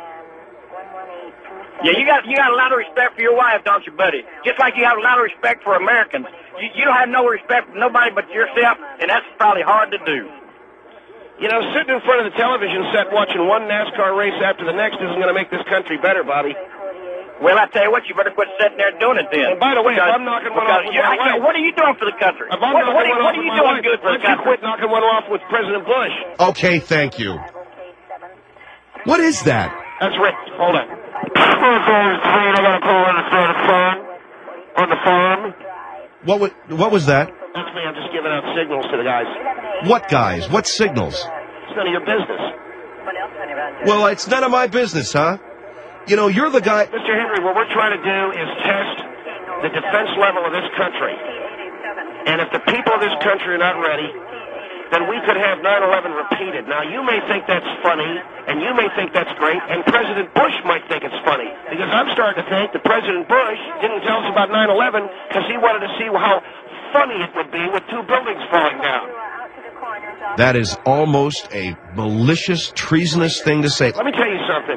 Yeah, you got you got a lot of respect for your wife, don't you, buddy? Just like you have a lot of respect for Americans. You, you don't have no respect for nobody but yourself, and that's probably hard to do. You know, sitting in front of the television set watching one NASCAR race after the next isn't going to make this country better, Bobby. Well, I tell you what, you better quit sitting there doing it then. And by the way, because, if I'm knocking one off with you, my I, wife, what are you doing for the country? if I'm What, knocking what, are, one what off are with you my doing wife, good for why the don't you country? quit knocking one off with President Bush? Okay, thank you. What is that? That's Rick. Hold on. I got a call on the phone. On the phone. What was, what was that? That's me. I'm just giving out signals to the guys. What guys? What signals? It's none of your business. Well, it's none of my business, huh? You know, you're the guy... Mister Henry, what we're trying to do is test the defense level of this country. And if the people of this country are not ready, then we could have nine eleven repeated. Now, you may think that's funny, and you may think that's great, and President Bush might think it's funny. Because I'm starting to think that President Bush didn't tell us about nine eleven because he wanted to see how funny it would be with two buildings falling down. That is almost a malicious, treasonous thing to say. Let me tell you something.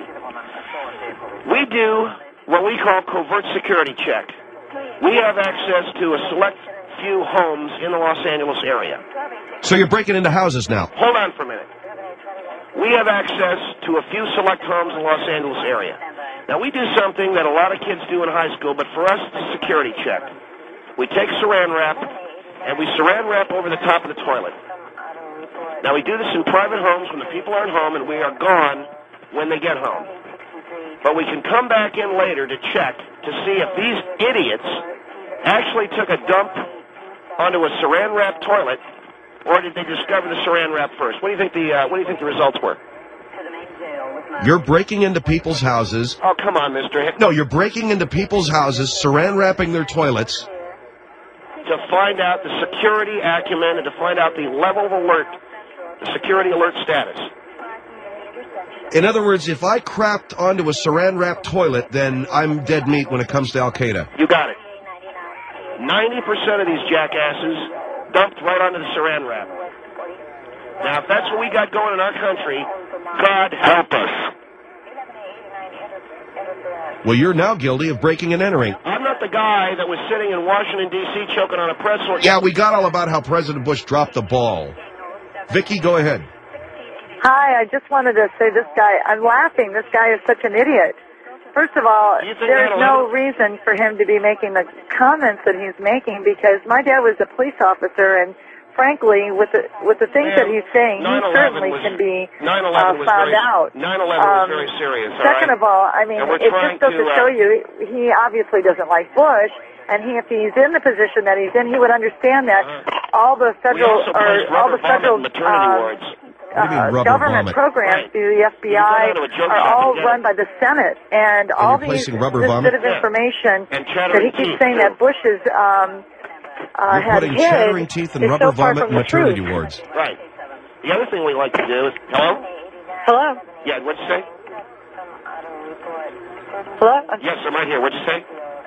We do what we call covert security check. We have access to a select few homes in the Los Angeles area. So you're breaking into houses now? Hold on for a minute. We have access to a few select homes in the Los Angeles area. Now, we do something that a lot of kids do in high school, but for us, it's a security check. We take saran wrap, and we saran wrap over the top of the toilet. Now, we do this in private homes when the people aren't home, and we are gone when they get home. But we can come back in later to check to see if these idiots actually took a dump onto a saran wrap toilet, or did they discover the saran wrap first? What do you think the uh, What do you think the results were? You're breaking into people's houses. Oh, come on, Mister Hick. No, you're breaking into people's houses, saran wrapping their toilets. To find out the security acumen and to find out the level of alert, the security alert status. In other words, if I crapped onto a saran wrap toilet, then I'm dead meat when it comes to Al Qaeda. You got it. ninety percent of these jackasses dumped right onto the saran wrap. Now, if that's what we got going in our country, God help us. Well, you're now guilty of breaking and entering. I'm not the guy that was sitting in Washington, D C choking on a pretzel. Yeah, we got all about how President Bush dropped the ball. Vicky, go ahead. Hi, I just wanted to say this guy, I'm laughing. This guy is such an idiot. First of all, there's no reason for him to be making the comments that he's making because my dad was a police officer and frankly, with the with the things that he's saying, he certainly was, can be nine uh, eleven was found very, out. nine eleven was Um, very serious. all Second right? of all, I mean, And we're it trying just goes to, to uh, show you he obviously doesn't like Bush, and he, if he's in the position that he's in, he would understand that all the federal also or placed all rubber the federal vomit in maternity uh, wards. What do you mean, uh, rubber government vomit? programs Right. through the F B You I go down to a joke are shop all and get run it. by the Senate, and all you're these placing rubber this vomit? bit of Yeah. information And that chattering he keeps teeth, saying too. that Bush is um, uh, You're had putting hid chattering teeth and is rubber so far vomit from in the truth. maternity wards. Right. The other thing we like to do is... Hello? Hello. Yeah, what'd you say? Hello. Yes, I'm right here. What'd you say?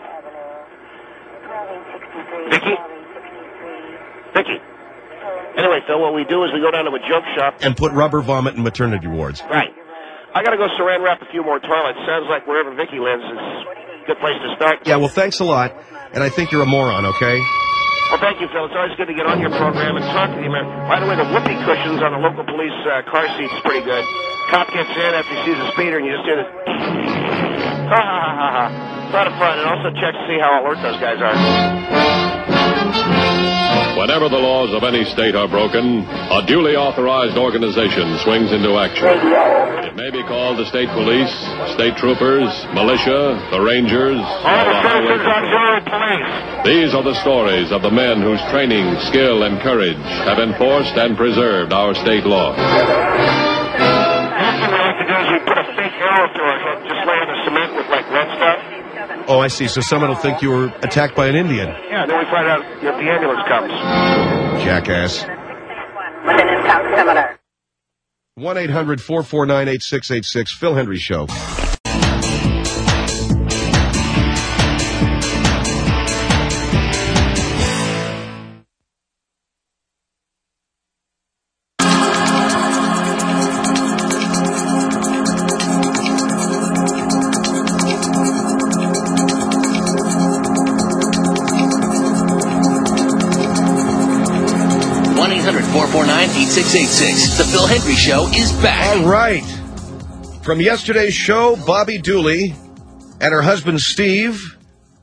Vicky? Vicky? Anyway, Phil, what we do is we go down to a joke shop. And put rubber vomit in maternity wards. Right. I got to go saran wrap a few more toilets. Sounds like wherever Vicky lives is a good place to start. Yeah, well, thanks a lot. And I think you're a moron, okay? Well, thank you, Phil. It's always good to get on your program and talk to you, man. By the way, the whoopee cushions on the local police uh, car seats is pretty good. Cop gets in after he sees a speeder, and you just hear this. Ha ha ha ha ha. It's a lot of fun, and also check to see how alert those guys are. Whenever the laws of any state are broken, a duly authorized organization swings into action. It may be called the state police, state troopers, militia, the rangers, or the highway patrol. These are the stories of the men whose training, skill, and courage have enforced and preserved our state laws. Oh, I see. So someone will think you were attacked by an Indian. Yeah, then we find out if the ambulance comes. Jackass. one eight hundred four four nine eight six eight six, Phil Hendry Show. four four nine eight six eight six. The Phil Hendry Show is back. All right. From yesterday's show, Bobby Dooley and her husband Steve,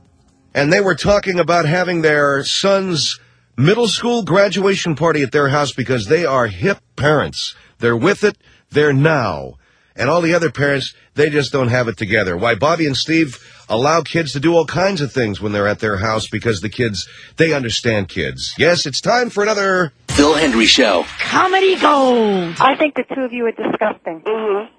and they were talking about having their son's middle school graduation party at their house because they are hip parents. They're with it. They're now. And all the other parents, they just don't have it together. Why Bobby and Steve allow kids to do all kinds of things when they're at their house because the kids, they understand kids. Yes, it's time for another Phil Hendry Show. Comedy gold. I think the two of you are disgusting. Mm-hmm.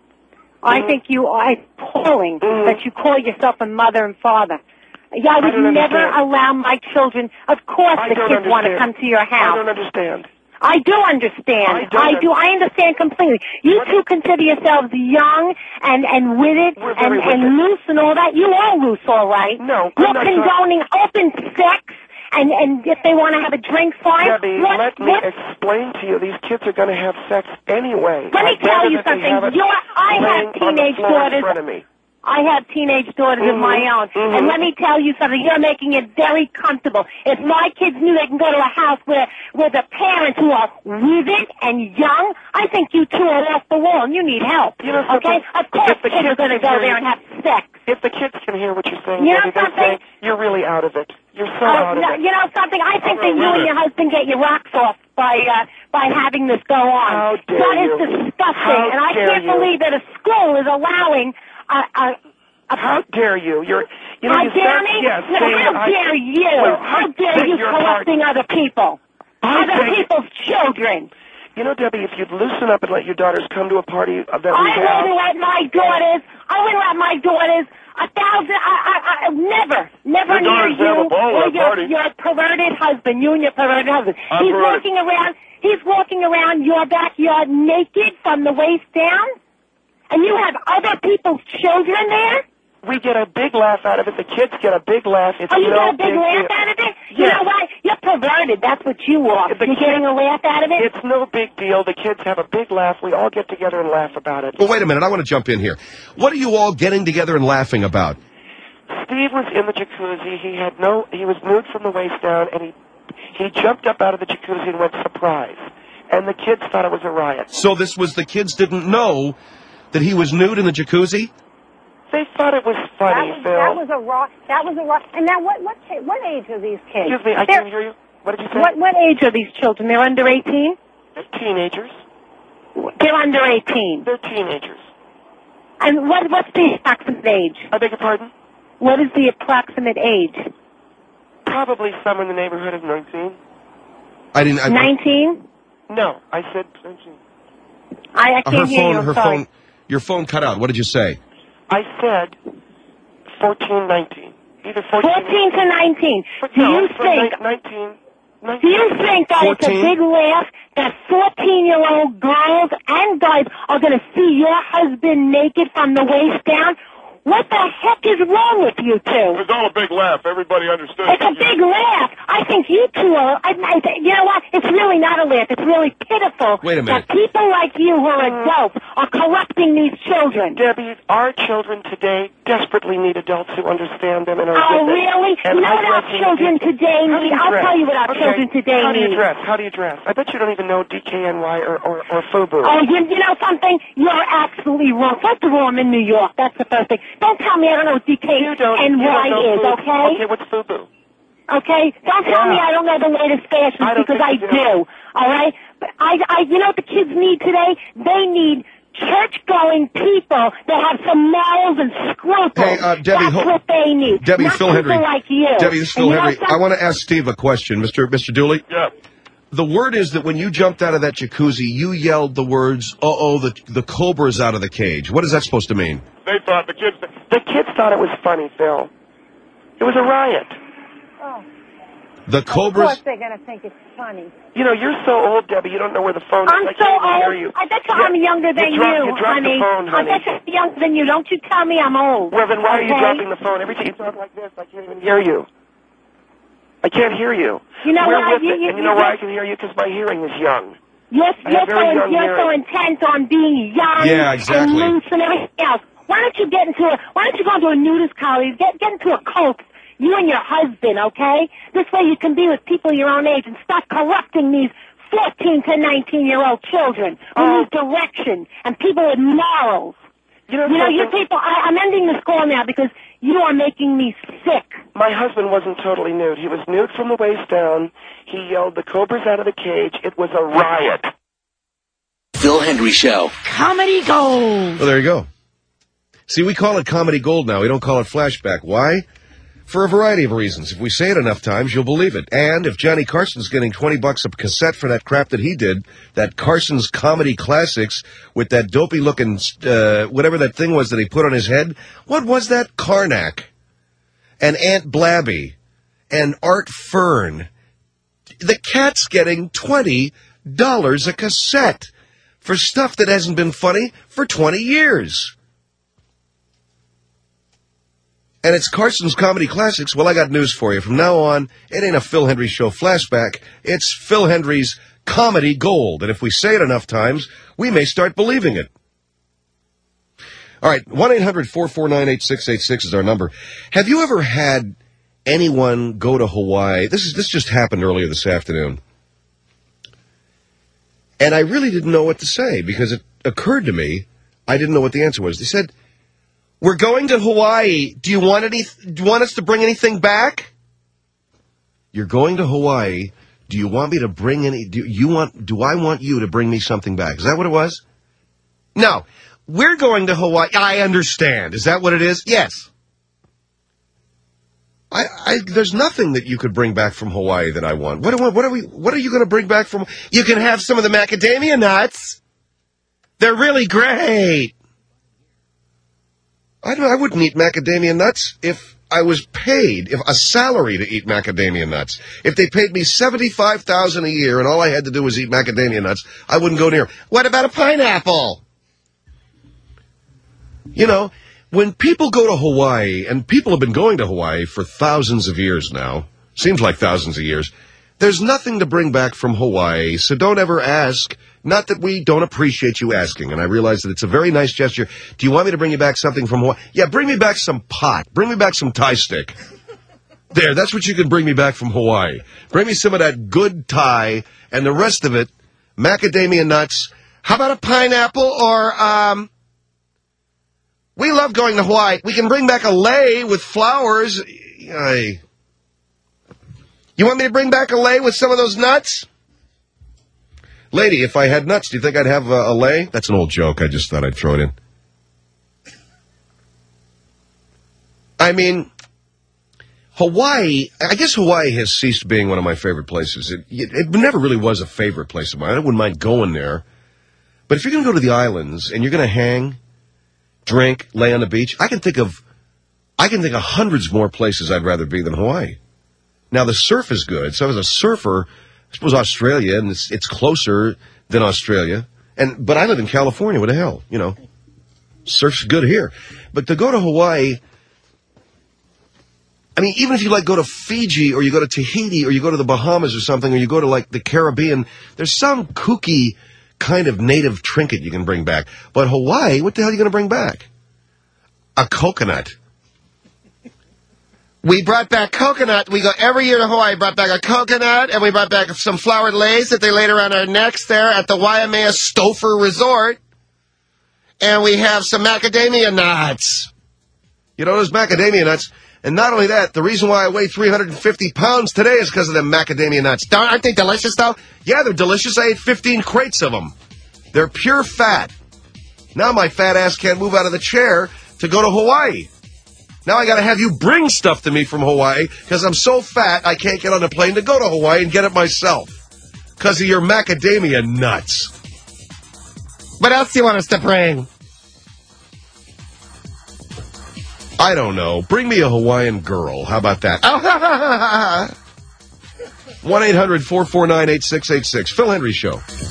I think you are appalling mm-hmm. that you call yourself a mother and father. Yeah, I would I never understand. allow my children. Of course, I the don't kids want to understand. come to your house. I don't understand. I do understand. I, don't I do. I understand completely. You two consider yourselves young and and with it We're and very with and it. loose and all that. You are loose, all right. No, you're I'm not condoning open sex. And and if they want to have a drink, fine. Debbie, what, let me what? explain to you. These kids are going to have sex anyway. Let me I'd tell rather you that they something. have it You're, I have laying on the teenage floor in daughters. front of me. I have teenage daughters of my Mhm, own. mhm. And let me tell you something. You're making it very comfortable. If my kids knew they can go to a house where, where the parents who are with it and young, I think you two are off the wall and you need help. You know okay? something? Of course If the kids are kids going to can go hear there you- and have sex. If the kids can hear what you're saying, You know Debbie, they'll something? say, you're really out of it. You're so Oh, out of no, it. you know something? I think that I'm you with and it. your husband get your rocks off by uh, by having this go on. How dare that is you. disgusting, How and I dare can't you. believe that a school is allowing a. a a How dare you? You're, you know, how you dare start, me? yes, No, saying how I- dare you? Well, how I dare beg you your corrupting other people? I Other beg- people's children. You know, Debbie, if you'd loosen up and let your daughters come to a party that we I have. wouldn't let my daughters. I wouldn't let my daughters. A thousand. I, I, I never, never Your near daughters you have a ball or at a your, party. your perverted husband. You and your perverted husband. I'm he's perverted. walking around. He's walking around your backyard naked from the waist down, and you have other people's children there. We get a big laugh out of it. The kids get a big laugh. It's Oh, you no get a big laugh deal. out of it? You Yes. know what? You're perverted. That's what you are. The You're kids- getting a laugh out of it? It's no big deal. The kids have a big laugh. We all get together and laugh about it. Well, wait a minute. I want to jump in here. What are you all getting together and laughing about? Steve was in the jacuzzi. He had no. He was nude from the waist down, and he he jumped up out of the jacuzzi and went surprise. And the kids thought it was a riot. So this was the kids didn't know that he was nude in the jacuzzi? They thought it was funny, that was, Phil. that was a raw. That was a raw. And now, what what cha- what age are these kids? Excuse me, I They're- can't hear you. What did you say? What what age are these children? They're under eighteen. They're teenagers. They're under eighteen. They're teenagers. And what what's the approximate age? I beg your pardon? What is the approximate age? Probably somewhere in the neighborhood of nineteen. I didn't. I, Nineteen. No, I said nineteen. I, I Uh, can't her hear phone. you. I'm her sorry. phone. Your phone cut out. What did you say? I said fourteen, nineteen. Either fourteen. Fourteen to nineteen. Do no, you from think? ni- nineteen. Do you think that it's a fourteen? big laugh that fourteen-year-old girls and guys are going to see your husband naked from the waist down? What the heck is wrong with you two? It was all a big laugh. Everybody understood. It's a big laugh. I think you two are. I, I, you know what? It's really not a laugh. It's really pitiful. Wait a minute. That people like you who are adults are corrupting these children. Debbie, our children today desperately need adults who understand them and are Oh, with them. really? And You know how what our dressing children is- today How do need? you I'll dress? tell you what our Okay. children today How do you need. dress? How do you dress? I bet you don't even know D K N Y or, or, or FUBU. Oh, you, you know something? You're absolutely wrong. First of all, I'm in New York. That's the first thing. Don't tell me I don't know what D K You don't, N you don't Y know is, FUBU. okay? Okay, what's FUBU? Okay? Don't tell me I don't know the latest fashions because I do. All right? But I, I, you know what the kids need today? They need church-going people that have some morals and scruples. Hey, uh, Debbie, That's hold- what they need. Debbie, Not Phil people Henry. like you. Debbie, this is And Phil you know Henry. something? I want to ask Steve a question, Mister Mister Dooley. Yeah. The word is that when you jumped out of that jacuzzi, you yelled the words, uh-oh, the, the cobra's out of the cage. What is that supposed to mean? They thought the kids. The kids thought it was funny, Phil. It was a riot. The Of cobra's... course they're going to think it's funny. You know, you're so old, Debbie, you don't know where the phone is. I'm I so can't even old. hear you. I bet you Yeah, I'm younger than you. Dropped, you, you dropped honey. the phone, I honey. bet you I'm younger than you. Don't you tell me I'm old. Well, then why are you Okay? dropping the phone? Every time you talk like this, I can't even hear you. I can't hear you. You know We're why? with You- it, you- and you know you- why I can hear you? Because my hearing is young. You're, I you're, have very so, young you're so hearing. intent on being young Yeah, exactly. and loose and everything else. Why don't you get into a, why don't you go into a nudist college, get, get into a cult, you and your husband, okay? This way you can be with people your own age and stop corrupting these fourteen to nineteen-year-old children who Oh. need direction and people with morals. You know, You know, you something? people, I, I'm ending this call now because you are making me sick. My husband wasn't totally nude. He was nude from the waist down. He yelled, "The cobra's out of the cage." It was a riot. Phil Hendry Show. Comedy Gold. Well, there you go. See, we call it comedy gold now. We don't call it flashback. Why? For a variety of reasons. If we say it enough times, you'll believe it. And if Johnny Carson's getting twenty bucks a cassette for that crap that he did, that Carson's Comedy Classics with that dopey-looking, uh, whatever that thing was that he put on his head, what was that? Karnak. And Aunt Blabby. And Art Fern. The cat's getting twenty dollars a cassette for stuff that hasn't been funny for twenty years. And it's Carson's Comedy Classics. Well, I got news for you. From now on, it ain't a Phil Hendry Show flashback. It's Phil Hendry's Comedy Gold. And if we say it enough times, we may start believing it. All right, one eight hundred four four nine eight six eight six is our number. Have you ever had anyone go to Hawaii? This is this just happened earlier this afternoon. And I really didn't know what to say because it occurred to me I didn't know what the answer was. They said, "We're going to Hawaii. Do you want any? Do you want us to bring anything back?" You're going to Hawaii. Do you want me to bring any? Do you want? Do I want you to bring me something back? Is that what it was? No, we're going to Hawaii. I understand. Is that what it is? Yes. I, I there's nothing that you could bring back from Hawaii that I want. What, what, what are we? What are you going to bring back from? You can have some of the macadamia nuts. They're really great. I don't, I wouldn't eat macadamia nuts if I was paid, if a salary to eat macadamia nuts. If they paid me seventy-five thousand dollars a year and all I had to do was eat macadamia nuts, I wouldn't go near them. What about a pineapple? You know, when people go to Hawaii, and people have been going to Hawaii for thousands of years now, seems like thousands of years, there's nothing to bring back from Hawaii, so don't ever ask. Not that we don't appreciate you asking, and I realize that it's a very nice gesture. Do you want me to bring you back something from Hawaii? Yeah, bring me back some pot. Bring me back some Thai stick. There, that's what you can bring me back from Hawaii. Bring me some of that good Thai, and the rest of it, macadamia nuts. How about a pineapple or, um... we love going to Hawaii. We can bring back a lei with flowers. I... You want me to bring back a lei with some of those nuts? Lady, if I had nuts, do you think I'd have a, a lei? That's an old joke. I just thought I'd throw it in. I mean, Hawaii, I guess Hawaii has ceased being one of my favorite places. It, it, it never really was a favorite place of mine. I wouldn't mind going there. But if you're going to go to the islands and you're going to hang, drink, lay on the beach, I can think of, I can think of hundreds more places I'd rather be than Hawaii. Now, the surf is good. So as a surfer, I suppose Australia, and it's, it's closer than Australia. And but I live in California. What the hell? You know, surf's good here. But to go to Hawaii, I mean, even if you, like, go to Fiji or you go to Tahiti or you go to the Bahamas or something or you go to, like, the Caribbean, there's some kooky kind of native trinket you can bring back. But Hawaii, what the hell are you going to bring back? A coconut. We brought back coconut. We go every year to Hawaii, brought back a coconut, and we brought back some flowered leis that they laid around our necks there at the Waimea Stouffer Resort. And we have some macadamia nuts. You know those macadamia nuts? And not only that, the reason why I weigh three hundred fifty pounds today is because of them macadamia nuts. Aren't they delicious, though? Yeah, they're delicious. I ate fifteen crates of them. They're pure fat. Now my fat ass can't move out of the chair to go to Hawaii. Now I got to have you bring stuff to me from Hawaii because I'm so fat I can't get on a plane to go to Hawaii and get it myself because of your macadamia nuts. What else do you want us to bring? I don't know. Bring me a Hawaiian girl. How about that? one eight hundred four four nine eight six eight six. Phil Hendry Show.